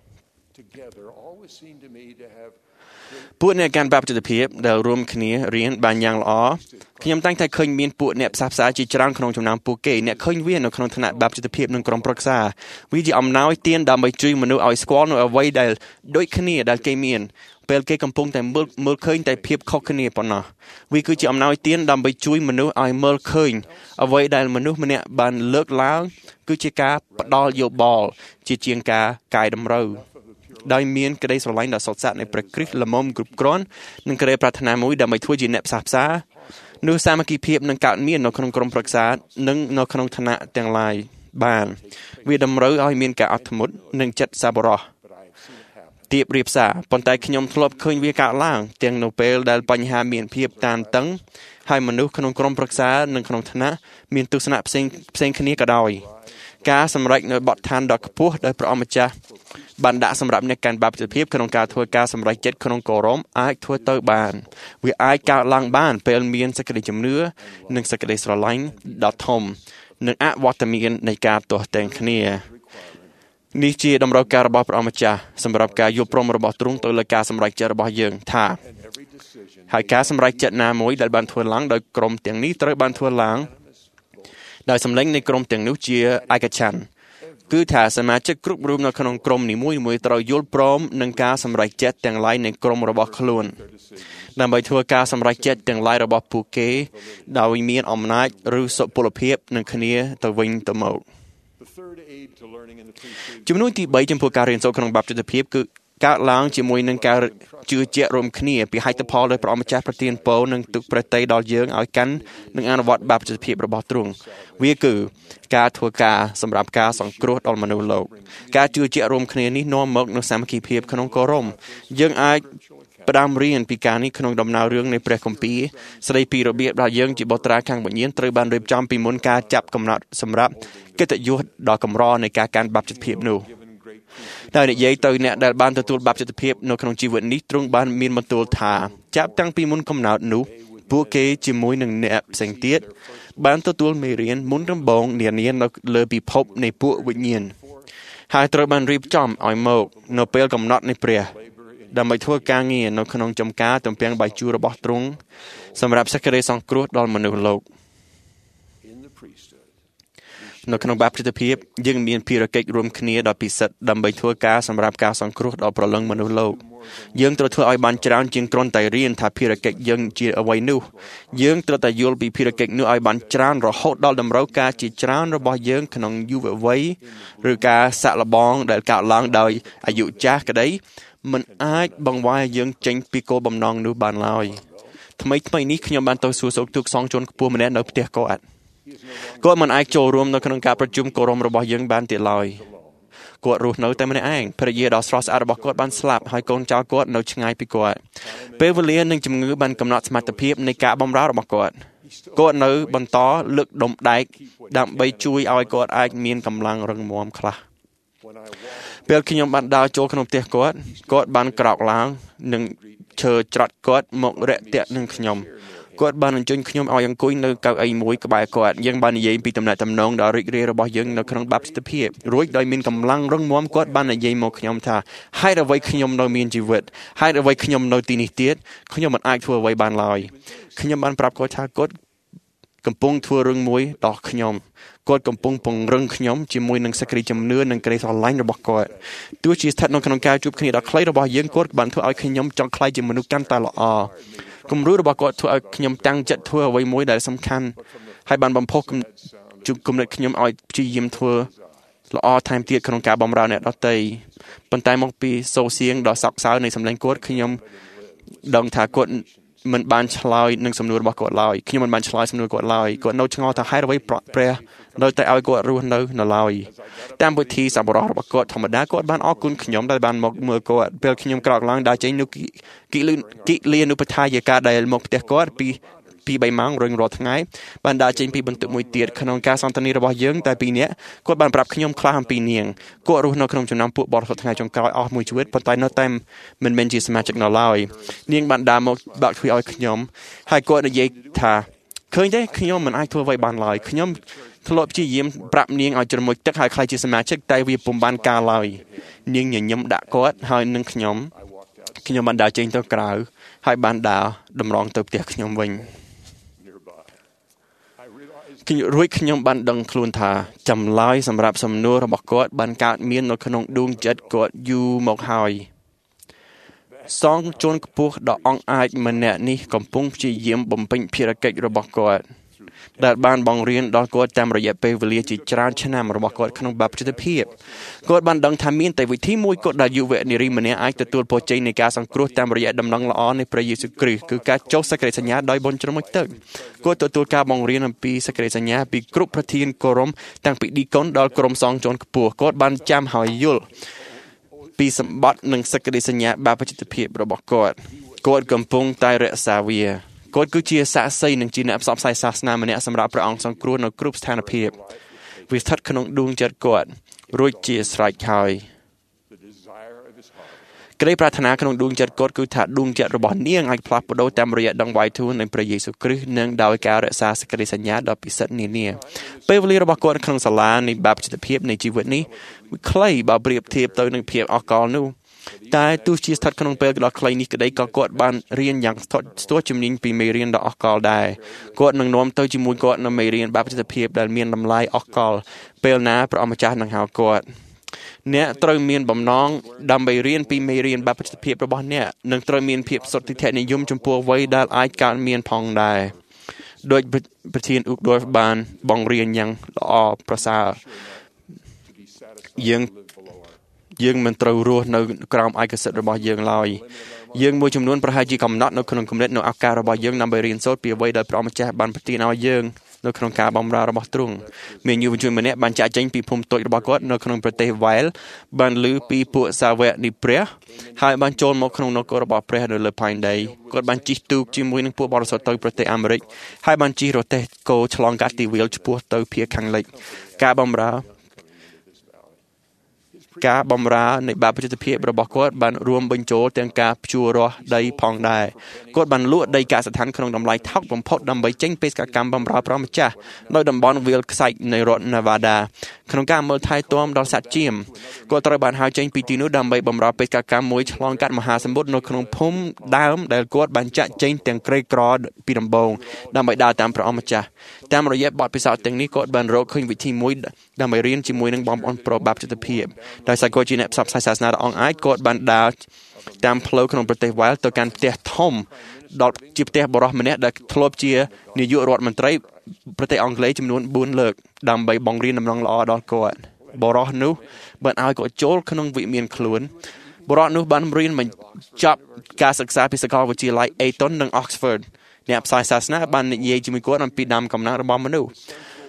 ពួកអ្នកកាន់បព្វជិតភាពដែលរួមគ្នារៀនបានយ៉ាងល្អខ្ញុំតែងតែឃើញមានពួកអ្នកផ្សះផ្សាជាច្រើនក្នុងចំណោមពួកគេអ្នកឃើញវានៅក្នុងឋានៈបព្វជិតភាពនិងក្រុមប្រឹក្សាវាជាអំណោយទានដើម្បីជួយមនុស្សឲ្យស្គាល់នៅអ្វីដែលដូចគ្នាដែលគេមានពេលគេកំពុងតែមើលមើលឃើញតែភាពខុសគ្នាប៉ុណ្ណោះវាគឺជាអំណោយទានដើម្បីជួយមនុស្សឲ្យមើលឃើញអ្វីដែលមនុស្សម្នាក់បានលើកឡើងគឺជាការផ្ដល់យោបល់ជាជាងការកែតម្រូវដោយមានក្តីស្រឡាញ់ដ៏សុទ្ធសាធនៃព្រះគ្រីស្ទល្មមគ្រប់គ្រាន់និងក្តីប្រាថ្នាមួយដើម្បីធ្វើជាអ្នកផ្សះផ្សានោះសាមគ្គីភាពនឹងកើតមាននៅក្នុងក្រុមប្រឹក្សានិងនៅក្នុងឋានៈទាំងឡាយបានវាតម្រូវឲ្យមានការអត់ធ្មត់និងចិត្តសប្បុរសទៀបរៀបសារប៉ុន្តែខ្ញុំធ្លាប់ឃើញវាកើតឡើងទាំងនៅពេលដែលបញ្ហាមានភាពតានតឹងហើយមនុស្សក្នុងក្រុមប្រឹក្សានិងក្នុងឋានៈមានទស្សនៈផ្សេងផ្សេងគ្នាក៏ដោយការសម្រេចនៅបទដ្ឋានដ៏ខ្ពស់ដោយព្រះអម្ចាស់បានដាក់សម្រាប់អ្នកកាន់បព្វជិតភាពក្នុងការធ្វើការសម្រេចចិត្តក្នុងគោរមអាចធ្វើទៅបានវាអាចកើតឡើងបានពេលមានសេចក្តីជំនឿនិងសេចក្តីស្រឡាញ់ដ៏ធំនិងអវត្តមាននៃការទាស់ទែងគ្នានេះជាតម្រូវការរបស់ព្រះអម្ចាស់សម្រាប់ការយល់ព្រមរបស់ទ្រង់ទៅលើការសម្រេចចិត្តរបស់យើងថាហើយការសម្រេចចិត្តណាមួយដែលបានធ្វើឡើងដោយក្រុមទាំងនេះត្រូវបានធ្វើឡើងដោយសម្លេងនៃក្រុមទាំងនោះជាឯកច្ឆន្ទគឺថាសមាជិកគ្រប់រូបនៅក្នុងក្រុមនីមួយៗត្រូវយល់ព្រមនឹងការសម្រេចចិត្តទាំងឡាយនៃក្រុមរបស់ខ្លួនដើម្បីធ្វើការសម្រេចចិត្តទាំងឡាយរបស់ពួកគេដោយមានអំណាចឬសុពលភាពនឹងគ្នាទៅវិញទៅមកជំនួយទីបីចំពោះការរៀនសូត្រក្នុងបព្វជិតភាពគឺកើតឡើងជាមួយនឹងការជឿជាក់រួមគ្នាពីហេតុផលដោយព្រះអម្ចាស់ប្រទានពរនិងទុកប្រតិដល់យើងឲ្យកាន់និងអនុវត្តបព្វជិតភាពរបស់ទ្រង់វាគឺការធ្វើការសម្រាប់ការសង្គ្រោះដល់មនុស្សលោកការជឿជាក់រួមគ្នានេះនាំមកនូវសាមគ្គីភាពក្នុងគោរមយើងអាចផ្ដើមរៀនពីការនេះក្នុងដំណើររឿងនៃព្រះគម្ពីរស្ដីពីរបៀបដែលយើងជាបុត្រាខាងវិញ្ញាណត្រូវបានរៀបចំពីមុនការចាប់កំណត់សម្រាប់កិត្តិយសដ៏កម្រនៃការកាន់បព្វជិតភាពនោះដែលនិយាយទៅអ្នកដែលបានទទួលបព្វជិតភាពនៅក្នុងជីវិតនេះទ្រង់បានមានបន្ទូលថាចាប់តាំងពីមុនកំណើតនោះពួកគេជាមួយនឹងអ្នកផ្សេងទៀតបានទទួលមេរៀនមុនដំបូងនានានៅលើពិភពនៃពួកវិញ្ញាណហើយត្រូវបានរៀបចំឲ្យមកនៅពេលកំណត់នៃព្រះដើម្បីធ្វើការងារនៅក្នុងចំការទំពាំងបាយជូររបស់ទ្រង់សម្រាប់សេចក្តីសង្គ្រោះដល់មនុស្សលោកនៅក្នុងបព្វជិតភាពយើងមានភារកិច្ចរួមគ្នាដ៏ពិសិដ្ឋដើម្បីធ្វើការសម្រាប់ការសង្គ្រោះដល់ប្រលឹងមនុស្សលោកយើងត្រូវធ្វើឲ្យបានច្រើនជាងគ្រាន់តែរៀនថាភារកិច្ចយើងជាអ្វីនោះយើងត្រូវតែយល់ពីភារកិច្ចនោះឲ្យបានច្រើនរហូតដល់តម្រូវការជាច្រើនរបស់យើងក្នុងយុវវ័យឬការសាក់លបងដែលកើតឡើងដោយអាយុចាស់ក្តីមិនអាចបង្វែរយើងចេញពីគោលបំណងនោះបានឡើយថ្មីថ្មីនេះខ្ញុំបានទៅសួរសុខទុក្ខសងជនខ្ពស់ម្នាក់នៅផ្ទះគាត់គាត់មិនអាចចូលរួមនៅក្នុងការប្រជុំគោរមរបស់យើងបានទៀតឡើយគាត់រស់នៅតែម្នាក់ឯងភរិយាដ៏ស្រស់ស្អាតរបស់គាត់បានស្លាប់ហើយកូនចៅគាត់នៅឆ្ងាយពីគាត់ពេលវេលានិងជំងឺបានកំណត់សមត្ថភាពនៃការបម្រើរបស់គាត់គាត់នៅបន្តលើកដុំដែកដើម្បីជួយឲ្យគាត់អាចមានកម្លាំងរឹងមាំខ្លះពេលខ្ញុំបានដើរចូលក្នុងផ្ទះគាត់គាត់បានក្រោកឡើងនិងឈើច្រាត់គាត់មករាក់ទាក់នឹងខ្ញុំគាត់បានអញ្ជើញខ្ញុំឲ្យអង្គុយនៅកៅអីមួយក្បែរគាត់យើងបាននិយាយពីតំណែងតំណងដ៏រីករាយរបស់យើងនៅក្នុងបាបចិត្តភាពរួចដោយមានកម្លាំងរឹងមាំគាត់បាននិយាយមកខ្ញុំថាហេតុអ្វីខ្ញុំនៅមានជីវិតហេតុអ្វីខ្ញុំនៅទីនេះទៀតខ្ញុំមិនអាចធ្វើអ្វីបានឡើយខ្ញុំបានប្រាប់គាត់ថាគាត់កំពុងធ្វើរឿងមួយដល់ខ្ញុំគាត់កំពុងពង្រឹងខ្ញុំជាមួយនឹងសេចក្តីជំនឿនិងក្តីស្រឡាញ់របស់គាត់ទោះជាស្ថិតនៅក្នុងការជួបគ្នាដ៏ខ្លីរបស់យើងគាត់បានធ្វើឲ្យខ្ញុំចង់ក្លាយជាមនុស្សកាន់តែល្អគំរូរបស់គាត់ធ្វើឲ្យខ្ញុំតាំងចិត្តធ្វើអ្វីមួយដែលសំខាន់ហើយបានបំផុសគំនិតខ្ញុំឲ្យព្យាយាមធ្វើល្អថែមទៀតក្នុងការបម្រើអ្នកដទៃប៉ុន្តែមកពីសូរសៀងដ៏សោកសៅនៃសម្លេងគាត់ខ្ញុំដឹងថាគាត់មិនបានឆ្លើយនឹងសំណួររបស់គាត់ឡើយខ្ញុំមិនបានឆ្លើយសំណួរគាត់ឡើយគាត់នៅឆ្ងល់ថាហេតុអ្វីព្រះនៅតែឲ្យគាត់រស់នៅនៅឡើយតាមវិធីសប្បុរសរបស់គាត់ធម្មតាគាត់បានអរគុណខ្ញុំដែលបានមកមើលគាត់ពេលខ្ញុំក្រោកឡើងដើរចេញនៅគិលគិលានុបដ្ឋាយិកាដែលមកផ្ទះគាត់ពីពីបីម៉ោងរៀងរាល់ថ្ងៃបានដើរចេញពីបន្ទប់មួយទៀតក្នុងការសន្ទនារបស់យើងតែពីរនាក់គាត់បានប្រាប់ខ្ញុំខ្លះអំពីនាងគាត់រស់នៅក្នុងចំណោមពួកបរិសុទ្ធថ្ងៃចុងក្រោយអស់មួយជីវិតប៉ុន្តែនៅតែមិនមែនជាសមាជិកនៅឡើយនាងបានដើរមកបាក់ទ្វារឲ្យខ្ញុំហើយគាត់និយាយថាឃើញទេខ្ញុំមិនអាចធ្វើអ្វីបានឡើយខ្ញុំធ្លាប់ព្យាយាមប្រាប់នាងឲ្យជ្រមុជទឹកហើយខ្លាចជាសមាជិកតែវាពុំបានការឡើយនាងញញឹមដាក់គាត់ហើយនឹងខ្ញុំខ្ញុំបានដើរចេញទៅក្រៅហើយបានដើរតម្រង់ទៅផ្ទះខ្ញុំវិញរួចខ្ញុំបានដឹងខ្លួនថាចម្លើយសម្រាប់សំណួររបស់គាត់បានកើតមាននៅក្នុងដួងចិត្តគាត់យូរមកហើយសងជន់ខ្ពស់ដ៏អង់អាចម្នាក់នេះកំពុងព្យាយាមបំពេញភារកិច្ចរបស់គាត់ដែលបានបង្រៀនដល់គាត់តាមរយៈពេលវេលាជាច្រើនឆ្នាំរបស់គាត់ក្នុងបាបចិត្តភាពគាត់បានដឹងថាមានតែវិធីមួយគត់ដែលយុវនារីម្នាក់អាចទទួលពរជ័យនៃការសង្គ្រោះតាមរយៈដំណឹងល្អនៃព្រះយេស៊ូវគ្រីស្ទគឺការចុះសេចក្តីសញ្ញាដោយបន់ជ្រមុជទឹកគាត់ទទួលការបង្រៀនអំពីសេចក្តីសញ្ញាពីគ្រប់ប្រធានគោរមតាំងពីឌីកុនដល់ក្រុមសង្ឃជាន់ខ្ពស់គាត់បានចាំហើយយល់ពីសម្បត្តិនិងសេចក្តីសញ្ញាបាបចិត្តភាពរបស់គាត់គាត់កំពុងតែរក្សាវាគាត់គឺជាសាក្សីនិងជាអ្នកផ្សព្វផ្សាយសាសនាម្នាក់សម្រាប់ព្រះអង្គសង្គ្រោះនៅគ្រប់ស្ថានភាពវាស្ថិតក្នុងដួងចិត្តគាត់រួចជាស្រេចហើយក្តីប្រាថ្នាក្នុងដួងចិត្តគាត់គឺថាដួងចិត្តរបស់នាងអាចផ្លាស់ប្ដូរតាមរយៈដង្វាយទូលនៃព្រះយេស៊ូវគ្រីស្ទនិងដោយការរក្សាសេចក្តីសញ្ញាដ៏ពិសិដ្ឋនានាពេលវេលារបស់គាត់ក្នុងសាលានៃបាបចិត្តភាពនៃជីវិតនេះវាខ្លីបើប្រៀបធៀបទៅនឹងភាពអកលនោះតែទោះជាស្ថិតក្នុងពេលដ៏ខ្លីនេះក្តីក៏គាត់បានរៀនយ៉ាងស្ទាត់ស្ទើរជំនាញពីមេរៀនដ៏អស្ចារ្យដែរគាត់នឹងនាំទៅជាមួយគាត់នៅមេរៀនបាបចិត្តភាពដែលមានតម្លៃអស្ចារ្យពេលណាព្រះអម្ចាស់នឹងហៅគាត់អ្នកត្រូវមានបំណងដើម្បីរៀនពីមេរៀនបាបចិត្តភាពរបស់អ្នកនិងត្រូវមានភាពសុទ្ធិដ្ឋិនិយមចំពោះអ្វីដែលអាចកើតមានផងដែរដោយប្រធានឧបដួលបានបង្រៀនយ៉ាងល្អប្រសើរយើងយើងមិនត្រូវរស់នៅក្រោមឯកសិទ្ធិរបស់យើងឡើយយើងមួយចំនួនប្រហែលជាកំណត់នៅក្នុងគំនិតនៅឱកាសរបស់យើងដើម្បីរៀនសូត្រពីអ្វីដែលព្រះម្ចាស់បានប្រទានឲ្យយើងនៅក្នុងការបម្រើរបស់ទ្រង់មានយុវជនម្នាក់បានចាក់ចេញពីភូមិតូចរបស់គាត់នៅក្នុងប្រទេសវ៉ែលបានឮពីពួកសាវកនៃព្រះហើយបានចូលមកក្នុងនគររបស់ព្រះនៅលើផែនដីគាត់បានជិះទូកជាមួយនឹងពួកបរិសុទ្ធទៅប្រទេសអាមេរិកហើយបានជិះរទេះគោឆ្លងកាត់ទីវាលឆ្ពោះទៅភាគខាងលិចការបម្រើការបម្រើនៃបាបចិត្តភាពរបស់គាត់បានរួមបញ្ចូលទាំងការភ្ជួររាស់ដីផងដែរគាត់បានលក់ដីកសិដ្ឋានក្នុងតម្លៃថោកបំផុតដើម្បីចេញបេសកកម្មបម្រើព្រះម្ចាស់នៅតំបន់វាលខ្សាច់នៃរដ្ឋ Nevada ក្នុងការមើលថែទាំដល់សត្វជៀមគាត់ត្រូវបានហៅចេញពីទីនោះដើម្បីបម្រើបេសកកម្មមួយឆ្លងកាត់មហាសមុទ្រនៅក្នុងភូមិដើមដែលគាត់បានចាក់ចេញទាំងក្រីក្រពីដំបូងដើម្បីដើរតាមព្រះម្ចាស់តាមរយៈបទពិសោធន៍ទាំងនេះគាត់បានរកឃើញវិធីមួយដើម្បីរៀនជាមួយនឹងបងប្អូនប្រុសបាបចិត្តភាពដោយសារគាត់ជាអ្នកផ្សព្វផ្សាយសាសនាដ៏អង់អាចគាត់បានដើរតាមផ្លូវក្នុងប្រទេសវ៉ែលទៅកាន់ផ្ទះធំដល់ជាផ្ទះបរិសម្នាក់ដែលធ្លាប់ជានាយករដ្ឋមន្ត្រីប្រទេសអង់គ្លេសចំនួនបួនលើកដើម្បីបង្រៀនដំណឹងល្អដល់គាត់បរិសនោះបានឲ្យគាត់ចូលក្នុងវិមានខ្លួនបរិសនោះបានរៀនបញ្ចប់ការសិក្សាពីសាកលវិទ្យាល័យ Eton និង Oxford អ្នកផ្សាយសាសនាបាននិយាយជាមួយគាត់អំពីដើមកំណើតរបស់មនុស្ស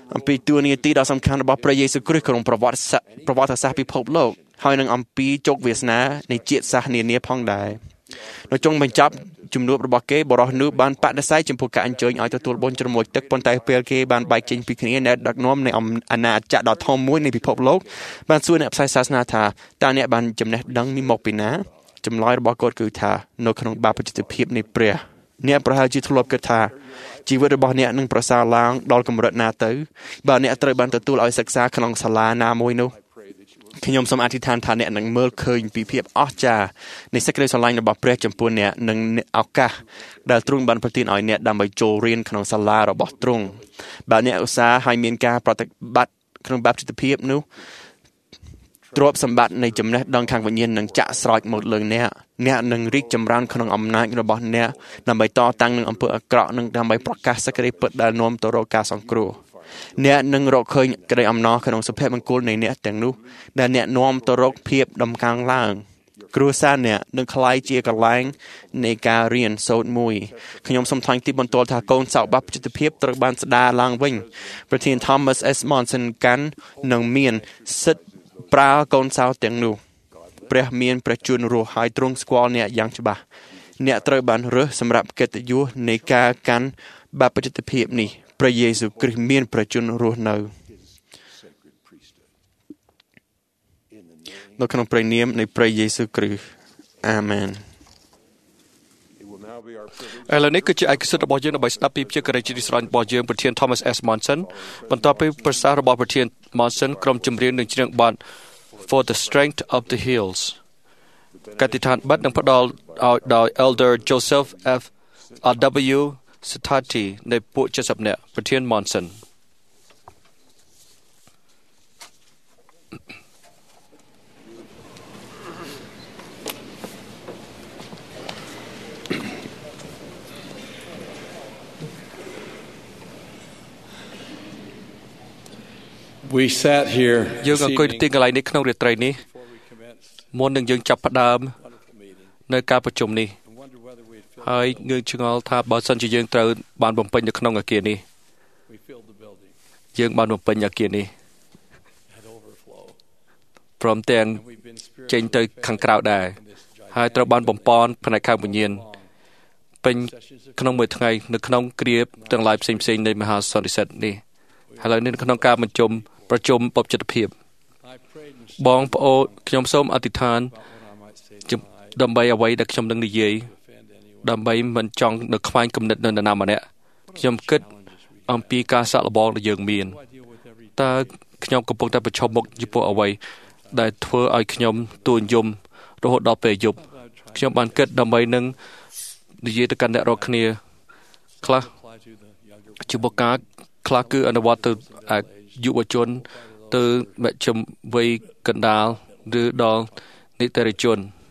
អំពីតួនាទីដ៏សំខាន់របស់ព្រះយេស៊ូវគ្រីស្ទក្នុងប្រវត្តិសាស្ត្រប្រវត្តិសាស្ត្រពិភពលោកហើយនឹងអំពីជោគវាសនានៃជាតិសាសន៍នានាផងដែរនៅចុងបញ្ចប់ជំនួបរបស់គេបរិសនោះបានបដិសេធចំពោះការអញ្ជើញឲ្យទទួលបុណ្យជ្រមុជទឹកប៉ុន្តែពេលគេបានបែកចេញពីគ្នាអ្នកដឹកនាំនៃអាណាចក្រដ៏ធំមួយនៃពិភពលោកបានសួរអ្នកផ្សាយសាសនាថាតើអ្នកបានចំណេះដឹងនេះមកពីណាចម្លើយរបស់គាត់គឺថានៅក្នុងបាបចិត្តភាពនៃព្រះអ្នកប្រហែលជាធ្លាប់គិតថាជីវិតរបស់អ្នកនឹងប្រសើរឡើងដល់កម្រិតណាទៅបើអ្នកត្រូវបានទទួលឲ្យសិក្សាក្នុងសាលាណាមួយនោះខ្ញុំសូមអធិដ្ឋានថាអ្នកនឹងមើលឃើញពីភាពអស្ចារ្យនៃសេចក្តីស្រឡាញ់របស់ព្រះចំពោះអ្នកនិងឱកាសដែលទ្រង់បានប្រទានឲ្យអ្នកដើម្បីចូលរៀនក្នុងសាលារបស់ទ្រង់បើអ្នកឧស្សាហ៍ឲ្យមានការប្រតិបត្តិក្នុងបែបចិត្តភាពនោះទ្រព្យសម្បត្តិនៃចំណេះដឹងខាងវិញ្ញាណនឹងចាក់ស្រោចមកលើអ្នកអ្នកនឹងរីកចម្រើនក្នុងអំណាចរបស់អ្នកដើម្បីតតាំងនឹងអំពើអាក្រក់និងដើម្បីប្រកាសសេចក្តីពិតដែលនាំទៅរកការសង្គ្រោះអ្នកនឹងរកឃើញក្តីអំណរក្នុងសុភមង្គលនៃអ្នកទាំងនោះដែលអ្នកនាំទៅរកភាពដំកើងឡើងគ្រួសារអ្នកនឹងក្លាយជាកន្លែងនៃការរៀនសូត្រមួយខ្ញុំសូមថ្លែងទីបន្ទាល់ថាកូនសោបាបចិត្តភាពត្រូវបានស្ដារឡើងវិញប្រធាន Thomas S. Monson កាន់នឹងមានសិទ្ធិប្រើកូនសោទាំងនោះព្រះមានព្រះជន្មរស់ហើយទ្រង់ស្គាល់អ្នកយ៉ាងច្បាស់អ្នកត្រូវបានរើសសម្រាប់កិត្តិយសនៃការកាន់បាបចិត្តភាពនេះព្រះយេស៊ូវគ្រីស្ទមានព្រះជន្មរស់នៅនៅក្នុងព្រះនាមនៃព្រះយេស៊ូវគ្រីស្ទអាមែនឥឡូវនេះគឺជាឯកសិទ្ធិរបស់យើងដើម្បីស្ដាប់ពីជាកិរិយាស្រឡាញ់របស់យើងប្រធាន Thomas S. Monson បន្ទាប់ពីប្រសាសន៍របស់ប្រធាន Monson ក្រុមចម្រៀងនឹងច្រៀងបទ For the Strength of the Hills កតិដ្ឋានបទនឹងផ្ដល់ឲ្យដោយ Elder Joseph F. W. Satati នៃពួកเจ็ดสิบនាក់ប្រធាន Monson We sat here យើងអង្គុយទីកន្លែងនេះក្នុងរាត្រីនេះមុននឹងយើងចាប់ផ្ដើមនៅការប្រជុំនេះហើយយើងឆ្ងល់ថាបើសិនជាយើងត្រូវបានបំពេញនៅក្នុងអគារនេះយើងបានបំពេញអគារនេះព្រមទាំងចេញទៅខាងក្រៅដែរហើយត្រូវបានបំពន់ផ្នែកខាងវិញ្ញាណពេញក្នុងមួយថ្ងៃនៅក្នុងគ្រាទាំងឡាយផ្សេងៗនៃមហាសន្និសីទនេះហើយនៅក្នុងការបញ្ជុំប្រជុំបបចិត្តភាពបងប្អូនខ្ញុំសូមអធិដ្ឋានដើម្បីអ្វីដែលខ្ញុំនឹងនិយាយដើម្បីមិនចង់នៅខ្វែងគំនិតនៅនរណាម្នាក់ខ្ញុំគិតអំពីការសាក់លបងដែលយើងមានតើខ្ញុំកំពុងតែប្រឈមមុខចំពោះអ្វីដែលធ្វើឲ្យខ្ញុំទួញយំរហូតដល់ពេលយប់ខ្ញុំបានគិតដើម្បីនឹងនិយាយទៅកាន់អ្នករាល់គ្នាខ្លះចំពោះការខ្លះគឺអនុវត្តទៅយុវជនទៅមជ្ឈមវ័យកណ្ដាលឬដល់នីតិជន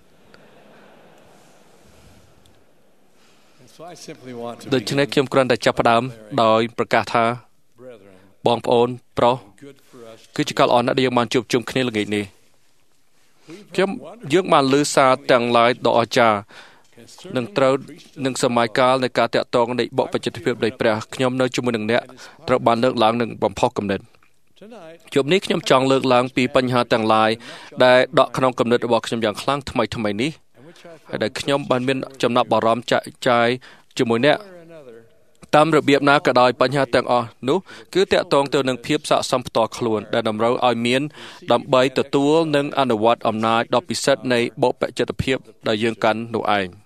ដូច្នេះខ្ញុំគ្រាន់តែចាប់ផ្ដើមដោយប្រកាសថាបងប្អូនប្រុសគឺជាការល្អណាស់ដែលយើងបានជួបជុំគ្នាល្ងាចនេះខ្ញុំយើងបានលើសារទាំងឡាយដ៏អស្ចារ្យនឹងត្រូវនឹងសម័យកាលនៃការតាក់ទងនៃបបច្ចុប្បន្នភាពនៃព្រះខ្ញុំនៅជាមួយនឹងអ្នកត្រូវបានលើកឡើងនឹងបំផុសគំនិតជួបនេះខ្ញុំចង់លើកឡើងពីបញ្ហាទាំងឡាយដែលដកក្នុងគំនិតរបស់ខ្ញុំយ៉ាងខ្លាំងថ្មីថ្មីនេះហើយដែលខ្ញុំបានមានចំណាប់អារម្មណ៍ចាក់ចាយជាមួយអ្នកតាមរបៀបណាក៏ដោយបញ្ហាទាំងអស់នោះគឺតាក់ទងទៅនឹងភាពស័ក្តិសមផ្ទាល់ខ្លួនដែលតម្រូវឲ្យមានដើម្បីទទួលនិងអនុវត្តអំណាចដ៏ពិសិដ្ឋនៃបព្វជិតភាពដែលយើងកាន់នោះឯង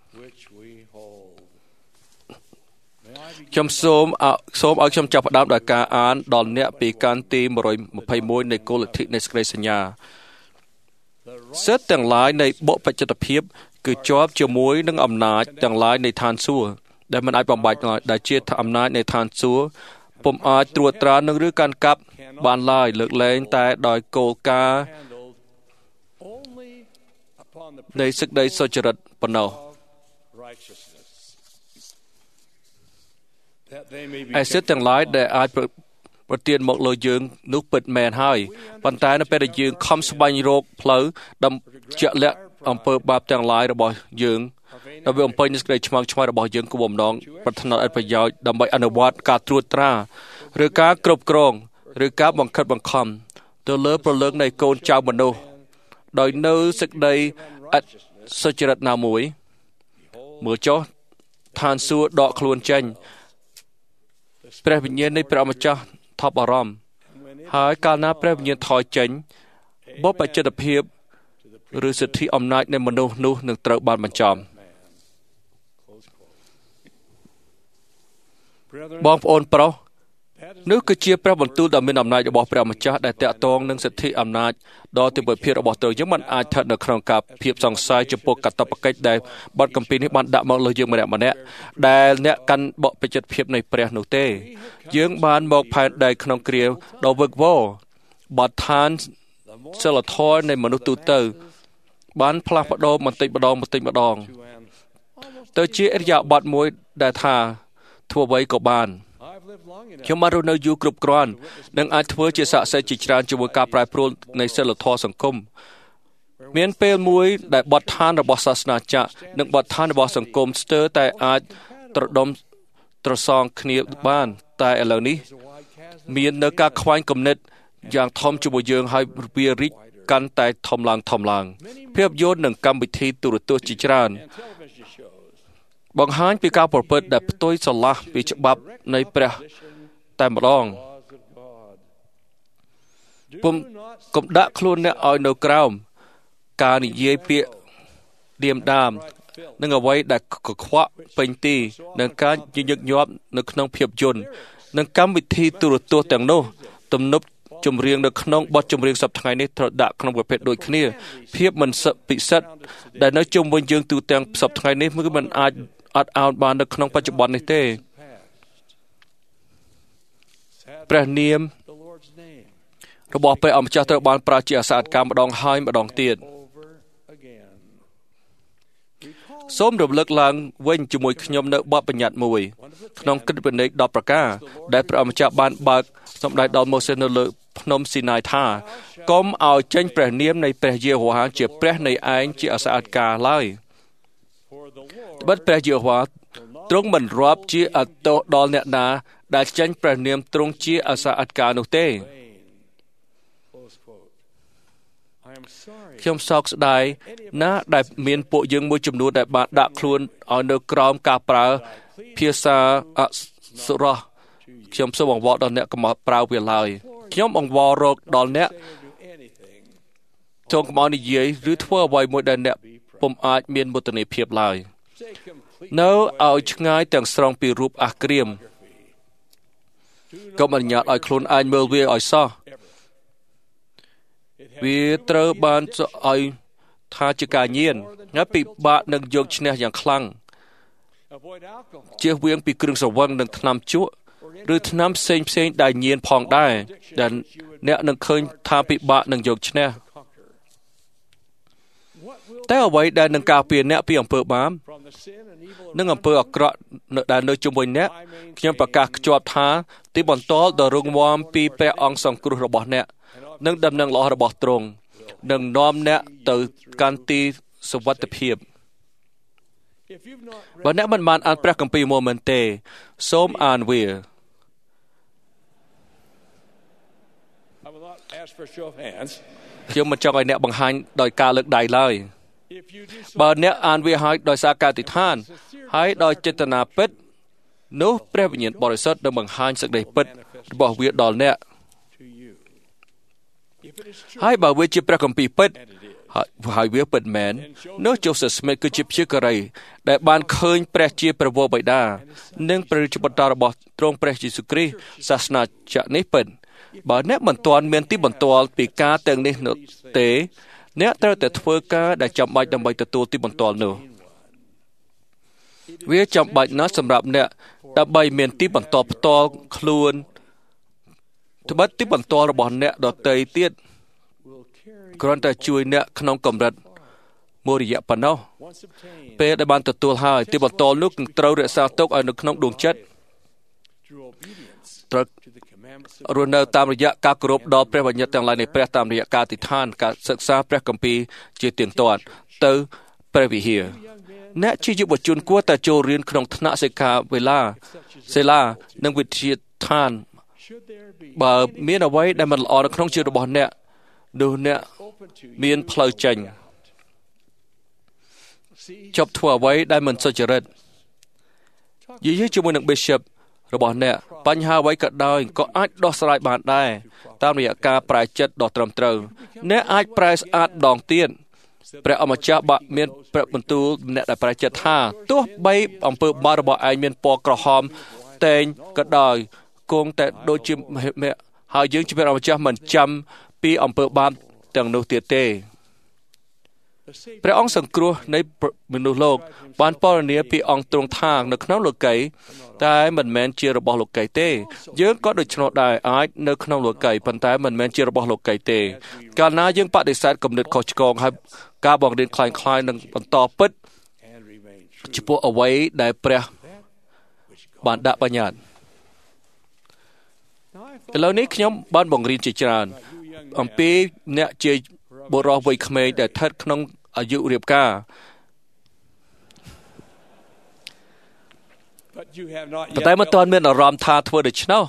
ខ្ញុំសូមសូមឲ្យខ្ញុំចាប់ផ្ដើមដោយការអានដល់អ្នកពីកានទីmột trăm hai mươi mốtនៃគោលលទ្ធិនៃសេចក្តីសញ្ញាសិទ្ធិទាំងឡាយនៃបព្វជិតភាពគឺជាប់ជាមួយនឹងអំណាចទាំងឡាយនៃឋានសួគ៌ដែលមិនអាចបំបាច់ដែលជាអំណាចនៃឋានសួគ៌ពុំអាចត្រួតត្រានឹងឬកាន់កាប់បានឡើយលើកលែងតែដោយគោលការណ៍នៃសេចក្តីសុចរិតប៉ុណ្ណោះឯសិទ្ធិទាំងឡាយដែលអាចប្រទានមកលើយើងនោះពិតមែនហើយប៉ុន្តែនៅពេលដែលយើងខំស្វែងរកផ្លូវដើម្បីជាក់លាក់អំពើបាបទាំងឡាយរបស់យើងដើម្បីបំពេញសេចក្តីឆ្មើងឆ្មៃរបស់យើងគួរបំណងប្រាថ្នាអត្ថប្រយោជន៍ដើម្បីអនុវត្តការត្រួតត្រាឬការគ្រប់គ្រងឬការបង្ខិតបង្ខំទៅលើប្រលើងនៃកូនចៅមនុស្សដោយនៅសេចក្តីអសុចរិតណាមួយមើលចុះឋានសួគ៌ដកខ្លួនចេញព្រះវិញ្ញាណនៃព្រះម្ចាស់ថប់អារម្មណ៍ហើយកាលណាព្រះវិញ្ញាណថយចេញបុព្វជិតភាពឬសិទ្ធិអំណាចនៃមនុស្សនោះនឹងត្រូវបានបញ្ចំបងប្អូនប្រុសនោះគឺជាព្រះបន្ទូលដ៏មានអំណាចរបស់ព្រះម្ចាស់ដែលតាក់ទងនឹងសិទ្ធិអំណាចដ៏ទិដ្ឋភាពរបស់ទ្រង់យើងមិនអាចស្ថិតនៅក្នុងការភាពសង្ស័យចំពោះកាតព្វកិច្ចដែលបទគម្ពីរនេះបានដាក់មកលើយើងម្នាក់ម្នាក់ដែលអ្នកកាន់បព្វជិតភាពនៃព្រះនោះទេយើងបានមកផែនដីក្នុងគ្រាដ៏វឹកវរបទដ្ឋានសិលធម៌នៃមនុស្សទូទៅបានផ្លាស់ប្ដូរបន្តិចម្ដងបន្តិចម្ដងទៅជាអរិយាប័ត្រមួយដែលថាធ្វើអ្វីក៏បានខ្ញុំបានរស់នៅយូរគ្រប់គ្រាន់និងអាចធ្វើជាសាក្សីជាច្រើនជាមួយការប្រែប្រួលនៃសិលធម៌សង្គមមានពេលមួយដែលបទដ្ឋានរបស់សាសនាចក្រនិងបទដ្ឋានរបស់សង្គមស្ទើរតែអាចត្រដុំត្រសងគ្នាបានតែឥឡូវនេះមាននៅការខ្វែងគំនិតយ៉ាងធំជាមួយយើងហើយវារីកកាន់តែធំឡើងធំឡើងភាពយន្តនិងកម្មវិធីទូរទស្សន៍ជាច្រើនបង្ហាញពីការប្រព្រឹត្តដែលផ្ទុយស្រឡះពីច្បាប់នៃព្រះតែម្ដងពុំកុំដាក់ខ្លួនអ្នកឲ្យនៅក្រោមការនិយាយពាក្យឌៀមដាមនិងអ្វីដែលកខ្វក់ពេញទីនិងការញឹកញាប់នៅក្នុងភាពយន្តនិងកម្មវិធីទូរទស្សន៍ទាំងនោះទំនប់ចម្រៀងនៅក្នុងបទចម្រៀងសប្តាហ៍ថ្ងៃនេះត្រូវដាក់ក្នុងប្រភេទដូចគ្នាភាពមិនពិសិដ្ឋដែលនៅជុំវិញយើងទូទាំងសប្តាហ៍ថ្ងៃនេះគឺមិនអាចអត់ឱនបាននៅក្នុងបច្ចុប្បន្ននេះទេព្រះនាមរបស់ព្រះអម្ចាស់ត្រូវបានប្រើជាអសតកម្មម្ដងហើយម្ដងទៀតសូមរំលឹកឡើងវិញជាមួយខ្ញុំនៅបទបញ្ញត្តិមួយក្នុងគិតវិន័យដប់ប្រការដែលព្រះអម្ចាស់បានបើកសម្ដែងដល់ម៉ូសេសនៅលើភ្នំស៊ីណាយថាកុំឲ្យចេញព្រះនាមនៃព្រះយេហូវ៉ាជាព្រះនៃឯងជាអសតកម្មឡើយបិទព្រះយេហូវ៉ាទ្រង់មិនរាប់ជាអទោសដល់អ្នកណាដែលចេញព្រះនាមទ្រង់ជាអសតកម្មនោះទេខ្ញុំសោកស្ដាយណាស់ដែលមានពួកយើងមួយចំនួនដែលបានដាក់ខ្លួនឲ្យនៅក្រោមការប្រើភាសាអសុរោះខ្ញុំសូមអង្វរដល់អ្នកកុំប្រើវាឡើយខ្ញុំអង្វររកដល់អ្នកចូលកុំឲ្យនិយាយឬធ្វើអ្វីមួយដែលអ្នកពុំអាចមានមោទនភាពឡើយនៅឲ្យឆ្ងាយទាំងស្រុងពីរូបអាក្រាមកុំអនុញ្ញាតឲ្យខ្លួនឯងមើលវាឲ្យសោះវាត្រូវបានឲ្យថាជាការញៀនហើយពិបាកនឹងយកឈ្នះយ៉ាងខ្លាំងជៀសវាងពីគ្រឿងស្រវឹងនិងថ្នាំជក់ឬថ្នាំផ្សេងផ្សេងដែលញៀនផងដែរដែលអ្នកនឹងឃើញថាពិបាកនឹងយកឈ្នះតែអ្វីដែលនឹងការពារអ្នកពីអំពើបាបនិងអំពើអាក្រក់ដែលនៅជុំវិញអ្នកខ្ញុំប្រកាសខ្ជាប់ថាទីបន្ទាល់ដ៏រឹងមាំពីព្រះអង្គសង្គ្រោះរបស់អ្នកនិងដំណឹងល្អរបស់ទ្រង់នឹងនាំអ្នកទៅកាន់ទីសុវត្ថិភាពបើអ្នកមិនបានអានព្រះគម្ពីរមកមែនទេសូមអានវាខ្ញុំមិនចង់ឲ្យអ្នកបង្ហាញដោយការលើកដៃឡើយបើអ្នកអានវាហើយដោយសារការអធិដ្ឋានហើយដោយចេតនាពិតនោះព្រះវិញ្ញាណបរិសុទ្ធនឹងបង្ហាញសេចក្តីពិតរបស់វាដល់អ្នកហើយបើវាជាព្រះគម្ពីរពិតហើយវាពិតមែននោះជូសេស្មីតគឺជាព្យាការីដែលបានឃើញព្រះជាព្រះវរបិតានិងព្រះរាជបន្តរបស់ទ្រង់ព្រះយេស៊ូវគ្រីស្ទសាសនាចក្រនេះពិតបើអ្នកមិនទាន់មានទីបន្ទាល់ពីការទាំងនេះនោះទេអ្នកត្រូវតែធ្វើការដែលចាំបាច់ដើម្បីទទួលទីបន្ទាល់នោះវាចាំបាច់ណាស់សម្រាប់អ្នកដើម្បីមានទីបន្ទាល់ផ្ទាល់ខ្លួនត្បិតទីបន្ទាល់របស់អ្នកដទៃទៀតគ្រាន់តែជួយអ្នកក្នុងកម្រិតមួយរយៈប៉ុណ្ណោះពេលដែលបានទទួលហើយទីបន្ទាល់នោះនឹងត្រូវរក្សាទុកឲ្យនៅក្នុងដួងចិត្តត្រូវរស់នៅតាមរយៈការគោរពដល់ព្រះបញ្ញត្តិទាំងឡាយនៃព្រះតាមរយៈការអធិដ្ឋានការសិក្សាព្រះគម្ពីរជាទៀងទាត់ទៅព្រះវិហារអ្នកជាយុវជនគួរតែចូលរៀនក្នុងថ្នាក់សិក្ខាវេលាសេឡានិងវិទ្យាឋានបើមានអ្វីដែលមិនល្អនៅក្នុងជីវិតរបស់អ្នកនោះអ្នកមានផ្លូវចេញជប់ធ្វើអ្វីដែលមិនសុចរិតនិយាយជាមួយនឹង Bishop របស់អ្នកបញ្ហាអ្វីក៏ដោយក៏អាចដោះស្រាយបានដែរតាមរយៈការប្រែចិត្តដ៏ត្រឹមត្រូវអ្នកអាចប្រែស្អាតម្ដងទៀតព្រះអម្ចាស់បាក់មានព្រះបន្ទូលអ្នកដែលប្រែចិត្តថាទោះបីអំពើបាបរបស់ឯងមានពណ៌ក្រហមតែងក៏ដោយគង់តែដូចជាហើយយើងជាព្រះអម្ចាស់មិនចាំពីអំពើបាបទាំងនោះទៀតទេព្រះអង្គសង្គ្រោះនៃមនុស្សលោកបានពណ៌នាពីអង្គទ្រង់ថានៅក្នុងលោកីតែមិនមែនជារបស់លោកីទេយើងក៏ដូច្នោះដែរអាចនៅក្នុងលោកីប៉ុន្តែមិនមែនជារបស់លោកីទេកាលណាយើងបដិសេធគំនិតខុសឆ្គងហើយការបង្រៀនคล้ายៗនឹងបន្តពិតចំពោះអ្វីដែលព្រះបានដាក់បញ្ញត្តិឥឡូវនេះខ្ញុំបានបង្រៀនជាច្រើនអំពីអ្នកជាបុរសវ័យក្មេងដែលស្ថិតក្នុងអាយុរៀបការតែមិនទាន់មានអារម្មណ៍ថាធ្វើដូច្នោះ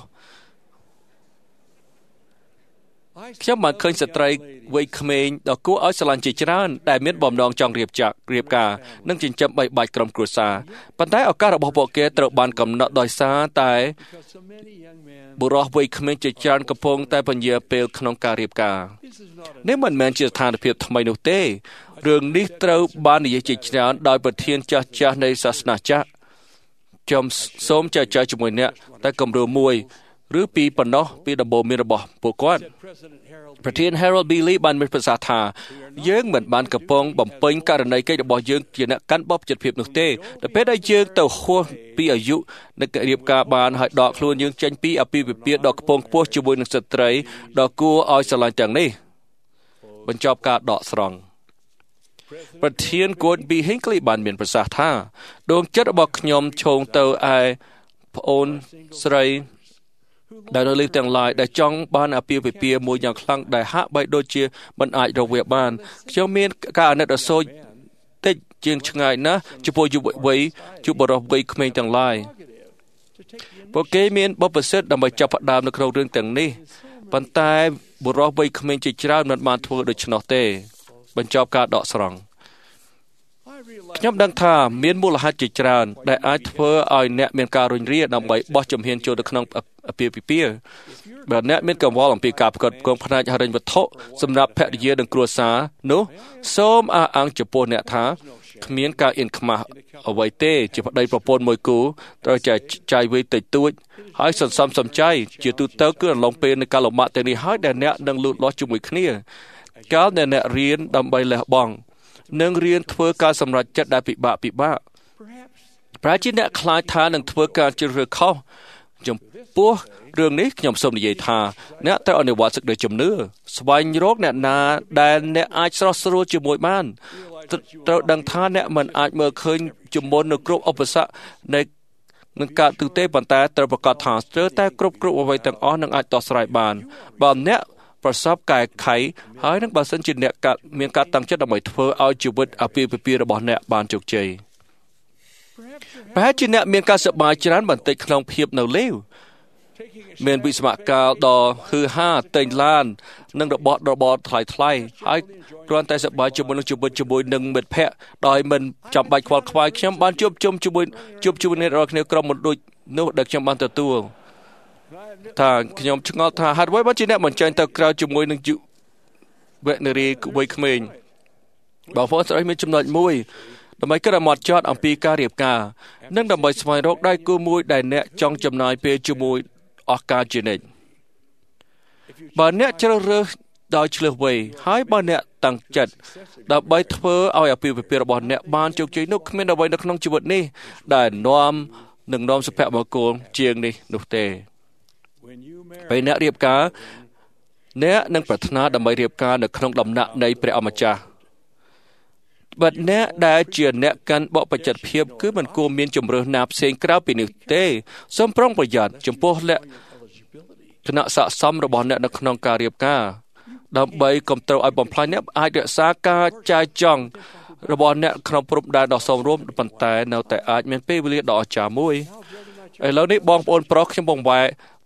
ខ្ញុំបានឃើញស្ត្រីវ័យក្មេងដ៏គួរឲ្យស្រឡាញ់ជាច្រើនដែលមានបំណងចង់រៀបចាក់រៀបការនិងចិញ្ចឹមបីបាច់ក្រុមគ្រួសារប៉ុន្តែឱកាសរបស់ពួកគេត្រូវបានកំណត់ដោយសារតែបុរសវ័យក្មេងជាច្រើនកំពុងតែពន្យាពេលក្នុងការរៀបការនេះមិនមែនជាស្ថានភាពថ្មីនោះទេរឿងនេះត្រូវបាននិយាយជាច្រើនដោយប្រធានចាស់ចាស់នៃសាសនាចាស់ខ្ញុំសូមចែកចាយជាមួយអ្នកតែគំរូមួយឬពីប៉ុណ្ណោះពីដំបូន្មានរបស់ពួកគាត់ប្រធាន Harold B. Lee បានមានប្រសាសន៍ថាយើងមិនបានកំពុងបំពេញករណីកិច្ចរបស់យើងជាអ្នកកាន់បព្វជិតភាពនោះទេតែពេលដែលយើងទៅហួសពីអាយុនៃការរៀបការបានហើយដកខ្លួនយើងចេញពីអាពាហ៍ពិពាហ៍ដ៏ខ្ពង់ខ្ពស់ជាមួយនឹងស្ត្រីដ៏គួរឲ្យស្រឡាញ់ទាំងនេះបញ្ចប់ការដកស្រង់ប្រធាន Gordon B. Hinckley បានមានប្រសាសន៍ថាដួងចិត្តរបស់ខ្ញុំឈោងទៅឯប្អូនស្រីដែលនៅលើទាំងឡាយដែលចង់បានអាពាហ៍ពិពាហ៍មួយយ៉ាងខ្លាំងដែលហាក់បីដូចជាមិនអាចរកវាបានខ្ញុំមានការអាណិតអាសូរតិចជាងឆ្ងាយណាស់ចំពោះយុវវ័យយុវបុរសវ័យក្មេងទាំងឡាយពួកគេមានបុព្វសិទ្ធិដើម្បីចាប់ផ្ដើមនៅក្នុងរឿងទាំងនេះប៉ុន្តែបុរសវ័យក្មេងជាច្រើនមិនបានធ្វើដូច្នោះទេបញ្ចប់ការដកស្រង់ខ្ញុំដឹងថាមានមូលហេតុជាច្រើនដែលអាចធ្វើឲ្យអ្នកមានការរុញរាដើម្បីបោះជំហានចូលទៅក្នុងអាពាហ៍ពិពាហ៍បើអ្នកមានកង្វល់អំពីការផ្គត់ផ្គង់ផ្នែកហិរញ្ញវត្ថុសម្រាប់ភរិយានិងគ្រួសារនោះសូមអះអាងចំពោះអ្នកថាគ្មានការអៀនខ្មាស់អ្វីទេជាប្តីប្រពន្ធមួយគូត្រូវចែកចាយវ័យតិចតួចហើយសន្សំសំចៃជាទូទៅគឺអំឡុងពេលនៃការលំបាកទាំងនេះហើយដែលអ្នកនឹងលូតលាស់ជាមួយគ្នាកាលដែលអ្នករៀនដើម្បីលះបង់នឹងរៀនធ្វើការសម្រេចចិត្តដែលពិបាកពិបាកប្រហែលជាអ្នកខ្លាចថានឹងធ្វើការជ្រើសរើសខុសចំពោះរឿងនេះខ្ញុំសូមនិយាយថាអ្នកត្រូវអនុវត្តសេចក្តីជំនឿស្វែងរកអ្នកណាដែលអ្នកអាចស្រស់ស្រួលជាមួយបានត្រូវដឹងថាអ្នកមិនអាចមើលឃើញជំនន់នៅគ្រប់ឧបសគ្គនៃនឹងកើតទិទេប៉ុន្តែត្រូវប្រកាសថាស្ទើរតែគ្រប់គ្រប់អ្វីទាំងអស់នឹងអាចដោះស្រាយបានបើអ្នកប្រសពកែខៃហើយនឹងបើសិនជាអ្នកកាត់មានការតាំងចិត្តដើម្បីធ្វើឲ្យជីវិតអាពាហ៍ពិពាហ៍របស់អ្នកបានជោគជ័យប្រហែលជាអ្នកមានការសប្បាយច្រើនបន្តិចក្នុងភាពនៅលេវមានវិស្វករដ៏ហឺហាទិញឡាននិងរបស់របរថ្លៃថ្លៃហើយគ្រាន់តែសប្បាយជាមួយនឹងជីវិតជាមួយនឹងមិត្តភ័ក្តិដោយមិនចាំបាច់ខ្វល់ខ្វាយខ្ញុំបានជួបជុំជាមួយជួបជាមួយអ្នករាល់គ្នាក្រុមមនុស្សនោះដែលខ្ញុំបានទទួលថាខ្ញុំឆ្ងល់ថាហេតុអ្វីបានជាអ្នកមិនចេញទៅក្រៅជាមួយនឹងយុវនារីវ័យក្មេងបងប្អូនស្រីមានចំណុចមួយដើម្បីគិតឲ្យម៉ត់ចត់អំពីការរៀបការនិងដើម្បីស្វែងរកដៃគូមួយដែលអ្នកចង់ចំណាយពេលជាមួយអស់កលជានិច្ចបើអ្នកជ្រើសរើសដោយឆ្លើសវៃហើយបើអ្នកតាំងចិត្តដើម្បីធ្វើឲ្យអាពាហ៍ពិពាហ៍របស់អ្នកបានជោគជ័យនោះគ្មានអ្វីនៅក្នុងជីវិតនេះដែលនាំនឹងនាំសុភមង្គលជាងនេះនោះទេពេលអ្នករៀបការអ្នកនឹងប្រាថ្នាដើម្បីរៀបការនៅក្នុងដំណាក់នៃព្រះអម្ចាស់បើអ្នកដែលជាអ្នកកាន់បព្វជិតភាពគឺមិនគួរមានជំរើសណាផ្សេងក្រៅពីនេះទេសូមប្រុងប្រយ័ត្នចំពោះលក្ខណៈស័ក្តិសមរបស់អ្នកនៅក្នុងការរៀបការដើម្បីកុំត្រូវឲ្យបំផ្លាញអ្នកអាចរក្សាការចាយចង់របស់អ្នកក្នុងព្រំដែនដ៏សមរម្យប៉ុន្តែនៅតែអាចមានពេលវេលាដ៏អស្ចារ្យមួយឥឡូវនេះបងប្អូនប្រុសខ្ញុំបង្វែរ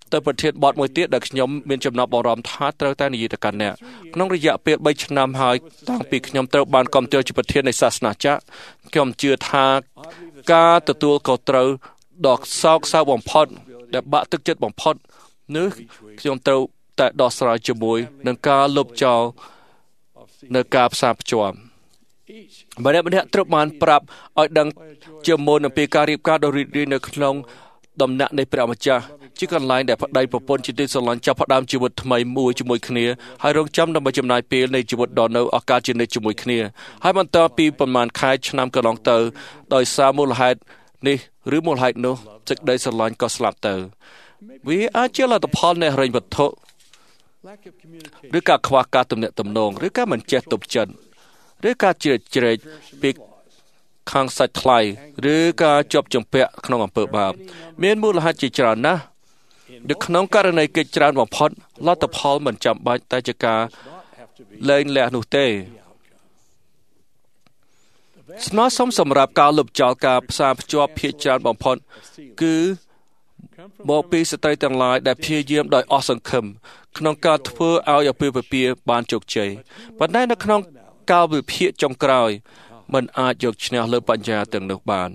ទៅប្រធានបទមួយទៀតដែលខ្ញុំមានចំណាប់អារម្មណ៍ថាត្រូវតែនិយាយទៅកាន់អ្នកក្នុងរយៈពេល3ឆ្នាំហើយតាំងពីខ្ញុំត្រូវបានគាំទ្រជាប្រធាននៃសាសនាចក្រខ្ញុំជឿថាការទទួលខុសត្រូវដ៏សោកសៅបំផុតដែលបាក់ទឹកចិត្តបំផុតនោះខ្ញុំត្រូវតែដោះស្រាយជាមួយនឹងការលុបចោលនៅការផ្សារភ្ជាប់ម្នាក់ម្នាក់ត្រូវបានប្រាប់ឲ្យដឹងជាមុនអំពីការរៀបការដ៏រីករាយនៅក្នុងដំណាក់នៃព្រះម្ចាស់ជាកន្លែងដែលប្តីប្រពន្ធជាទីស្រឡាញ់ចាប់ផ្ដើមជីវិតថ្មីមួយជាមួយគ្នាហើយរងចាំដើម្បីចំណាយពេលនៃជីវិតដ៏នៅឱកាសជានិច្ចជាមួយគ្នាហើយបន្ទាប់ពីប្រមាណខែឆ្នាំកន្លងទៅដោយសារមូលហេតុនេះឬមូលហេតុនោះសេចក្តីស្រឡាញ់ក៏ស្លាប់ទៅវាអាចជាលទ្ធផលនៃហិរញ្ញវត្ថុឬការខ្វះការទំនាក់ទំនងឬការមិនចេះទប់ចិត្តឬការជ្រៀតជ្រែកពីខាងសាច់ថ្លៃឬការជាប់ជំពាក់ក្នុងអំពើបាបមានមូលហេតុជាច្រើនណាស់នៅក្នុងករណីកិច្ចច្រើនបំផុតលទ្ធផលមិនចាំបាច់តែជាការលែងលះនោះទេស្នើសុំសម្រាប់ការលុបចោលការផ្សារភ្ជាប់ភាគច្រើនបំផុតគឺមកពីស្ត្រីទាំងឡាយដែលព្យាយាមដោយអស់សង្ឃឹមក្នុងការធ្វើឲ្យអាពាហ៍ពិពាហ៍បានជោគជ័យប៉ុន្តែនៅក្នុងកាលវិភាគចុងក្រោយមិនអាចយកឈ្នះលើបញ្ញាទាំងនោះបាន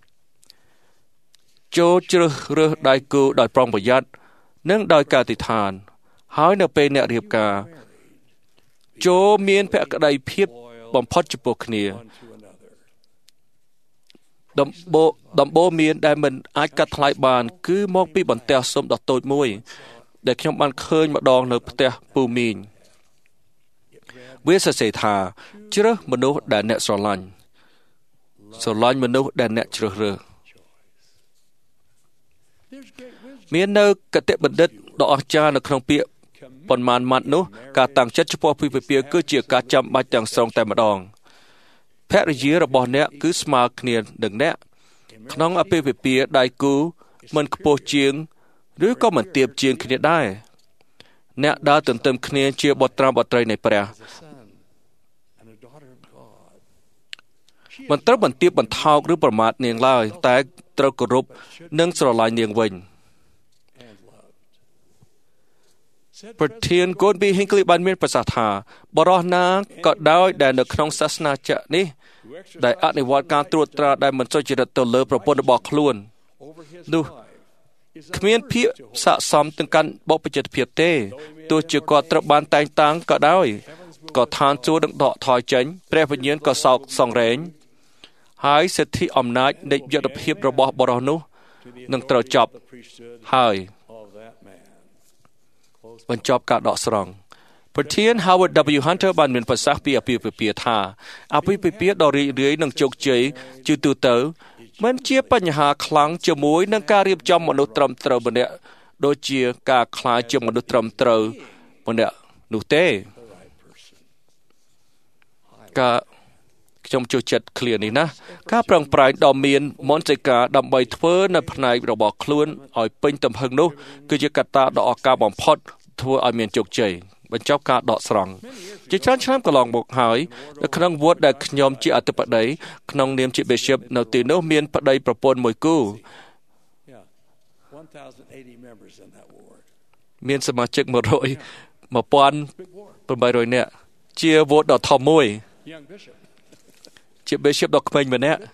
ចូលជ្រើសរើសដៃគូដោយប្រុងប្រយ័ត្ននិងដោយការអធិដ្ឋានហើយនៅពេលអ្នករៀបការចូលមានភក្តីភាពបំផុតចំពោះគ្នាដំបូដំបូមានដែលមិនអាចកាត់ថ្លៃបានគឺមកពីបន្ទះសុំដ៏តូចមួយដែលខ្ញុំបានឃើញម្ដងនៅផ្ទះពូមីងវាសរសេរថាជ្រើសមនុស្សដែលអ្នកស្រឡាញ់ស្រឡាញ់មនុស្សដែលអ្នកជ្រើសរើសមាននៅគតិបណ្ឌិតដ៏អស្ចារ្យនៅក្នុងពាក្យប៉ុន្មានម៉ាត់នោះការតាំងចិត្តចំពោះអាពាហ៍ពិពាហ៍គឺជាការចាំបាច់ទាំងស្រុងតែម្ដងភរិយារបស់អ្នកគឺស្មើគ្នានឹងអ្នកក្នុងអាពាហ៍ពិពាហ៍ដៃគូមិនខ្ពស់ជាងឬក៏មិនទាបជាងគ្នាដែរអ្នកដើរទន្ទឹមគ្នាជាបុត្រាបុត្រីនៃព្រះមិនត្រូវបន្ទាបបន្ថោកឬប្រមាថនាងឡើយតែត្រូវគោរពនិងស្រឡាញ់នាងវិញប្រធាន Godby Hinckley បានមានប្រសាសន៍ថាបរិះណាក៏ដោយដែលនៅក្នុងសាសនាចក្រនេះដែលអនុវត្តការត្រួតត្រាដែលមិនសុចរិតទៅលើប្រពន្ធរបស់ខ្លួននោះគ្មានភាពស័ក្តិសមទៅកាន់បុព្វជិតភាពទេទោះជាគាត់ត្រូវបានតែងតាំងក៏ដោយក៏ឋានសួគ៌នឹងដកថយចេញព្រះវិញ្ញាណក៏សោកសង្រេងហើយសិទ្ធិអំណាចនៃយុទ្ធភាពរបស់បរិះនោះនឹងត្រូវចប់ហើយបញ្ចប់ការដកស្រង់ប្រធាន Howard W Hunter បានមានប្រសាសន៍ពីអាពាហ៍ពិពាហ៍ថាអាពាហ៍ពិពាហ៍ដ៏រីករាយនិងជោគជ័យជាទូទៅមិនជាបញ្ហាខ្លាំងជាមួយនឹងការរៀបចំមនុស្សត្រឹមត្រូវម្នាក់ដូចជាការខ្លាចជាមនុស្សត្រឹមត្រូវម្នាក់នោះទេការខ្ញុំចូលចិត្តឃ្លានេះណាការប្រឹងប្រែងដ៏មានមន្តសិការដើម្បីធ្វើនៅផ្នែករបស់ខ្លួនឲ្យពេញទំហឹងនោះគឺជាកត្តាដ៏អស្ចារ្យបំផុតធ្វើឲ្យមានជោគជ័យបញ្ចប់ការដកស្រង់ជាច្រើនឆ្នាំកន្លងមកហើយនៅក្នុងវត្តដែលខ្ញុំជាអធិបតីក្នុងនាមជា Bishop នៅទីនោះមានប្តីប្រពន្ធមួយគូមានសមាជិកមួយរយ một nghìn tám trămនាក់ជាវត្តដ៏ធំមួយជា Bishop ដ៏ក្មេងម្នាក់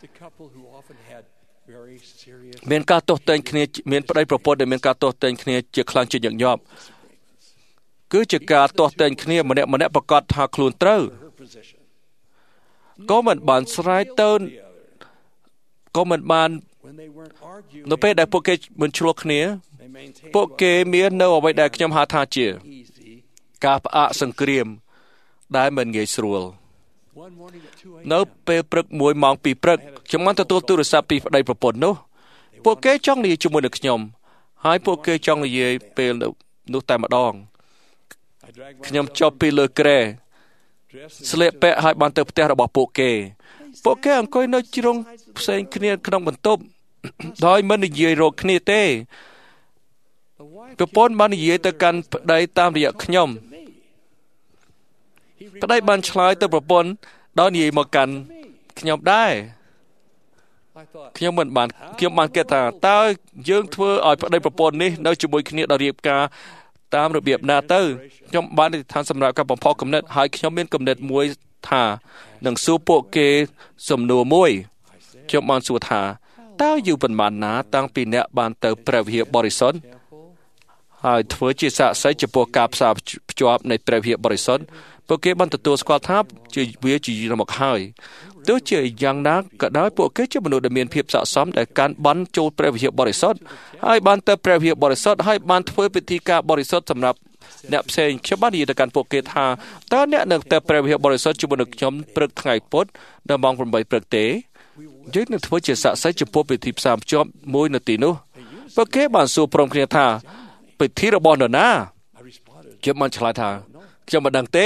មានការទោសទែងគ្នាមានប្តីប្រពន្ធដែលមានការទោសទែងគ្នាជាខ្លាំងជាញឹកញាប់គឺជាការទាស់ទែងគ្នាម្នាក់ម្នាក់ប្រកាសថាខ្លួនត្រូវក៏មិនបានស្រ័យទៅក៏មិនបាននៅពេលដែលពួកគេមិនឆ្លោះគ្នាពួកគេមាននៅអ្វីដែលខ្ញុំហៅថាជាការផ្អាកសង្គ្រាមដែលមិនងាយស្រួលនៅពេលព្រឹកមួយម៉ោងពីរព្រឹកខ្ញុំបានទទួលទូរស័ព្ទពីប្តីប្រពន្ធនោះពួកគេចង់និយាយជាមួយនឹងខ្ញុំហើយពួកគេចង់និយាយពេលនោះតែម្ដងខ្ញុំចុះពីលើគ្រែស្លៀកពាក់ឲ្យបានទៅផ្ទះរបស់ពួកគេពួកគេអង្គុយនៅជ្រុងផ្សេងគ្នាក្នុងបន្ទប់ដោយមិននិយាយរកគ្នាទេប្រពន្ធបាននិយាយទៅកាន់ប្តីតាមរយៈខ្ញុំប្តីបានឆ្លើយទៅប្រពន្ធដោយនិយាយមកកាន់ខ្ញុំដែរខ្ញុំមិនបានខ្ញុំបានគិតថាតើយើងធ្វើឲ្យប្តីប្រពន្ធនេះនៅជាមួយគ្នាដោយរៀបការតាមរបៀបណាទៅខ្ញុំបានអធិដ្ឋានសម្រាប់ការបំផុសគំនិតហើយខ្ញុំមានគំនិតមួយថានឹងសួរពួកគេសំណួរមួយខ្ញុំបានសួរថាតើយូរប៉ុន្មានណាតាំងពីអ្នកបានទៅព្រះវិហារបរិសុទ្ធហើយធ្វើជាសាក្សីចំពោះការផ្សារភ្ជាប់នៃព្រះវិហារបរិសុទ្ធពួកគេបានទទួលស្គាល់ថាជាវាជាយូរមកហើយទោះជាយ៉ាងណាក៏ដោយពួកគេជាមនុស្សដែលមានភាពស័ក្តិសមដែលកាន់បន់ចូលព្រះវិហារបរិសុទ្ធហើយបានទៅព្រះវិហារបរិសុទ្ធហើយបានធ្វើពិធីការបរិសុទ្ធសម្រាប់អ្នកផ្សេងខ្ញុំបាននិយាយទៅកាន់ពួកគេថាតើអ្នកនឹងទៅព្រះវិហារបរិសុទ្ធជាមួយនឹងខ្ញុំព្រឹកថ្ងៃពុធនៅម៉ោងប្រាំបីព្រឹកទេយើងនឹងធ្វើជាសាក្សីចំពោះពិធីផ្សារភ្ជាប់មួយនៅទីនោះពួកគេបានសួរព្រមគ្នាថាពិធីរបស់នរណាខ្ញុំបានឆ្លើយថាខ្ញុំមិនដឹងទេ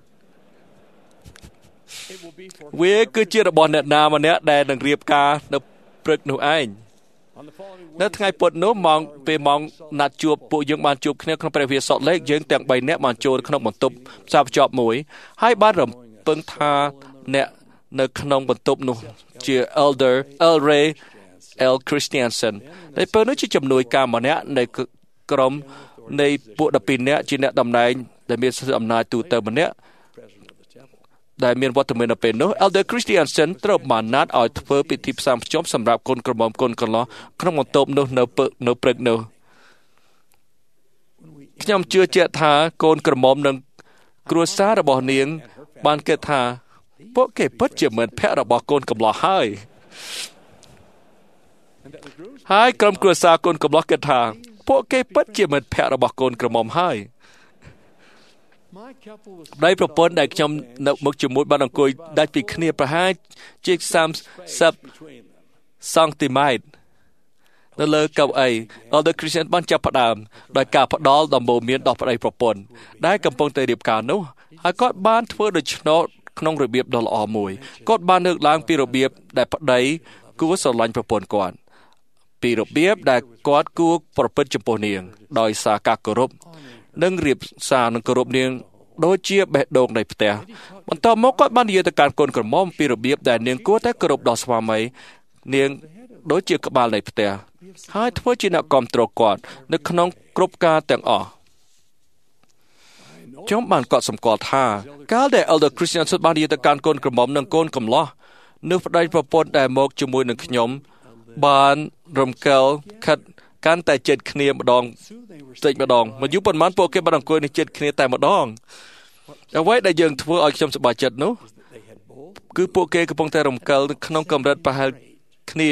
វាគឺជារបស់អ្នកណាម្នាក់ដែលនឹងរៀបការនៅព្រឹកនោះឯងនៅថ្ងៃពុធនោះម៉ោងពេលម៉ោងណាត់ជួបពួកយើងបានជួបគ្នាក្នុងព្រះវិហារសតលេខយើងទាំងបីនាក់បានចូលក្នុងបន្ទប់ផ្សារភ្ជាប់មួយហើយបានរំពឹងថាអ្នកនៅក្នុងបន្ទប់នោះជា Elder L Ray L Christiansen ដែលពេលនោះជាជំនួយការម្នាក់នៃក្រុមនៃពួកដប់ពីរនាក់ជាអ្នកតំណែងដែលមានសិទ្ធិអំណាចទូទៅម្នាក់ដែលមានវត្តមាននៅពេលនោះ Elder Christiansen ត្រូវបានណាត់ឲ្យធ្វើពិធីផ្សារភ្ជាប់សម្រាប់កូនក្រមុំកូនកន្លោះក្នុងបន្ទប់នោះនៅនៅព្រឹកនោះខ្ញុំជឿជាក់ថាកូនក្រមុំនិងគ្រួសាររបស់នាងបានគិតថាពួកគេពិតជាមិត្តភក្តិរបស់កូនកំឡោះហើយហើយក្រុមគ្រួសារកូនកំឡោះគិតថាពួកគេពិតជាមិត្តភក្តិរបស់កូនក្រមុំហើយដៃប្រពន្ធដែលខ្ញុំនៅមុខជាមួយបានអង្គុយដាច់ពីគ្នាប្រហែលជាសាមសិបសង់ទីម៉ែត្រនៅលើកៅអី Elder Christian បានចាប់ផ្ដើមដោយការផ្ដល់ដំបូន្មានដល់ប្តីប្រពន្ធដែលកំពុងតែរៀបការនោះហើយគាត់បានធ្វើដូច្នោះក្នុងរបៀបដ៏ល្អមួយគាត់បានលើកឡើងពីរបៀបដែលប្តីគួរស្រឡាញ់ប្រពន្ធគាត់ពីរបៀបដែលគាត់គួរប្រព្រឹត្តចំពោះនាងដោយសារការគោរពនិងរៀបសារនឹងគោរពនាងដូចជាបេះដូងនៃផ្ទះបន្តមកគាត់បាននិយាយទៅកាន់កូនក្រមុំពីរបៀបដែលនាងគួរតែគោរពដល់ស្វាមីនាងដូចជាក្បាលនៃផ្ទះហើយធ្វើជាអ្នកគាំទ្រគាត់នៅក្នុងគ្រប់ការទាំងអស់ខ្ញុំបានកត់សម្គាល់ថាកាលដែល Elder Christian បាននិយាយទៅកាន់កូនក្រមុំនិងកូនកំឡោះនៅប្តីប្រពន្ធដែលមកជាមួយនឹងខ្ញុំបានរំកិលខិតកាន់តែចិត្តគ្នាម្ដងតិចម្ដងមកយូរប៉ុន្មានពួកគេបានអង្គុយនឹងចិត្តគ្នាតែម្ដងអ្វីដែលយើងធ្វើឲ្យខ្ញុំសប្បាយចិត្តនោះគឺពួកគេកំពុងតែរំកិលក្នុងកម្រិតប្រហែលគ្នា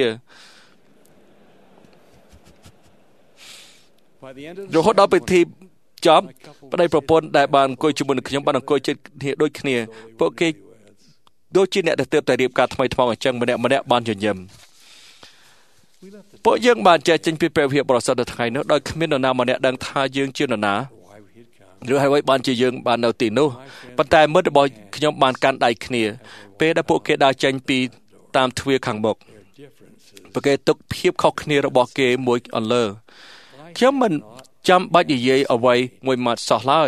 រហូតដល់ពិធីចប់ប្តីប្រពន្ធដែលបានអង្គុយជាមួយនឹងខ្ញុំបានអង្គុយចិត្តគ្នាដូចគ្នាពួកគេដូចជាអ្នកដែលទើបតែរៀបការថ្មីថ្មោងអញ្ចឹងម្នាក់ម្នាក់បានញញឹមពួកយើងបានចែកចេញពីព្រះវិហារបរិសុទ្ធនៅថ្ងៃនោះដោយគ្មាននរណាម្នាក់ដឹងថាយើងជានរណាឬហើយបានជាយើងបាននៅទីនោះប៉ុន្តែមិត្តរបស់ខ្ញុំបានកាន់ដៃគ្នាពេលដែលពួកគេដើរចេញពីតាមទ្វារខាងមុខពួកគេទុកភាពខុសគ្នារបស់គេមួយអន្លើខ្ញុំមិនចាំបាច់និយាយអ្វីមួយម៉ាត់សោះឡើយ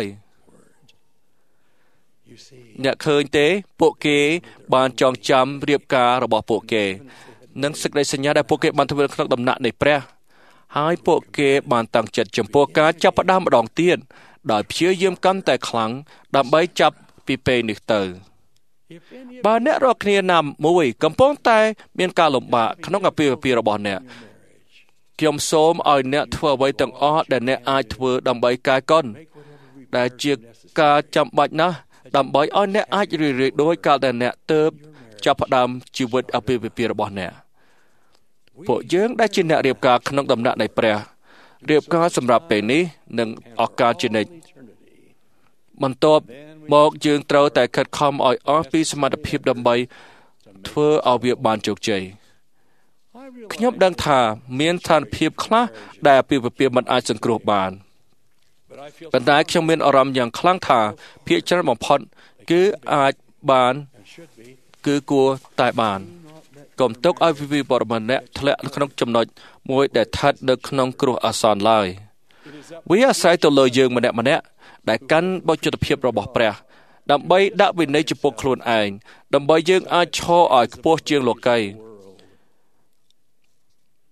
អ្នកឃើញទេពួកគេបានចងចាំរៀបការរបស់ពួកគេនិងសេចក្តីសញ្ញាដែលពួកគេបានធ្វើក្នុងដំណាក់នៃព្រះហើយពួកគេបានតាំងចិត្តចំពោះការចាប់ផ្ដើមម្ដងទៀតដោយព្យាយាមកាន់តែខ្លាំងដើម្បីចាប់ពីពេលនេះទៅបើអ្នករាល់គ្នាណាមួយកំពុងតែមានការលំបាកក្នុងអាពាហ៍ពិពាហ៍របស់អ្នកខ្ញុំសូមឲ្យអ្នកធ្វើអ្វីទាំងអស់ដែលអ្នកអាចធ្វើដើម្បីកែកុនដែលជាការចាំបាច់ណាស់ដើម្បីឲ្យអ្នកអាចរីករាយដោយកាលដែលអ្នកទើបចាប់ផ្ដើមជីវិតអាពាហ៍ពិពាហ៍របស់អ្នកពួកយើងដែលជាអ្នករៀបការក្នុងដំណាក់នៃព្រះរៀបការសម្រាប់ពេលនេះនិងឱកាសជានិច្ចបន្ទាប់មកយើងត្រូវតែខិតខំឲ្យអស់ពីសមត្ថភាពដើម្បីធ្វើឲ្យវាបានជោគជ័យខ្ញុំដឹងថាមានស្ថានភាពខ្លះដែលអាពាហ៍ពិពាហ៍មិនអាចសង្គ្រោះបានប៉ុន្តែខ្ញុំមានអារម្មណ៍យ៉ាងខ្លាំងថាភាគច្រើនបំផុតគឺអាចបានគឺគួរតែបានកុំទុកឲ្យវិបត្តិម្នាក់ធ្លាក់ក្នុងចំណុចមួយដែលស្ថិតនៅក្នុងគ្រោះអាសន្នឡើយវាអាស្រ័យទៅលើយើងម្នាក់ម្នាក់ដែលកាន់បទចិត្តភាពរបស់ព្រះដើម្បីដាក់វិន័យចំពោះខ្លួនឯងដើម្បីយើងអាចឈរឲ្យខ្ពស់ជាងលោកី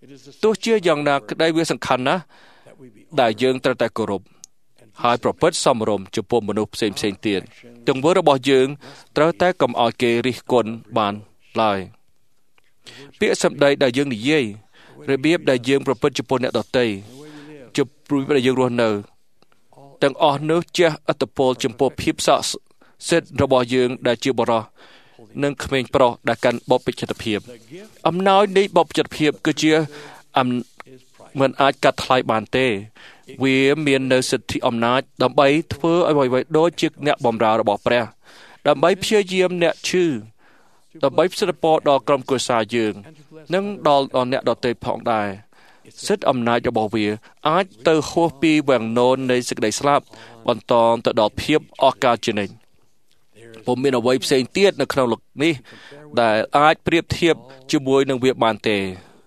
ទោះជាយ៉ាងណាក្តីវាសំខាន់ណាស់ដែលយើងត្រូវតែគោរពហើយប្រព្រឹត្តសមរម្យចំពោះមនុស្សផ្សេងផ្សេងទៀតទង្វើរបស់យើងត្រូវតែកុំឲ្យគេរិះគន់បានឡើយពាក្យសម្ដីដែលយើងនិយាយរបៀបដែលយើងប្រព្រឹត្តចំពោះអ្នកដទៃចំពោះរបៀបដែលយើងរស់នៅទាំងអស់នោះជះឥទ្ធិពលចំពោះភាពស័ក្តិសិទ្ធិរបស់យើងដែលជាបរិសុទ្ធនិងក្មេងប្រុសដែលកាន់បព្វជិតភាពអំណោយនៃបព្វជិតភាពគឺជាអំមិនអាចកាត់ថ្លៃបានទេវាមាននៅសិទ្ធិអំណាចដើម្បីធ្វើឲ្យអ្វីៗដូចជាអ្នកបម្រើរបស់ព្រះដើម្បីព្យាយាមអ្នកឈឺដើម្បីផ្សិតពរដល់ក្រុមគ្រួសារយើងនិងដល់អ្នកដទៃផងដែរសិទ្ធិអំណាចរបស់វាអាចទៅហួសពីវាំងនោននៃសេចក្តីស្លាប់បន្តទៅដល់ភាពអស់កលជានិច្ចពុំមានអ្វីផ្សេងទៀតនៅក្នុងលោកនេះដែលអាចប្រៀបធៀបជាមួយនឹងវាបានទេ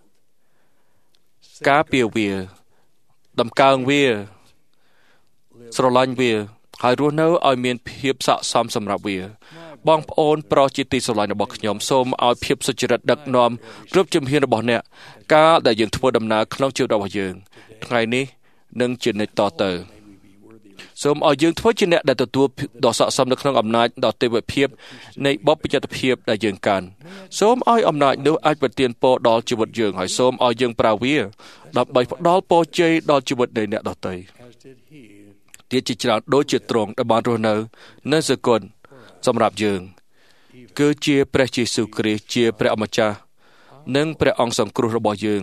ការពារវាដំកើងវាស្រឡាញ់វាហើយរស់នៅឲ្យមានភាពស័ក្តិសមសម្រាប់វាបងប្អូនប្រុសជាទីស្រឡាញ់របស់ខ្ញុំសូមឲ្យភាពសុចរិតដឹកនាំគ្រប់ជំហានរបស់អ្នកការដែលយើងធ្វើដំណើរក្នុងជីវិតរបស់យើងថ្ងៃនេះនិងជានិច្ចតទៅសូមឲ្យយើងធ្វើជាអ្នកដែលទទួលដ៏ស័ក្តិសមនៅក្នុងអំណាចដ៏ទេវភាពនៃបព្វជិតភាពដែលយើងកាន់សូមឲ្យអំណាចនោះអាចប្រទានពរដល់ជីវិតយើងហើយសូមឲ្យយើងប្រើវាដើម្បីផ្ដល់ពរជ័យដល់ជីវិតនៃអ្នកដទៃទៀតជាច្រើនដូចជាទ្រង់ដែលបានរស់នៅនៅសកលសម្រាប់យើងគឺជាព្រះយេស៊ូវគ្រីស្ទជាព្រះអម្ចាស់និងព្រះអង្គសង្គ្រោះរបស់យើង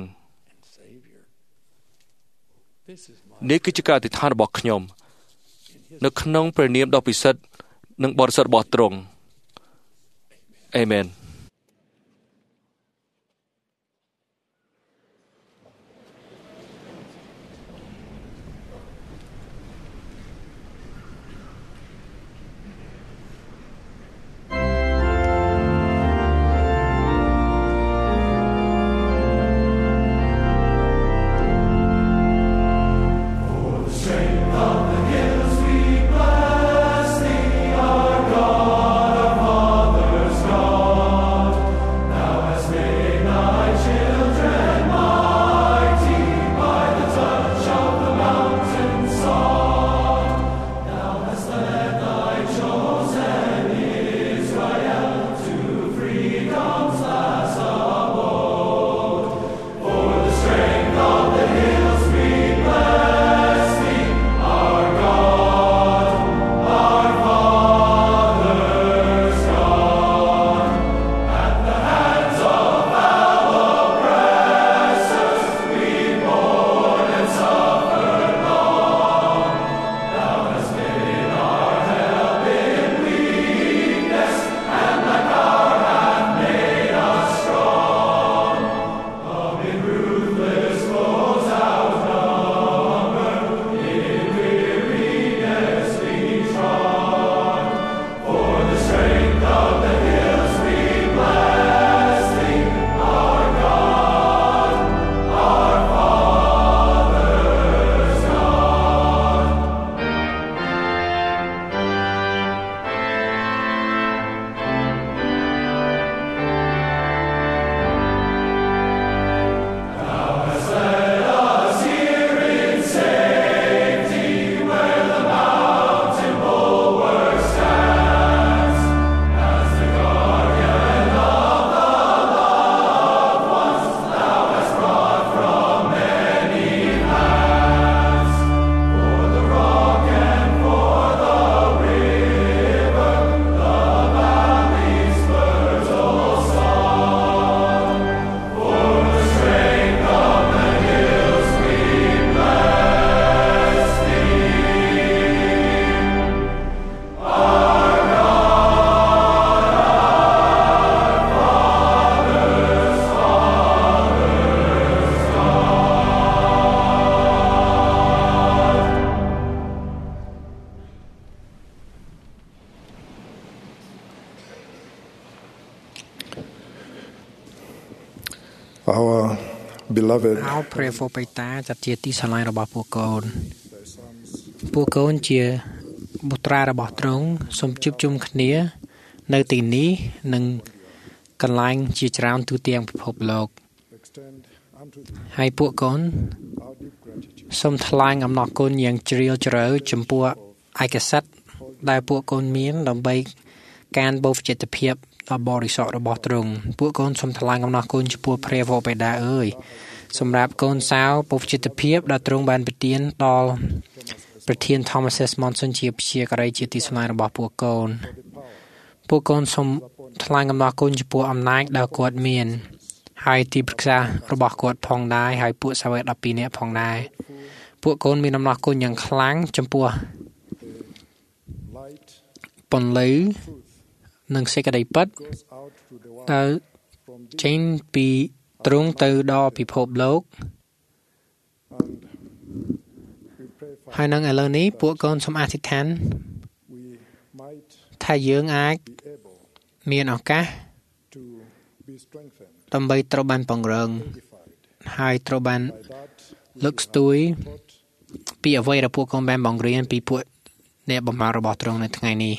នេះគឺជាការអធិដ្ឋានរបស់ខ្ញុំនៅក្នុងព្រះនាមដ៏ពិសិដ្ឋនិងបរិសុទ្ធរបស់ទ្រង់អាមែន Our beloved អោព្រះវរបិតាចាត់ជាទីស្រឡាញ់របស់ពួកកូនពួកកូនជាបុត្រារបស់ទ្រង់សូមជួបជុំគ្នានៅទីនេះនិងកន្លែងជាច្រើនទូទាំងពិភពលោកហើយពួកកូនសូមថ្លែងអំណរគុណយ៉ាងជ្រាលជ្រៅចំពោះឯកសិទ្ធិដែលពួកកូនមានដើម្បីការបូរចិត្តភាពដ៏បរិសុទ្ធរបស់ទ្រង់ពួកកូនសូមថ្លែងអំណរគុណចំពោះព្រះវរបិតាអើយសម្រាប់កូនសៅបូរចិត្តភាពដែលទ្រង់បានប្រទានដល់ប្រធាន Thomas S. Monson ជាព្យាការីជាទីស្នេហ៍របស់ពួកកូនពួកកូនសូមថ្លែងអំណរគុណចំពោះអំណាចដែលគាត់មានហើយទីប្រឹក្សារបស់គាត់ផងដែរហើយពួកសាវកដប់ពីរនាក់ផងដែរពួកកូនមានអំណរគុណយ៉ាងខ្លាំងចំពោះពន្លឺនិងសេចក្តីពិតដែលចេញពីទ្រង់ទៅដល់ពិភពលោកហើយនឹងឥឡូវនេះពួកកូនសូមអធិដ្ឋានថាយើងអាចមានឱកាសដើម្បីត្រូវបានពង្រឹងហើយត្រូវបានលើកស្ទួយពីអ្វីដែលពួកកូនបានបង្រៀនពីពួកអ្នកបម្រើរបស់ទ្រង់នៅថ្ងៃនេះ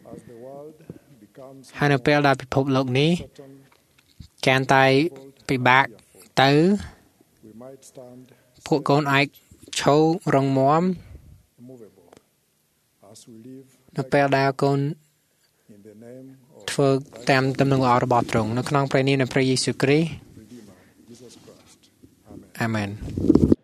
ហើយនៅពេលដែលពិភពលោកនេះកាន់តែពិបាកទៅពួកកូនអាចឈររងមាំនៅពេលដែលកូនធ្វើតាមដំណឹងល្អរបស់ទ្រង់នៅក្នុងព្រះនាមនៃព្រះយេស៊ូវគ្រីស្ទអាមែន